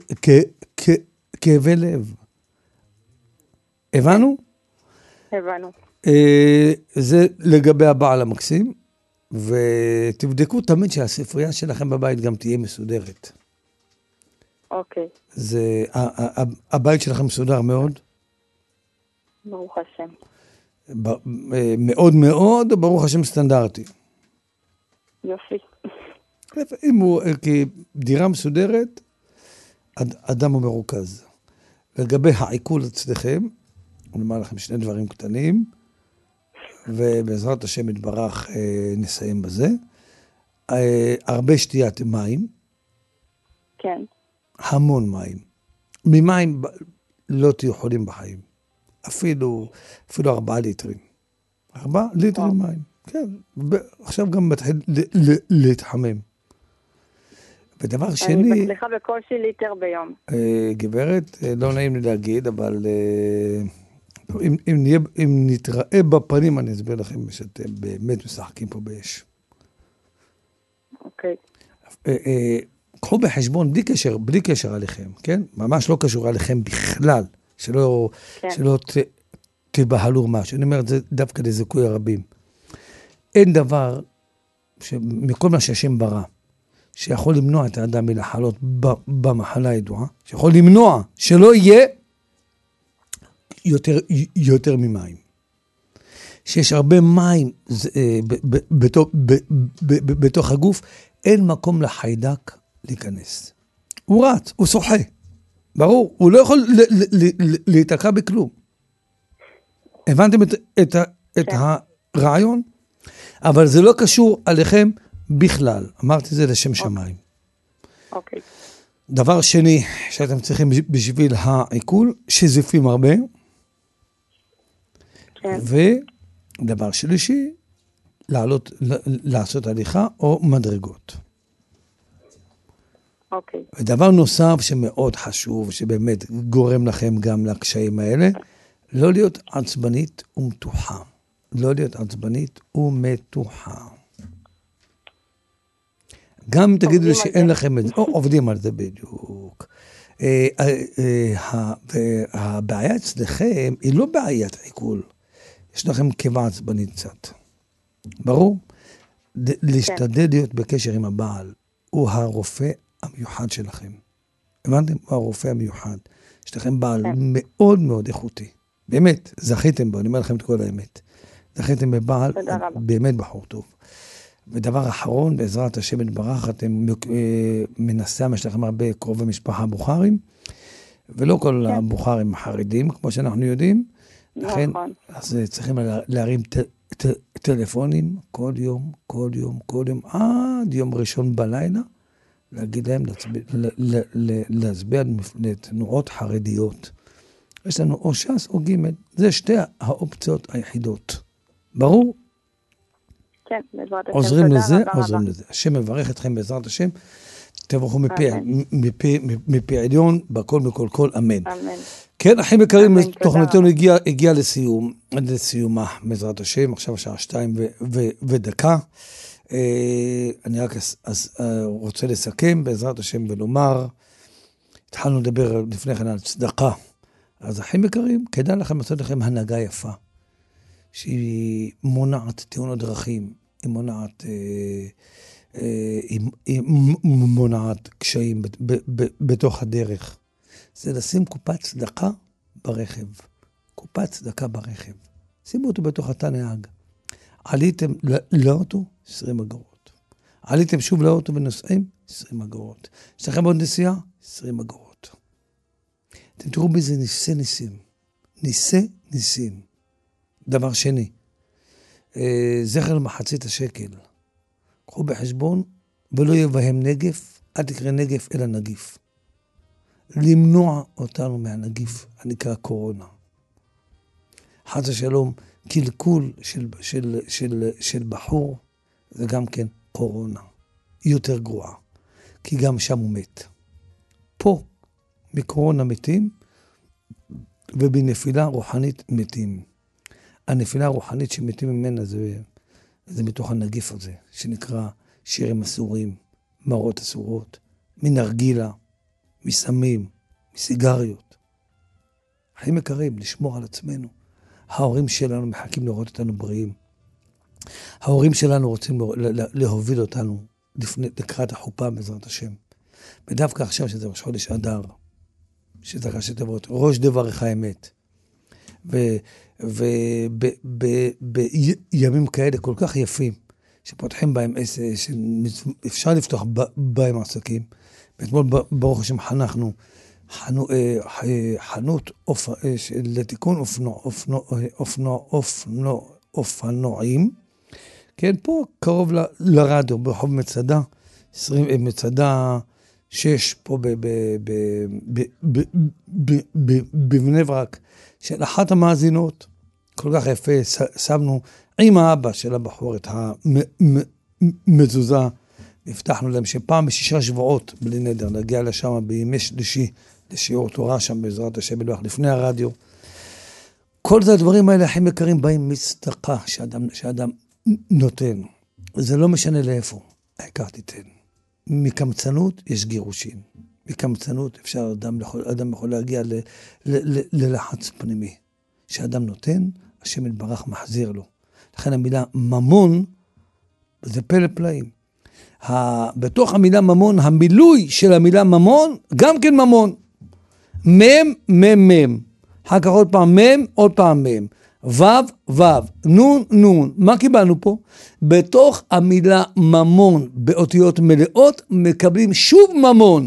כאבי לב. הבנו? הבנו. זה לגבי הבעל המקסים, ותבדקו תמיד שהספרייה שלכם בבית גם תהיה מסודרת. אוקיי. זה, הבית שלכם מסודר מאוד? ברוך השם. מאוד מאוד, ברוך השם סטנדרטי. יופי. אם הוא, כי דירה מסודרת, אדם הוא מרוכז. לגבי העיכול אצלכם, אני אומר לכם שני דברים קטנים, ובעזרת השם יתברך נסיים בזה. הרבה שתיית מים. כן. המון מים. ממים לא תהיו חולים בחיים. אפילו, אפילו ארבעה ליטרים. ארבעה ליטרים מים. כן. עכשיו גם מתחיל להתחמם. ודבר שני... אני מצליחה בקושי ליטר ביום. גברת, לא נעים לי להגיד, אבל אם, אם, נהיה, אם נתראה בפנים, אני אסביר לכם שאתם באמת משחקים פה באש. אוקיי. קחו בחשבון, בלי קשר, בלי קשר עליכם, כן? ממש לא קשור עליכם בכלל, שלא, כן. שלא ת, תבהלו משהו. אני אומר את זה דווקא לזיכוי הרבים. אין דבר, מכל מה שהשם ברא, שיכול למנוע את האדם מלחלות במחלה הידועה, שיכול למנוע שלא יהיה יותר, יותר ממים. שיש הרבה מים בתוך הגוף, אין מקום לחיידק להיכנס. הוא רץ, הוא שוחה. ברור, הוא לא יכול להתעקע בכלום. הבנתם את, את, את הרעיון? אבל זה לא קשור עליכם בכלל. אמרתי זה לשם שמיים. אוקיי. דבר שני שאתם צריכים בשביל העיכול, שזיפים הרבה. כן. ודבר שלישי, לעלות, לעשות הליכה או מדרגות. אוקיי. ודבר נוסף שמאוד חשוב, שבאמת גורם לכם גם לקשיים האלה, לא להיות עצבנית ומתוחה. לא להיות עצבנית ומתוחה. גם תגידו לי שאין לכם את זה, או עובדים על זה בדיוק. הבעיה אצלכם היא לא בעיית עיכול. יש לכם קיבה עצבנית קצת. ברור? להשתדל להיות בקשר עם הבעל. הוא הרופא המיוחד שלכם. הבנתם? הוא הרופא המיוחד. יש לכם בעל מאוד מאוד איכותי. באמת, זכיתם בו, אני אומר לכם את כל האמת. זכיתם בבעל, באמת בחור טוב. ודבר אחרון, בעזרת השם יתברך, אתם מנסים, יש לכם הרבה קרובי משפחה בוכרים, ולא כל הבוכרים חרדים, כמו שאנחנו יודעים. לכן, אז צריכים להרים טלפונים כל יום, כל יום, כל יום, עד יום ראשון בלילה, להגיד להם, להצביע לתנועות חרדיות. יש לנו או ש"ס או ג', זה שתי האופציות היחידות. ברור? כן, בעזרת השם. עוזרים לזה, עוזרים לזה. השם מברך אתכם בעזרת השם. תברכו מפי עליון, בכל מכל כל, אמן. אמן. כן, אחים יקרים, תוכניתנו הגיעה לסיום, עד לסיומה בעזרת השם, עכשיו השעה שתיים ודקה. אני רק רוצה לסכם בעזרת השם ולומר, התחלנו לדבר לפני כן על צדקה. אז אחים יקרים, כדאי לכם לעשות לכם הנהגה יפה, שהיא מונעת תאונות דרכים, היא מונעת, אה, אה, היא, היא מונעת קשיים ב, ב, ב, בתוך הדרך. זה לשים קופת צדקה ברכב. קופת צדקה ברכב. שימו אותו בתוך התא נהג. עליתם לאוטו, עשרים אגורות. עליתם שוב לאוטו ונוסעים, עשרים אגורות. יש לכם עוד נסיעה, עשרים אגורות. אתם תראו בזה ניסי ניסים. ניסי ניסים. דבר שני, זכר למחצית השקל. קחו בחשבון, ולא יבהם נגף, אל תקרא נגף אלא נגיף. למנוע אותנו מהנגיף, הנקרא קורונה. חס ושלום, קלקול של, של, של, של בחור, זה גם כן קורונה. יותר גרועה, כי גם שם הוא מת. פה, מקורונה מתים, ובנפילה רוחנית מתים. הנפילה הרוחנית שמתים ממנה זה, זה מתוך הנגיף הזה, שנקרא שירים אסורים, מרות אסורות, מנרגילה, מסמים, מסיגריות. חיים יקרים, לשמור על עצמנו. ההורים שלנו מחכים לראות אותנו בריאים. ההורים שלנו רוצים להוביל אותנו לפני, לקראת החופה בעזרת השם. ודווקא עכשיו שזה ראש חודש אדר, שזה ראשי תיבות, ראש דברך האמת. ובימים כאלה כל כך יפים, שפותחים בהם, שאפשר לפתוח בהם עסקים. ואתמול ברוך השם חנכנו חנות לתיקון אופנועים, כן, פה קרוב לרדיו, ברחוב מצדה, מצדה שש, פה בבני ברק, של אחת המאזינות, כל כך יפה, שמנו עם האבא של הבחור את המזוזה, הבטחנו להם שפעם בשישה שבועות, בלי נדר, להגיע לשם בימי שלישי, לשיעור תורה שם בעזרת השם בלוח, לפני הרדיו. כל זה הדברים האלה, הכי יקרים, באים מצדקה שאדם, שאדם נותן. זה לא משנה לאיפה, העיקר תיתן. מקמצנות יש גירושין. מקמצנות אפשר, אדם יכול, אדם יכול להגיע ל, ל, ל, ללחץ פנימי. שאדם נותן, השם יתברך מחזיר לו. לכן המילה ממון, זה פלא פלאים. בתוך המילה ממון, המילוי של המילה ממון, גם כן ממון. מם, מם, מם. אחר כך עוד פעם מם, עוד פעם מם. וו, וו, נון, נון. מה קיבלנו פה? בתוך המילה ממון, באותיות מלאות, מקבלים שוב ממון.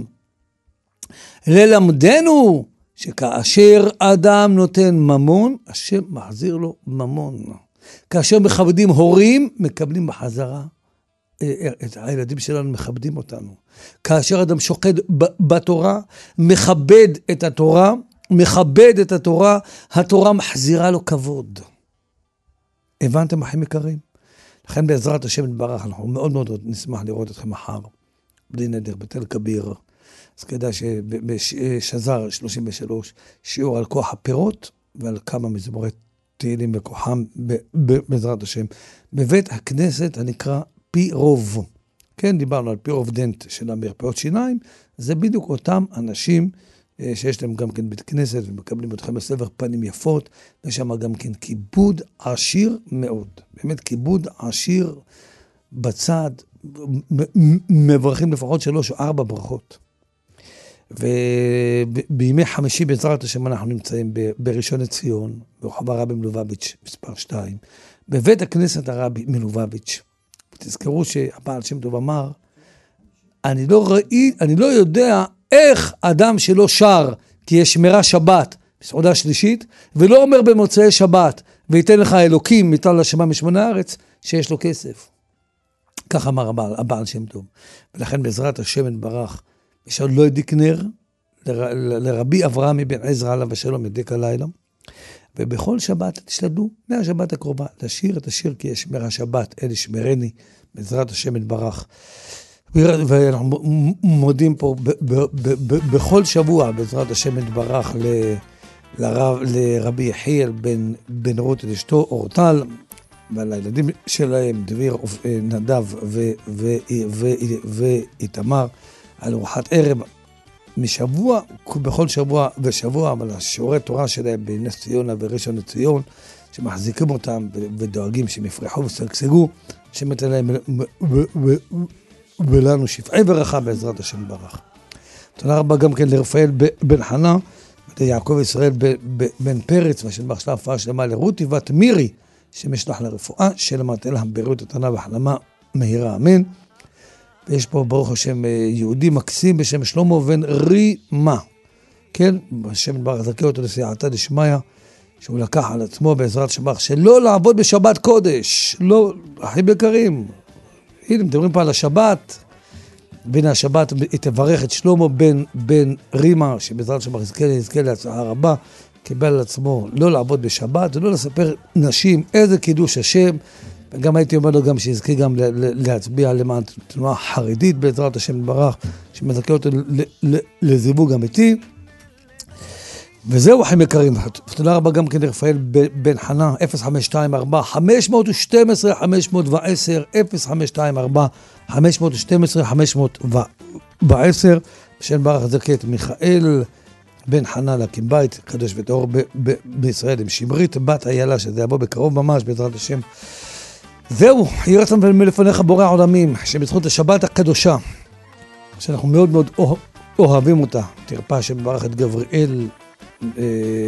ללמדנו, שכאשר אדם נותן ממון, השם מחזיר לו ממון. כאשר מכבדים הורים, מקבלים בחזרה. את הילדים שלנו מכבדים אותנו. כאשר אדם שוקד בתורה, מכבד את התורה, מכבד את התורה, התורה מחזירה לו כבוד. הבנתם אחים יקרים? לכן בעזרת השם יתברך, אנחנו מאוד מאוד נשמח לראות אתכם מחר, בלי נדר, בתל כביר. אז כדאי שבשזר שלושים ושלוש, שיעור על כוח הפירות, ועל כמה מזמורי תהילים בכוחם, בעזרת השם. בבית הכנסת הנקרא פי רוב. כן, דיברנו על פי רוב דנט של המרפאות שיניים, זה בדיוק אותם אנשים שיש להם גם כן בית כנסת, ומקבלים אתכם בסבר פנים יפות, ושם גם כן כיבוד עשיר מאוד. באמת כיבוד עשיר בצד, מברכים לפחות שלוש או ארבע ברכות. ובימי חמישי בעזרת השם אנחנו נמצאים בראשון לציון, ברחוב הרבי מלובביץ' מספר שתיים, בבית הכנסת הרבי מלובביץ'. תזכרו שהבעל שם טוב אמר, אני לא ראי, אני לא יודע איך אדם שלא שר, כי יש שמירה שבת, בסעודה שלישית, ולא אומר במוצאי שבת, ויתן לך אלוקים, ייתן לשמה משמונה הארץ, שיש לו כסף. כך אמר הבעל, הבעל שם טוב. ולכן בעזרת השם יתברך, יש עוד לא ידיק נר, ל, ל, לרבי אברהם בן עזרא עליו השלום ידק הלילה, ובכל שבת תשתדלו, מהשבת הקרובה, לשיר את השיר כי יש שמירה שבת, אל ישמרני, בעזרת השם יתברך. ואנחנו מודים פה ב, ב, ב, ב, בכל שבוע, בעזרת השם יתברך, ל, לרב, לרבי יחיאל בן, בן רות את אשתו אורטל, ועל הילדים שלהם, דביר, נדב ואיתמר, על ארוחת ערב משבוע, בכל שבוע ושבוע, אבל השיעורי תורה שלהם בנס ציונה וראשון לציון, שמחזיקים אותם ודואגים שהם יפרחו ושגשגו, שמתן להם ולנו שפעי ברכה בעזרת השם ברך. תודה רבה גם כן לרפאל בן חנה, ליעקב ישראל בן פרץ, ושנבח שלה הפעה שלמה לרותי בת מירי, שמשלח לרפואה, שלמדת להם בריאות איתנה והחלמה מהירה, אמן. ויש פה ברוך השם יהודי מקסים בשם שלמה בן רימה, כן, בשם ברוך זכה אותו לסייעתא דשמיא, שהוא לקח על עצמו בעזרת שבח שלא לעבוד בשבת קודש, לא, אחים יקרים, הנה מדברים פה על השבת, בין השבת היא תברך את שלמה בן, בן רימה, שבעזרת שבח יזכה יזכה להצעה רבה, קיבל על עצמו לא לעבוד בשבת, ולא לספר נשים איזה קידוש השם, וגם הייתי אומר לו גם שיזכה גם להצביע למען תנועה חרדית בעזרת השם יתברך, שמזכה אותו לזיווג אמיתי. וזהו אחים יקרים, תודה רבה גם כן לרפאל בן חנה, אפס חמש שתיים ארבע חמש שתיים עשרה חמש עשר, אפס חמש שתיים ארבע חמש שתיים עשרה חמש עשר, בשם ברך זכה את מיכאל בן חנה להקים בית קדוש וטהור בישראל עם שמרית בת איילה, שזה יבוא בקרוב ממש בעזרת השם. זהו, יהיה רצון מלפניך בורא העולמים, שבזכות השבת הקדושה, שאנחנו מאוד מאוד אוהבים אותה, תרפא שברך את גבריאל, אה,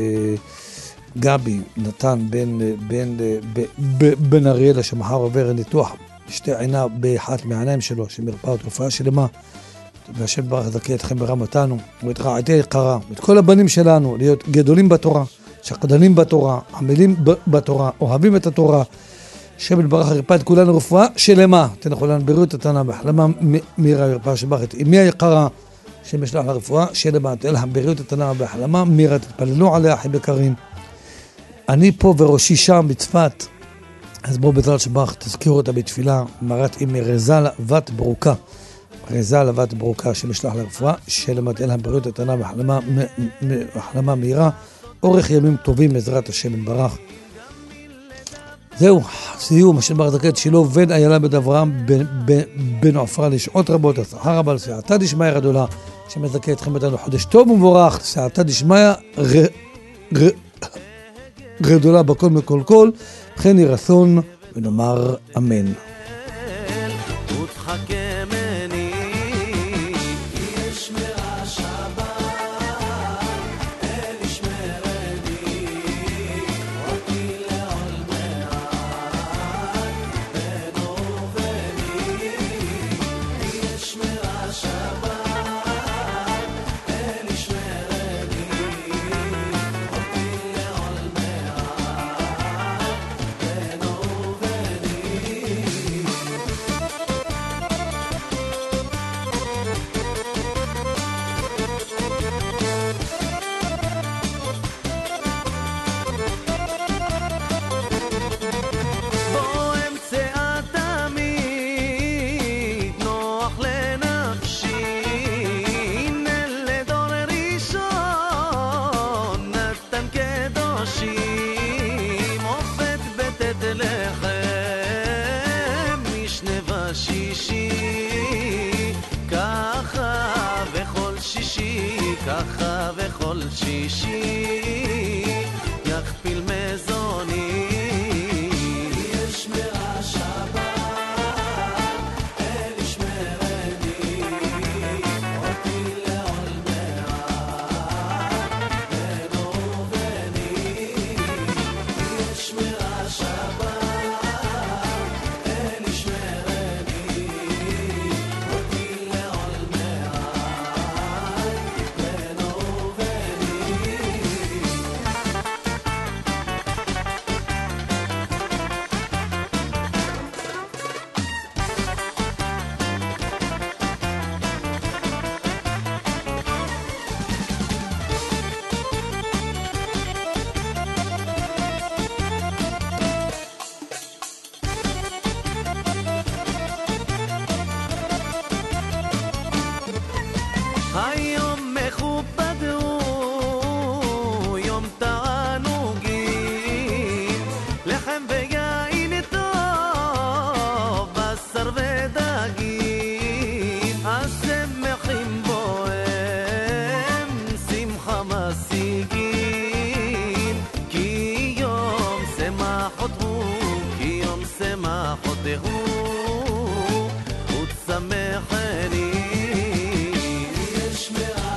גבי, נתן בן, בן, בן, בן אריאלה, שמחר עובר ניתוח שתי עיניו באחת מהעיניים שלו, שמרפא את רפואה שלמה, והשם ברך זכה אתכם ברמתנו, ואת רעתי היקרה, ואת כל הבנים שלנו, להיות גדולים בתורה, שקדנים בתורה, עמלים בתורה, אוהבים את התורה, השם יתברך ירפא את כולנו רפואה שלמה, תנחנו לנו בריאות איתנה בהחלמה מהירה, ירפא שברך את אמי היקרה, השם ישלח לרפואה שלמה, תהיה להם בריאות איתנה בהחלמה מהירה, תתפללו עליה אחים יקרים. אני פה וראשי שם בצפת, אז בואו בעזרת שברך תזכירו אותה בתפילה, מרת אמי רזל בת ברוקה, רזל בת ברוקה, השם ישלח לרפואה שלמה, תהיה להם בריאות איתנה בהחלמה מהירה, אורך ימים טובים בעזרת השם יתברך. זהו, סיום, השם ברך זכה את שילה בן איילה בן אברהם בן עופרה לשעות רבות, הצלחה רבה לסייעתא דשמיא גדולה, השם יזכה אתכם איתנו חודש טוב ומבורך, סייעתא דשמיא גדולה בכל מכל כל, כן יהי רצון ונאמר אמן. ככה וכל שישי יכפיל מזוני יש מהשבת אל ישמרני אותי לעול מעט בנו ובני יש מהשבת אל ישמרני אותי לעול מעט בנו היום מכובד הוא יום תענוגים, לחם ויין טוב, בשר ודגים, אז שמחים בו הם שמחה משיגים, כי יום שמחות הוא, כי יום שמחות הוא, ותשמחני יש מעט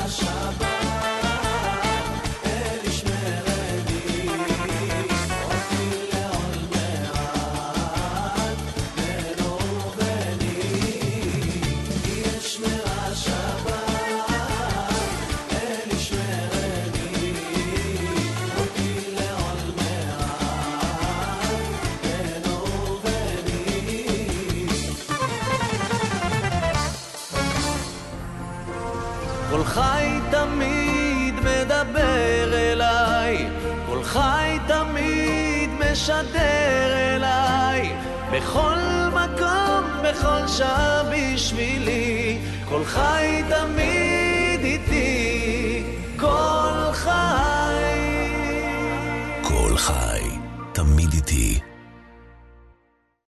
חי תמיד מדבר אליי, כל חי תמיד משדר אליי, בכל מקום, בכל שעה בשבילי, כל חי תמיד איתי, כל חי. כל חי תמיד איתי.